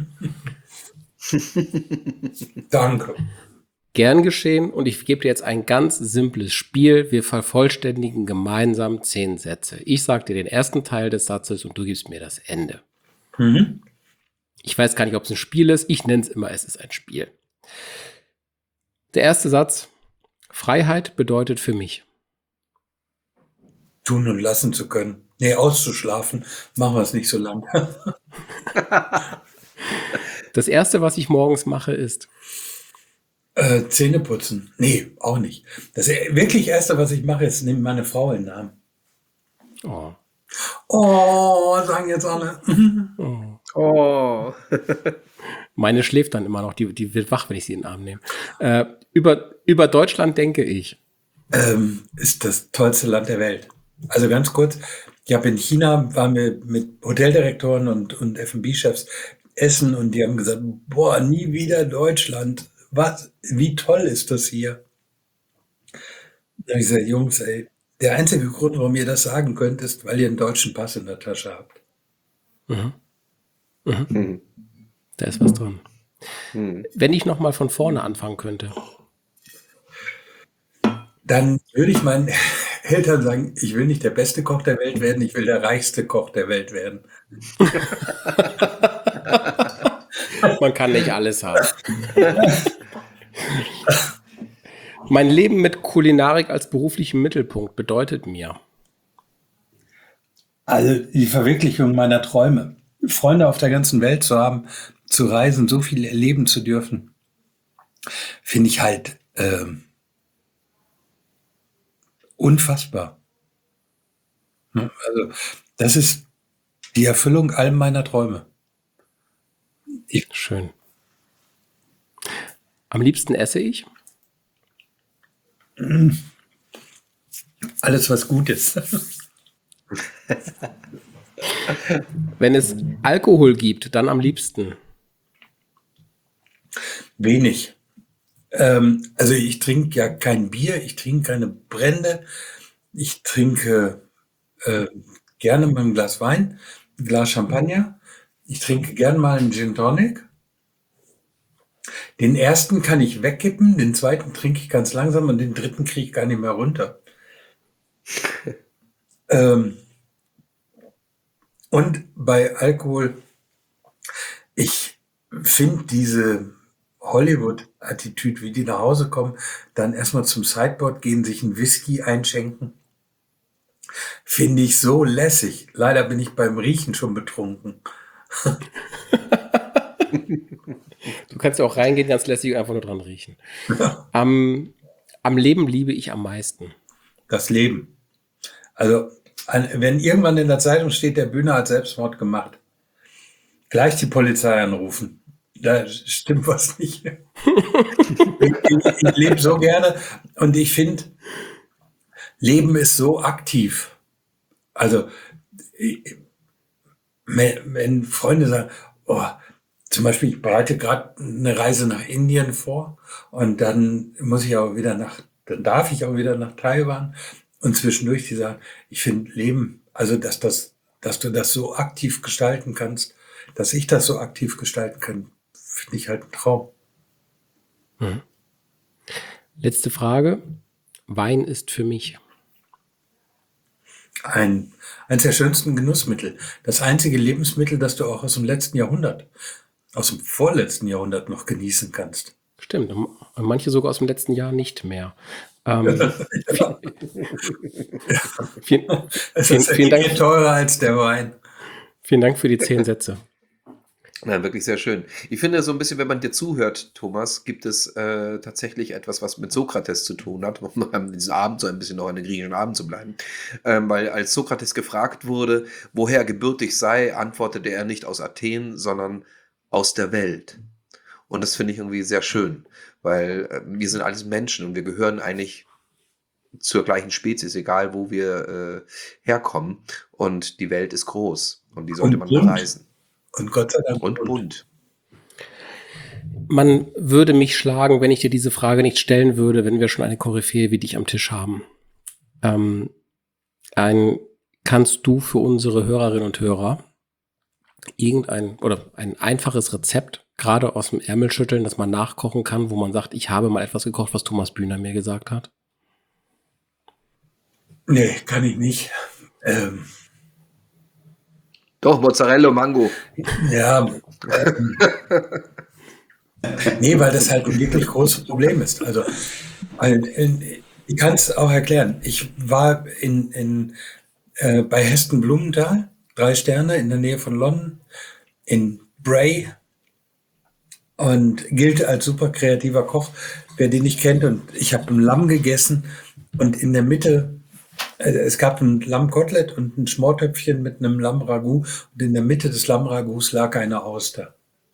Danke. Gern geschehen, und ich gebe dir jetzt ein ganz simples Spiel. Wir vervollständigen gemeinsam 10 Sätze. Ich sage dir den ersten Teil des Satzes und du gibst mir das Ende. Mhm. Ich weiß gar nicht, ob es ein Spiel ist. Ich nenne es immer, es ist ein Spiel. Der erste Satz. Freiheit bedeutet für mich. Tun und lassen zu können. Nee, auszuschlafen. Machen wir es nicht so lang. Das erste, was ich morgens mache, ist. Zähne putzen. Nee, auch nicht. Das wirklich Erste, was ich mache, ist, nehme meine Frau in den Arm. Oh. Oh, sagen jetzt alle. Oh. Meine schläft dann immer noch. Die wird wach, wenn ich sie in den Arm nehme. Über Deutschland denke ich. Ist das tollste Land der Welt. Also ganz kurz, ich habe in China, waren wir mit Hoteldirektoren und F&B-Chefs essen und die haben gesagt, boah, nie wieder Deutschland. Was? Wie toll ist das hier? Da habe ich gesagt, Jungs, ey, der einzige Grund, warum ihr das sagen könnt, ist, weil ihr einen deutschen Pass in der Tasche habt. Da ist was dran. Hm. Wenn ich noch mal von vorne anfangen könnte. Dann würde ich meinen Eltern sagen, ich will nicht der beste Koch der Welt werden, ich will der reichste Koch der Welt werden. Man kann nicht alles haben. Mein Leben mit Kulinarik als beruflichem Mittelpunkt bedeutet mir. Also die Verwirklichung meiner Träume. Freunde auf der ganzen Welt zu haben, zu reisen, so viel erleben zu dürfen, finde ich halt unfassbar. Ne? Also das ist die Erfüllung all meiner Träume. Schön. Am liebsten esse ich? Alles, was gut ist. Wenn es Alkohol gibt, dann am liebsten. Wenig. Also ich trinke ja kein Bier, ich trinke keine Brände. Ich trinke gerne mal ein Glas Wein, ein Glas Champagner. Ich trinke gern mal einen Gin Tonic. Den ersten kann ich wegkippen, den zweiten trinke ich ganz langsam und den dritten kriege ich gar nicht mehr runter. Und bei Alkohol, ich finde diese Hollywood-Attitüde, wie die nach Hause kommen, dann erstmal zum Sideboard gehen, sich einen Whisky einschenken, finde ich so lässig. Leider bin ich beim Riechen schon betrunken. Du kannst ja auch reingehen, ganz lässig und einfach nur dran riechen. Am Leben liebe ich am meisten. Das Leben. Also, wenn irgendwann in der Zeitung steht, der Bühner hat Selbstmord gemacht, gleich die Polizei anrufen. Da stimmt was nicht. Ich lebe so gerne und ich finde, Leben ist so aktiv. Also, wenn Freunde sagen, oh, zum Beispiel, ich bereite gerade eine Reise nach Indien vor und dann dann darf ich auch wieder nach Taiwan und zwischendurch die sagen, ich finde Leben, also dass du das so aktiv gestalten kannst, dass ich das so aktiv gestalten kann, finde ich halt ein Traum. Letzte Frage. Wein ist für mich. Eins der schönsten Genussmittel. Das einzige Lebensmittel, das du auch aus dem vorletzten Jahrhundert noch genießen kannst. Stimmt. Und manche sogar aus dem letzten Jahr nicht mehr. Vielen, Es vielen, ist vielen Dank. teurer als der Wein. Vielen Dank für die 10 Sätze. Ja, wirklich sehr schön. Ich finde so ein bisschen, wenn man dir zuhört, Thomas, gibt es tatsächlich etwas, was mit Sokrates zu tun hat, um an diesem Abend so ein bisschen noch an den griechischen Abend zu bleiben. Weil als Sokrates gefragt wurde, woher gebürtig sei, antwortete er nicht aus Athen, sondern aus der Welt. Und das finde ich irgendwie sehr schön, weil wir sind alles Menschen und wir gehören eigentlich zur gleichen Spezies, egal wo wir herkommen. Und die Welt ist groß und die sollte Und man bunt. bereisen. Und Gott sei Dank. Und bunt. Man würde mich schlagen, wenn ich dir diese Frage nicht stellen würde, wenn wir schon eine Koryphäe wie dich am Tisch haben. Kannst du für unsere Hörerinnen und Hörer ein einfaches Rezept, gerade aus dem Ärmel schütteln, das man nachkochen kann, wo man sagt, ich habe mal etwas gekocht, was Thomas Bühner mir gesagt hat? Nee, kann ich nicht. Doch, Mozzarella und Mango. Ja, nee, weil das halt ein wirklich großes Problem ist. Also, ich kann es auch erklären. Ich war bei Heston Blumenthal, 3 Sterne in der Nähe von London, in Bray und gilt als super kreativer Koch, wer den nicht kennt. Und ich habe ein Lamm gegessen und in der Mitte, es gab ein Lammkotelett und ein Schmortöpfchen mit einem Lammragout und in der Mitte des Lammragouts lag eine Auster.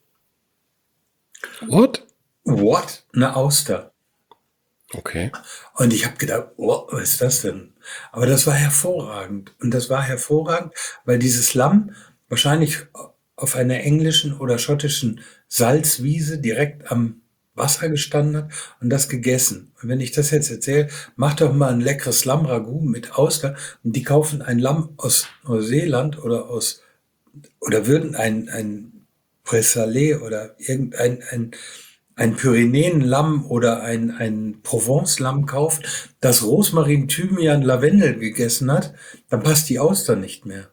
What? What? Eine Auster. Okay. Und ich habe gedacht, oh, was ist das denn? Aber das war hervorragend. Und das war hervorragend, weil dieses Lamm wahrscheinlich auf einer englischen oder schottischen Salzwiese direkt am Wasser gestanden hat und das gegessen. Und wenn ich das jetzt erzähle, mach doch mal ein leckeres Lammragout mit Auster und die kaufen ein Lamm aus Neuseeland oder würden ein Présalé oder ein Pyrenäenlamm oder ein Provence-Lamm kauft, das Rosmarin, Thymian, Lavendel gegessen hat, dann passt die Auster nicht mehr.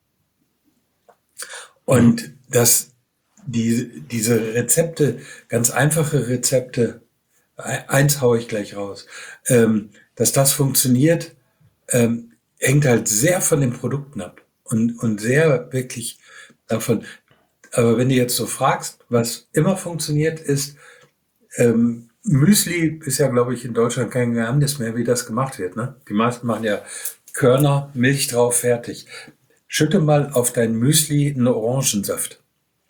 Und diese Rezepte, ganz einfache Rezepte, eins haue ich gleich raus, dass das funktioniert, hängt halt sehr von den Produkten ab und sehr wirklich davon. Aber wenn du jetzt so fragst, was immer funktioniert ist, Müsli ist ja, glaube ich, in Deutschland kein Geheimnis mehr, wie das gemacht wird. Ne? Die meisten machen ja Körner, Milch drauf, fertig. Schütte mal auf dein Müsli einen Orangensaft.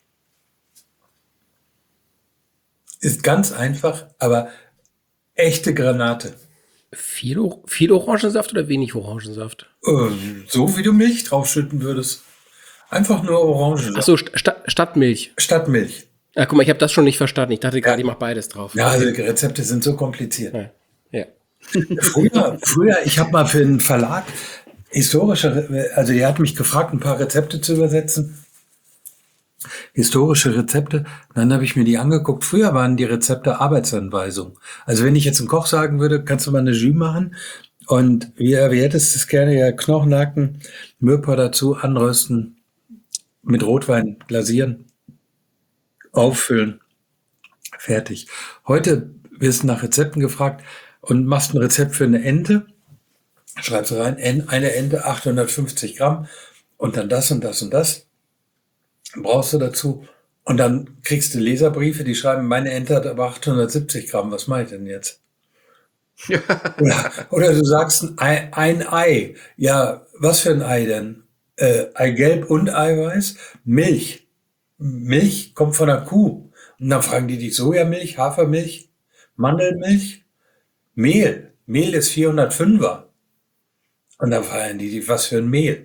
Ist ganz einfach, aber echte Granate. Viel Orangensaft oder wenig Orangensaft? So wie du Milch draufschütten würdest. Einfach nur Orangensaft. Achso, statt Milch. Statt Milch. Ja, guck mal, ich habe das schon nicht verstanden. Ich dachte gerade, ich mache beides drauf. Ja, also die Rezepte sind so kompliziert. Ja. Früher, ich habe mal für einen Verlag also er hat mich gefragt, ein paar Rezepte zu übersetzen. Historische Rezepte. Dann habe ich mir die angeguckt. Früher waren die Rezepte Arbeitsanweisungen. Also wenn ich jetzt einem Koch sagen würde, kannst du mal eine Jus machen und wie hättest du es gerne, ja, Knochenhaken, Mürper dazu, anrösten, mit Rotwein glasieren, auffüllen, fertig. Heute wirst du nach Rezepten gefragt und machst ein Rezept für eine Ente, schreibst rein, eine Ente, 850 Gramm und dann das und das und das brauchst du dazu. Und dann kriegst du Leserbriefe, die schreiben, meine Ente hat aber 870 Gramm, was mache ich denn jetzt? Oder du sagst ein Ei. Ja, was für ein Ei denn? Eigelb und Eiweiß? Milch. Milch kommt von der Kuh. Und dann fragen die dich Sojamilch, Hafermilch, Mandelmilch, Mehl. Mehl ist 405er. Und dann fragen die dich, was für ein Mehl?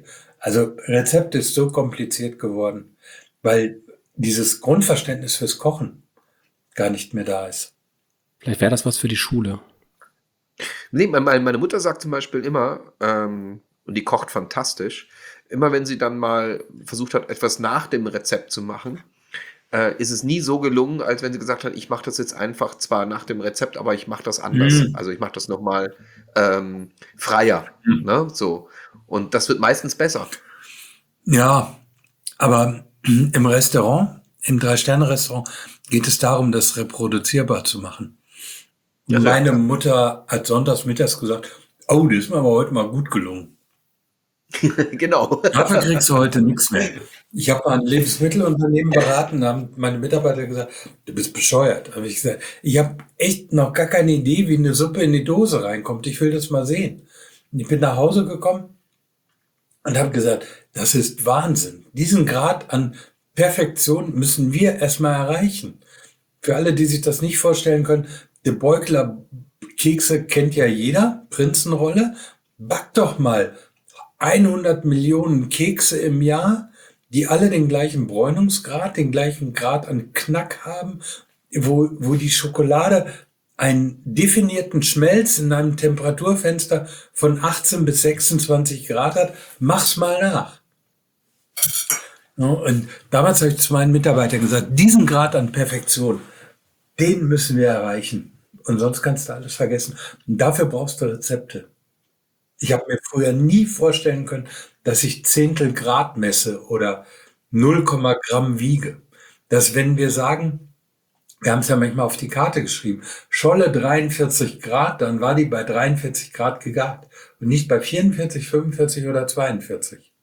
Also Rezept ist so kompliziert geworden, weil dieses Grundverständnis fürs Kochen gar nicht mehr da ist. Vielleicht wäre das was für die Schule. Nee, meine Mutter sagt zum Beispiel immer, und die kocht fantastisch, immer wenn sie dann mal versucht hat, etwas nach dem Rezept zu machen, ist es nie so gelungen, als wenn sie gesagt hat, ich mache das jetzt einfach zwar nach dem Rezept, aber ich mache das anders. Mhm. Also ich mache das nochmal freier. Ne? So. Und das wird meistens besser. Ja, aber im Restaurant, im Drei-Sterne-Restaurant, geht es darum, das reproduzierbar zu machen. Ja, so, Meine ja. Mutter hat sonntags mittags gesagt, oh, das ist mir aber heute mal gut gelungen. Genau. Dafür kriegst du heute nichts mehr. Ich habe mal ein Lebensmittelunternehmen beraten, da haben meine Mitarbeiter gesagt, du bist bescheuert. Da habe ich gesagt, ich habe echt noch gar keine Idee, wie eine Suppe in die Dose reinkommt. Ich will das mal sehen. Und ich bin nach Hause gekommen und habe gesagt, das ist Wahnsinn. Diesen Grad an Perfektion müssen wir erstmal erreichen. Für alle, die sich das nicht vorstellen können, die Beugler Kekse kennt ja jeder, Prinzenrolle. Back doch mal 100 Millionen Kekse im Jahr, die alle den gleichen Bräunungsgrad, den gleichen Grad an Knack haben, wo die Schokolade einen definierten Schmelz in einem Temperaturfenster von 18 bis 26 Grad hat. Mach's mal nach. Ja, und damals habe ich zu meinen Mitarbeitern gesagt, diesen Grad an Perfektion, den müssen wir erreichen. Und sonst kannst du alles vergessen. Und dafür brauchst du Rezepte. Ich habe mir früher nie vorstellen können, dass ich Zehntel Grad messe oder 0, Gramm wiege. Dass wenn wir sagen, wir haben es ja manchmal auf die Karte geschrieben, Scholle 43 Grad, dann war die bei 43 Grad gegart und nicht bei 44, 45 oder 42.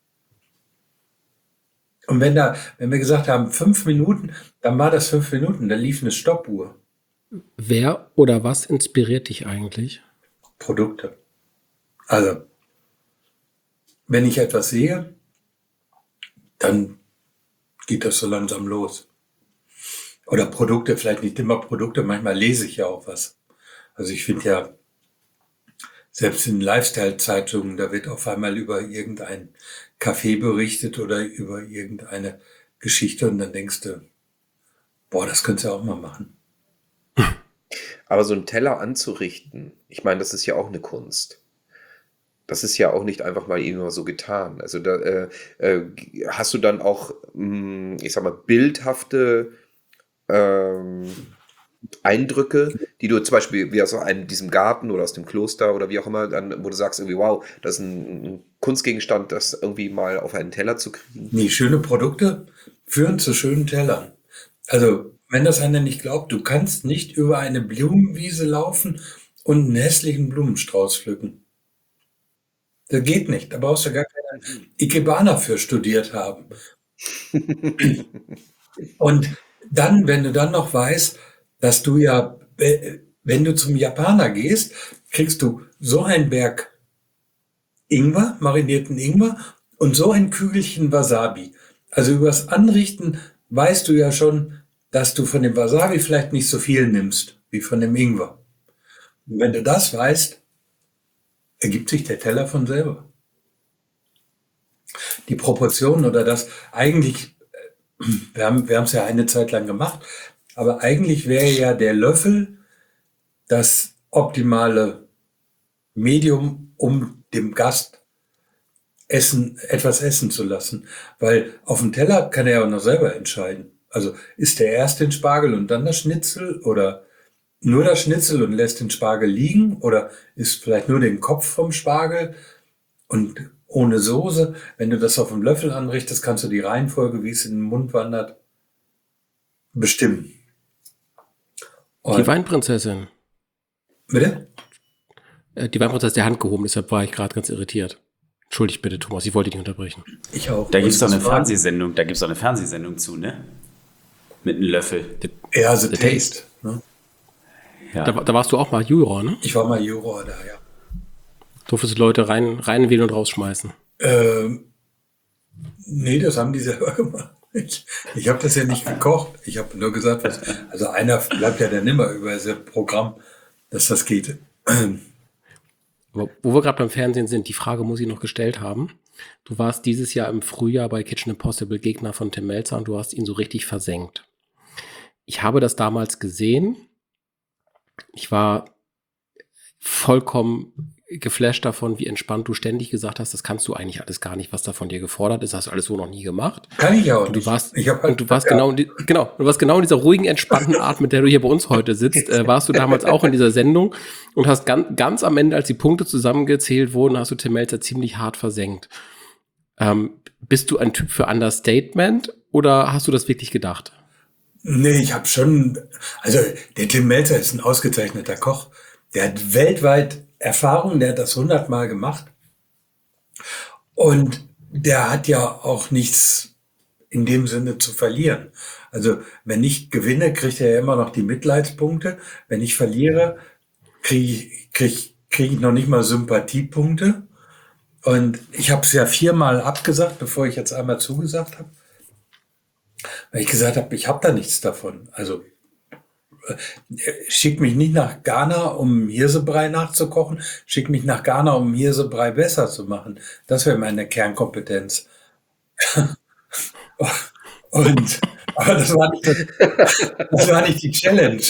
Und wenn wir gesagt haben 5 Minuten, dann war das 5 Minuten, da lief eine Stoppuhr. Wer oder was inspiriert dich eigentlich? Produkte. Also, wenn ich etwas sehe, dann geht das so langsam los. Oder Produkte, vielleicht nicht immer Produkte, manchmal lese ich ja auch was. Also ich finde ja, selbst in Lifestyle-Zeitungen, da wird auf einmal über irgendein Café berichtet oder über irgendeine Geschichte und dann denkst du, boah, das könntest du ja auch mal machen. Aber so einen Teller anzurichten, ich meine, das ist ja auch eine Kunst. Das ist ja auch nicht einfach mal immer so getan. Also da hast du dann auch, ich sag mal, bildhafte Eindrücke, die du zum Beispiel wie aus diesem Garten oder aus dem Kloster oder wie auch immer, dann, wo du sagst irgendwie, wow, das ist ein Kunstgegenstand, das irgendwie mal auf einen Teller zu kriegen. Nee, schöne Produkte führen zu schönen Tellern. Also, wenn das einer nicht glaubt, du kannst nicht über eine Blumenwiese laufen und einen hässlichen Blumenstrauß pflücken. Das geht nicht. Da brauchst du gar keine Ikebana für studiert haben. Und dann, wenn du dann noch weißt, dass du ja, wenn du zum Japaner gehst, kriegst du so einen Berg Ingwer, marinierten Ingwer und so ein Kügelchen Wasabi. Also übers Anrichten weißt du ja schon, dass du von dem Wasabi vielleicht nicht so viel nimmst wie von dem Ingwer. Und wenn du das weißt, ergibt sich der Teller von selber. Die Proportionen oder das eigentlich, wir haben es ja eine Zeit lang gemacht, aber eigentlich wäre ja der Löffel das optimale Medium, um dem Gast etwas essen zu lassen. Weil auf dem Teller kann er ja auch noch selber entscheiden. Also isst er erst den Spargel und dann das Schnitzel oder nur das Schnitzel und lässt den Spargel liegen oder isst vielleicht nur den Kopf vom Spargel und ohne Soße. Wenn du das auf dem Löffel anrichtest, kannst du die Reihenfolge, wie es in den Mund wandert, bestimmen. Die Und, Weinprinzessin. bitte? Die Weinprinzessin ist der Hand gehoben, deshalb war ich gerade ganz irritiert. Entschuldigt bitte, Thomas, ich wollte dich nicht unterbrechen. Ich auch. Da gibt es doch Und eine das war- Fernsehsendung, zu, ne? Mit einem Löffel. Ja, The The Taste. Ne? Ja. Da warst du auch mal Juror, ne? Ich war mal Juror da, ja. Durftest du Leute reinwählen und rausschmeißen. Nee, das haben die selber gemacht. Ich habe das ja nicht gekocht. Ich habe nur gesagt, also einer bleibt ja dann immer über das Programm, dass das geht. Aber wo wir gerade beim Fernsehen sind, die Frage muss ich noch gestellt haben. Du warst dieses Jahr im Frühjahr bei Kitchen Impossible Gegner von Tim Melzer und du hast ihn so richtig versenkt. Ich habe das damals gesehen. Ich war vollkommen geflasht davon, wie entspannt du ständig gesagt hast, das kannst du eigentlich alles gar nicht, was da von dir gefordert ist, hast du alles so noch nie gemacht. Kann ich auch Und nicht. du warst, Ich hab halt, und du warst genau in dieser ruhigen, entspannten Art, mit der du hier bei uns heute sitzt, warst du damals auch in dieser Sendung und hast ganz am Ende, als die Punkte zusammengezählt wurden, hast du Tim Melzer ziemlich hart versenkt. Bist du ein Typ für Understatement oder hast du das wirklich gedacht? Nee, ich habe schon, also der Tim Melzer ist ein ausgezeichneter Koch. Der hat weltweit Erfahrung, der hat das 100-mal gemacht. Und der hat ja auch nichts in dem Sinne zu verlieren. Also wenn ich gewinne, kriegt er ja immer noch die Mitleidspunkte. Wenn ich verliere, krieg ich noch nicht mal Sympathiepunkte. Und ich habe es ja 4-mal abgesagt, bevor ich jetzt einmal zugesagt habe. Weil ich gesagt habe, ich habe da nichts davon. Also schick mich nicht nach Ghana, um Hirsebrei nachzukochen. Schick mich nach Ghana, um Hirsebrei besser zu machen. Das wäre meine Kernkompetenz. Aber das war nicht die Challenge.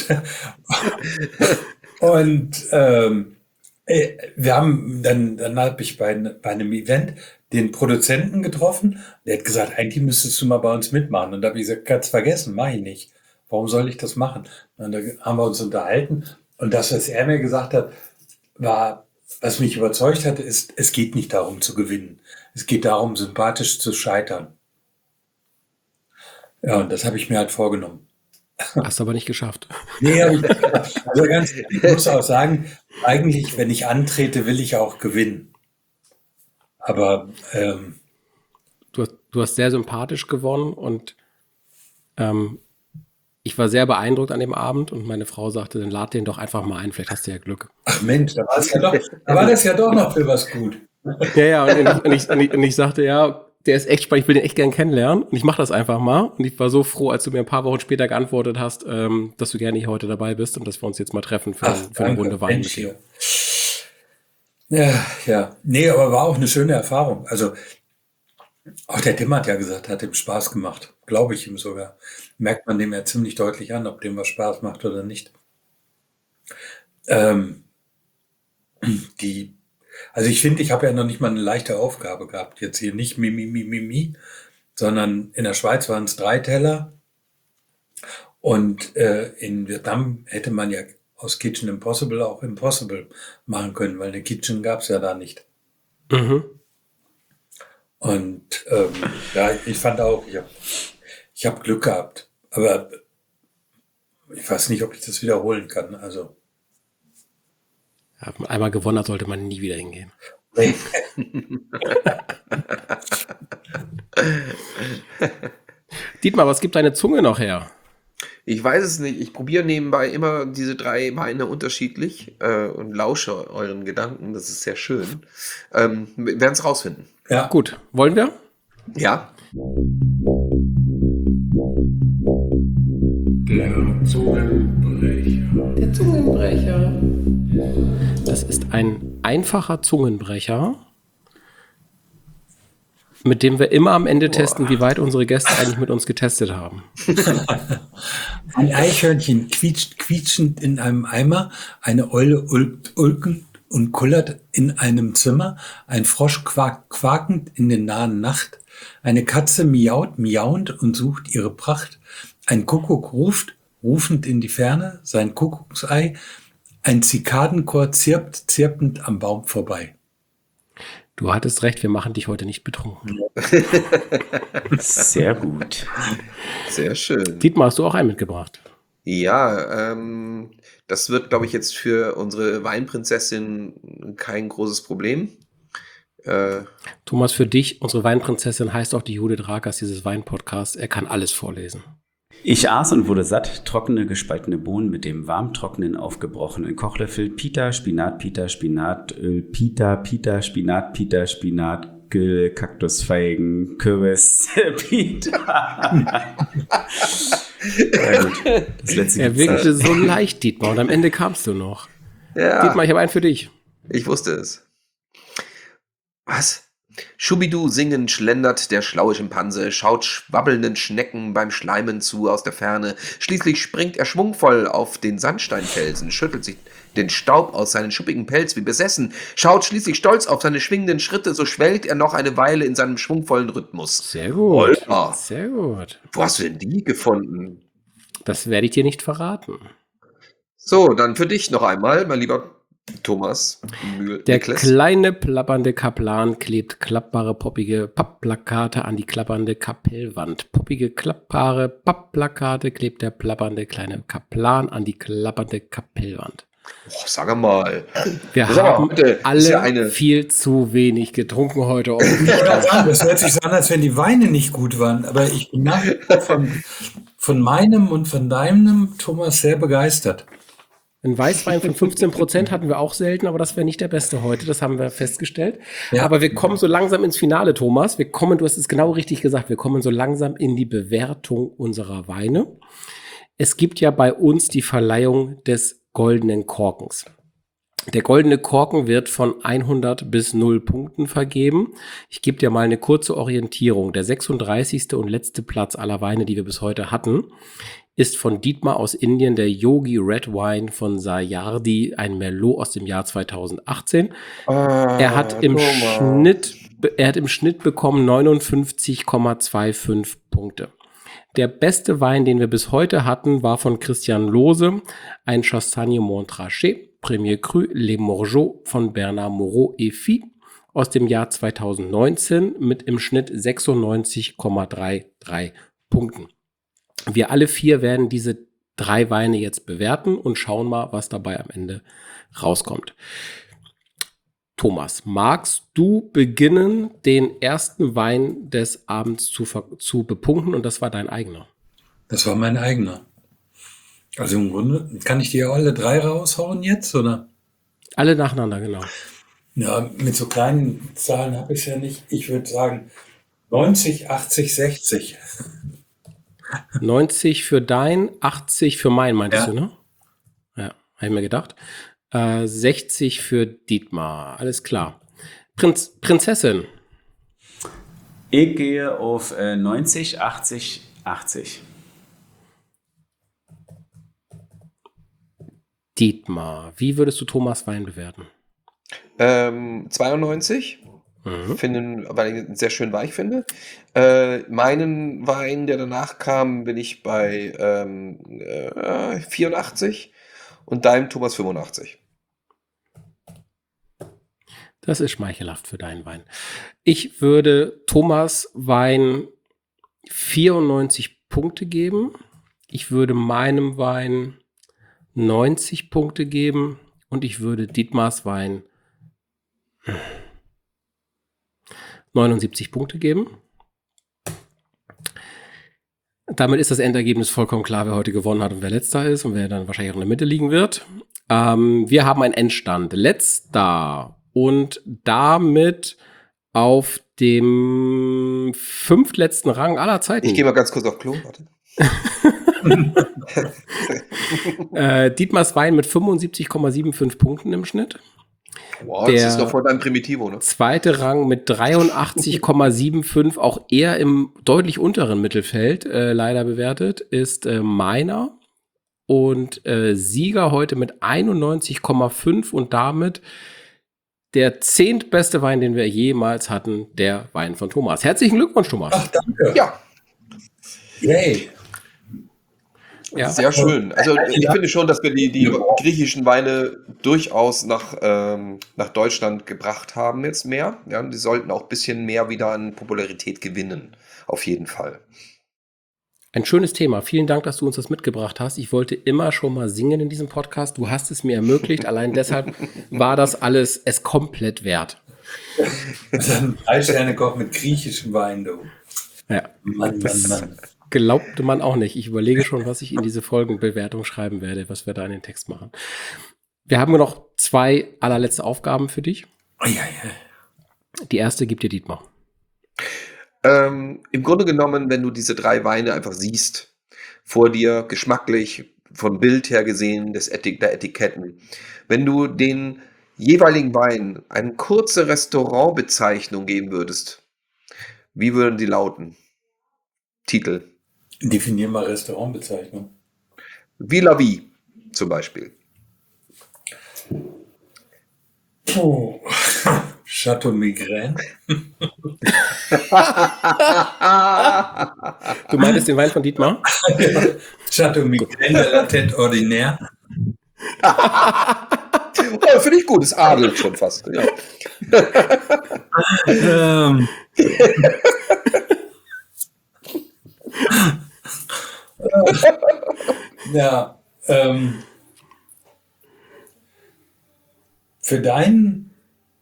Und wir haben dann habe ich bei einem Event den Produzenten getroffen. Der hat gesagt, eigentlich müsstest du mal bei uns mitmachen. Und da habe ich gesagt, kannst vergessen, mache ich nicht. Warum soll ich das machen? Und da haben wir uns unterhalten. Und das, was er mir gesagt hat, war, was mich überzeugt hatte, ist, es geht nicht darum zu gewinnen. Es geht darum, sympathisch zu scheitern. Ja, und das habe ich mir halt vorgenommen. Hast aber nicht geschafft. Nee, habe ich nicht geschafft. Also ich muss auch sagen, eigentlich, wenn ich antrete, will ich auch gewinnen. Aber Du hast sehr sympathisch gewonnen und ich war sehr beeindruckt an dem Abend und meine Frau sagte, dann lad den doch einfach mal ein, vielleicht hast du ja Glück. ach Mensch, da war das ja doch noch für was gut. Ja, und ich sagte, ja, der ist echt spannend, ich will den echt gern kennenlernen und ich mache das einfach mal. Und ich war so froh, als du mir ein paar Wochen später geantwortet hast, dass du gerne hier heute dabei bist und dass wir uns jetzt mal treffen für eine Runde Wein mit dir. Ja. Nee, aber war auch eine schöne Erfahrung. Also auch der Tim hat ja gesagt, hat ihm Spaß gemacht. Glaube ich ihm sogar. Merkt man dem ja ziemlich deutlich an, ob dem was Spaß macht oder nicht. Also ich finde, ich habe ja noch nicht mal eine leichte Aufgabe gehabt. Jetzt hier nicht Mimi, sondern in der Schweiz waren es 3 Teller. Und in Vietnam hätte man ja aus Kitchen Impossible auch Impossible machen können, weil eine Kitchen gab es ja da nicht. Mhm. Und ja, ich fand auch, ich hab Glück gehabt. Aber ich weiß nicht, ob ich das wiederholen kann. Also Ja, einmal gewonnen hat, sollte man nie wieder hingehen. nee. Dietmar, was gibt deine Zunge noch her? Ich weiß es nicht. Ich probiere nebenbei immer diese 3 Weine unterschiedlich und lausche euren Gedanken. Das ist sehr schön. Wir werden es rausfinden. Ja, Gut, wollen wir? Ja. Der Zungenbrecher. Der Zungenbrecher. Das ist ein einfacher Zungenbrecher, mit dem wir immer am Ende testen, wie weit unsere Gäste eigentlich mit uns getestet haben. Ein Eichhörnchen quietschend in einem Eimer, eine Eule ulkend und kullert in einem Zimmer, ein Frosch quakend in der nahen Nacht, eine Katze miauend und sucht ihre Pracht, ein Kuckuck ruft, rufend in die Ferne, sein Kuckucksei, ein Zikadenchor zirpend am Baum vorbei. Du hattest recht, wir machen dich heute nicht betrunken. Sehr gut. Sehr schön. Dietmar, hast du auch einen mitgebracht? Ja, das wird, glaube ich, jetzt für unsere Weinprinzessin kein großes Problem. Thomas, für dich, unsere Weinprinzessin heißt auch die Judith Rakers dieses Weinpodcasts. Er kann alles vorlesen. Ich aß und wurde satt, trockene, gespaltene Bohnen mit dem warmtrockenen, aufgebrochenen Kochlöffel, Pita, Spinatöl, Pita, Spinat, Kaktusfeigen, Kürbis, Pita. Ja, gut. Das letzte Er wirkte so leicht, Dietmar, und am Ende kamst du noch. Ja, Dietmar, ich habe einen für dich. ich wusste es. Was? Schubidu singend schlendert der schlaue Schimpanse, schaut schwabbelnden Schnecken beim Schleimen zu aus der Ferne. Schließlich springt er schwungvoll auf den Sandsteinfelsen, schüttelt sich den Staub aus seinem schuppigen Pelz wie besessen, schaut schließlich stolz auf seine schwingenden Schritte, so schwelgt er noch eine Weile in seinem schwungvollen Rhythmus. Sehr gut. Holper, Sehr gut. wo hast du denn die gefunden? Das werde ich dir nicht verraten. So, dann für dich noch einmal, mein lieber Thomas Der Niklas. kleine plappernde Kaplan klebt klappbare, poppige Pappplakate an die klappernde Kapellwand. Poppige, klappbare Pappplakate klebt der plappernde kleine Kaplan an die klappernde Kapellwand. Oh, sag mal. Wir Das ist aber haben heute- ist alle ja eine- viel zu wenig getrunken heute. Das hört sich so an, als wenn die Weine nicht gut waren. Aber ich bin nach wie vor von meinem und von deinem, Thomas, sehr begeistert. Ein Weißwein von 15% hatten wir auch selten, aber das wäre nicht der beste heute, das haben wir festgestellt. Ja. Aber wir kommen so langsam ins Finale, Thomas. Du hast es genau richtig gesagt, wir kommen so langsam in die Bewertung unserer Weine. Es gibt ja bei uns die Verleihung des Goldenen Korkens. Der Goldene Korken wird von 100 bis 0 Punkten vergeben. Ich gebe dir mal eine kurze Orientierung. Der 36. und letzte Platz aller Weine, die wir bis heute hatten, ist von Dietmar aus Indien der Yogi Red Wine von Sayardi, ein Merlot aus dem Jahr 2018. Er hat im Schnitt bekommen 59,25 Punkte. Der beste Wein, den wir bis heute hatten, war von Christian Lohse, ein Chassagne Montrachet, Premier Cru, Les Morgeaux von Bernard Moreau et Fils aus dem Jahr 2019 mit im Schnitt 96,33 Punkten. Wir alle 4 werden diese 3 Weine jetzt bewerten und schauen mal, was dabei am Ende rauskommt. Thomas, magst du beginnen, den ersten Wein des Abends zu bepunkten? Und das war dein eigener. Das war mein eigener. Also im Grunde, kann ich dir alle 3 raushauen jetzt, oder? Alle nacheinander, genau. Ja, mit so kleinen Zahlen habe ich es ja nicht. Ich würde sagen 90, 80, 60. 90 für dein, 80 für mein, meintest Ja. du, ne? Ja, habe ich mir gedacht. 60 für Dietmar, alles klar. Prinzessin, Ich gehe auf 90, 80, 80. Dietmar, wie würdest du Thomas Wein bewerten? 92. Weil ich ihn sehr schön weich finde. Meinen Wein, der danach kam, bin ich bei 84 und deinem Thomas 85. Das ist schmeichelhaft für deinen Wein. Ich würde Thomas Wein 94 Punkte geben. Ich würde meinem Wein 90 Punkte geben und ich würde Dietmars Wein 79 Punkte geben. Damit ist das Endergebnis vollkommen klar, wer heute gewonnen hat und wer letzter ist und wer dann wahrscheinlich auch in der Mitte liegen wird. Wir haben einen Endstand. Letzter und damit auf dem 5. letzten Rang aller Zeiten. Ich gehe mal ganz kurz auf Klo, warte. Dietmars Wein mit 75,75 Punkten im Schnitt. Wow, das ist noch vor deinem Primitivo, ne? Zweite Rang mit 83,75, auch eher im deutlich unteren Mittelfeld leider bewertet, ist meiner. Und Sieger heute mit 91,5 und damit der 10. beste Wein, den wir jemals hatten, der Wein von Thomas. Herzlichen Glückwunsch, Thomas. Ach, danke. Ja, Yay. Ja. sehr schön. Also ich finde schon, dass wir die griechischen Weine durchaus nach Deutschland gebracht haben jetzt mehr. Ja, die sollten auch ein bisschen mehr wieder an Popularität gewinnen. Auf jeden Fall. Ein schönes Thema. Vielen Dank, dass du uns das mitgebracht hast. Ich wollte immer schon mal singen in diesem Podcast. Du hast es mir ermöglicht. Allein deshalb war das alles es komplett wert. Also ein 3-Sterne-Koch mit griechischem Wein, du. Ja, Mann, Mann, Mann. glaubte man auch nicht. Ich überlege schon, was ich in diese Folgenbewertung schreiben werde, was wir da in den Text machen. Wir haben noch 2 allerletzte Aufgaben für dich. Oh, ja, ja. Die erste gibt dir Dietmar. Im Grunde genommen, wenn du diese 3 Weine einfach siehst, vor dir, geschmacklich, vom Bild her gesehen, der Etiketten, wenn du den jeweiligen Wein eine kurze Restaurantbezeichnung geben würdest, wie würden die lauten? Titel. Definier mal Restaurantbezeichnung. Wie La Vie zum Beispiel. Oh. Chateau Migraine. Du meintest den Wein von Dietmar? Chateau Migraine, la tête ordinaire. Oh, finde ich gut, es adelt schon fast. Ja. Ja, für deinen,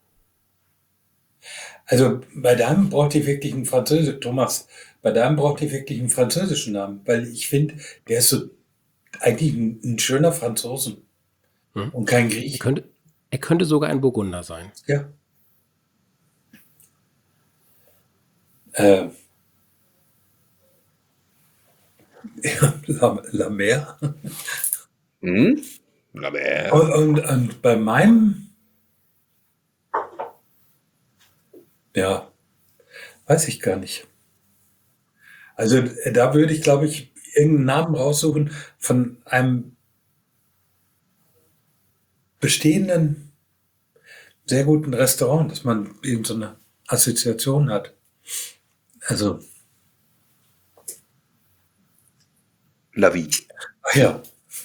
also bei deinem braucht ich wirklich einen französischen, Thomas, bei deinem braucht ich wirklich einen französischen Namen, weil ich finde, der ist so eigentlich ein schöner Franzosen und kein Grieche. Er könnte sogar ein Burgunder sein. Ja. La Mer. La Mer. Und bei meinem, ja, weiß ich gar nicht. Also da würde ich, glaube ich, irgendeinen Namen raussuchen von einem bestehenden, sehr guten Restaurant, dass man eben so eine Assoziation hat. Also La Vie. ach ja.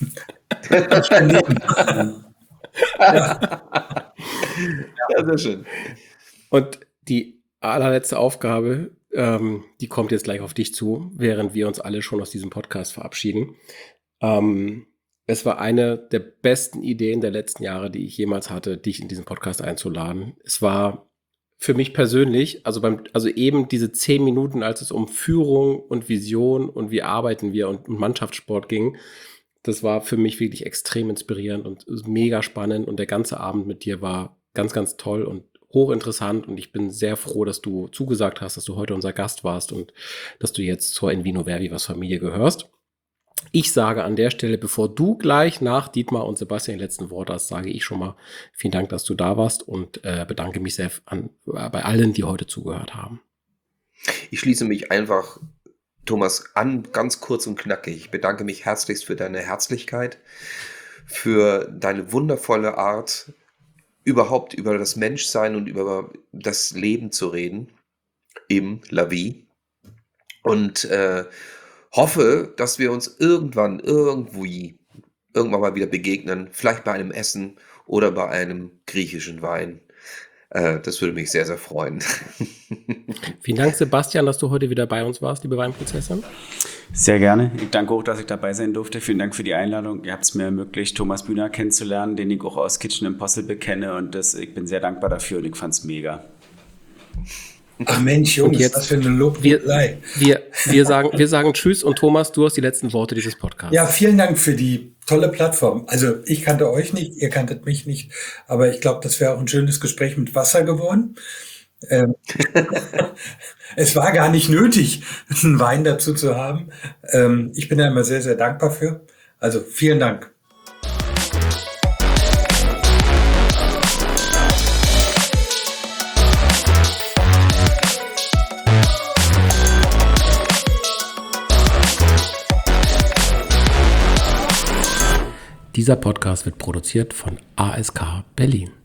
Ja, sehr schön. Und die allerletzte Aufgabe, die kommt jetzt gleich auf dich zu, während wir uns alle schon aus diesem Podcast verabschieden. Es war eine der besten Ideen der letzten Jahre, die ich jemals hatte, dich in diesen Podcast einzuladen. Es war für mich persönlich, also eben diese 10 Minuten, als es um Führung und Vision und wie arbeiten wir und Mannschaftssport ging, das war für mich wirklich extrem inspirierend und mega spannend und der ganze Abend mit dir war ganz, ganz toll und hochinteressant und ich bin sehr froh, dass du zugesagt hast, dass du heute unser Gast warst und dass du jetzt zur In Vino Verbivas Familie gehörst. Ich sage an der Stelle, bevor du gleich nach Dietmar und Sebastian die letzten Worte hast, sage ich schon mal vielen Dank, dass du da warst und bedanke mich sehr bei allen, die heute zugehört haben. Ich schließe mich einfach, Thomas, an, ganz kurz und knackig. Ich bedanke mich herzlichst für deine Herzlichkeit, für deine wundervolle Art, überhaupt über das Menschsein und über das Leben zu reden, im La Vie. Und hoffe, dass wir uns irgendwann mal wieder begegnen, vielleicht bei einem Essen oder bei einem griechischen Wein. Das würde mich sehr, sehr freuen. Vielen Dank, Sebastian, dass du heute wieder bei uns warst, liebe Weinprinzessin. Sehr gerne. Ich danke auch, dass ich dabei sein durfte. Vielen Dank für die Einladung. Ihr habt es mir ermöglicht, Thomas Bühner kennenzulernen, den ich auch aus Kitchen Impossible kenne. Und ich bin sehr dankbar dafür und ich fand es mega. Ach Mensch, Jungs, jetzt, was für eine Lobhudelei. Wir sagen Tschüss und Thomas, du hast die letzten Worte dieses Podcasts. Ja, vielen Dank für die tolle Plattform. Also ich kannte euch nicht, ihr kanntet mich nicht, aber ich glaube, das wäre auch ein schönes Gespräch mit Wasser geworden. Es war gar nicht nötig, einen Wein dazu zu haben. Ich bin da immer sehr, sehr dankbar für. Also vielen Dank. Dieser Podcast wird produziert von ASK Berlin.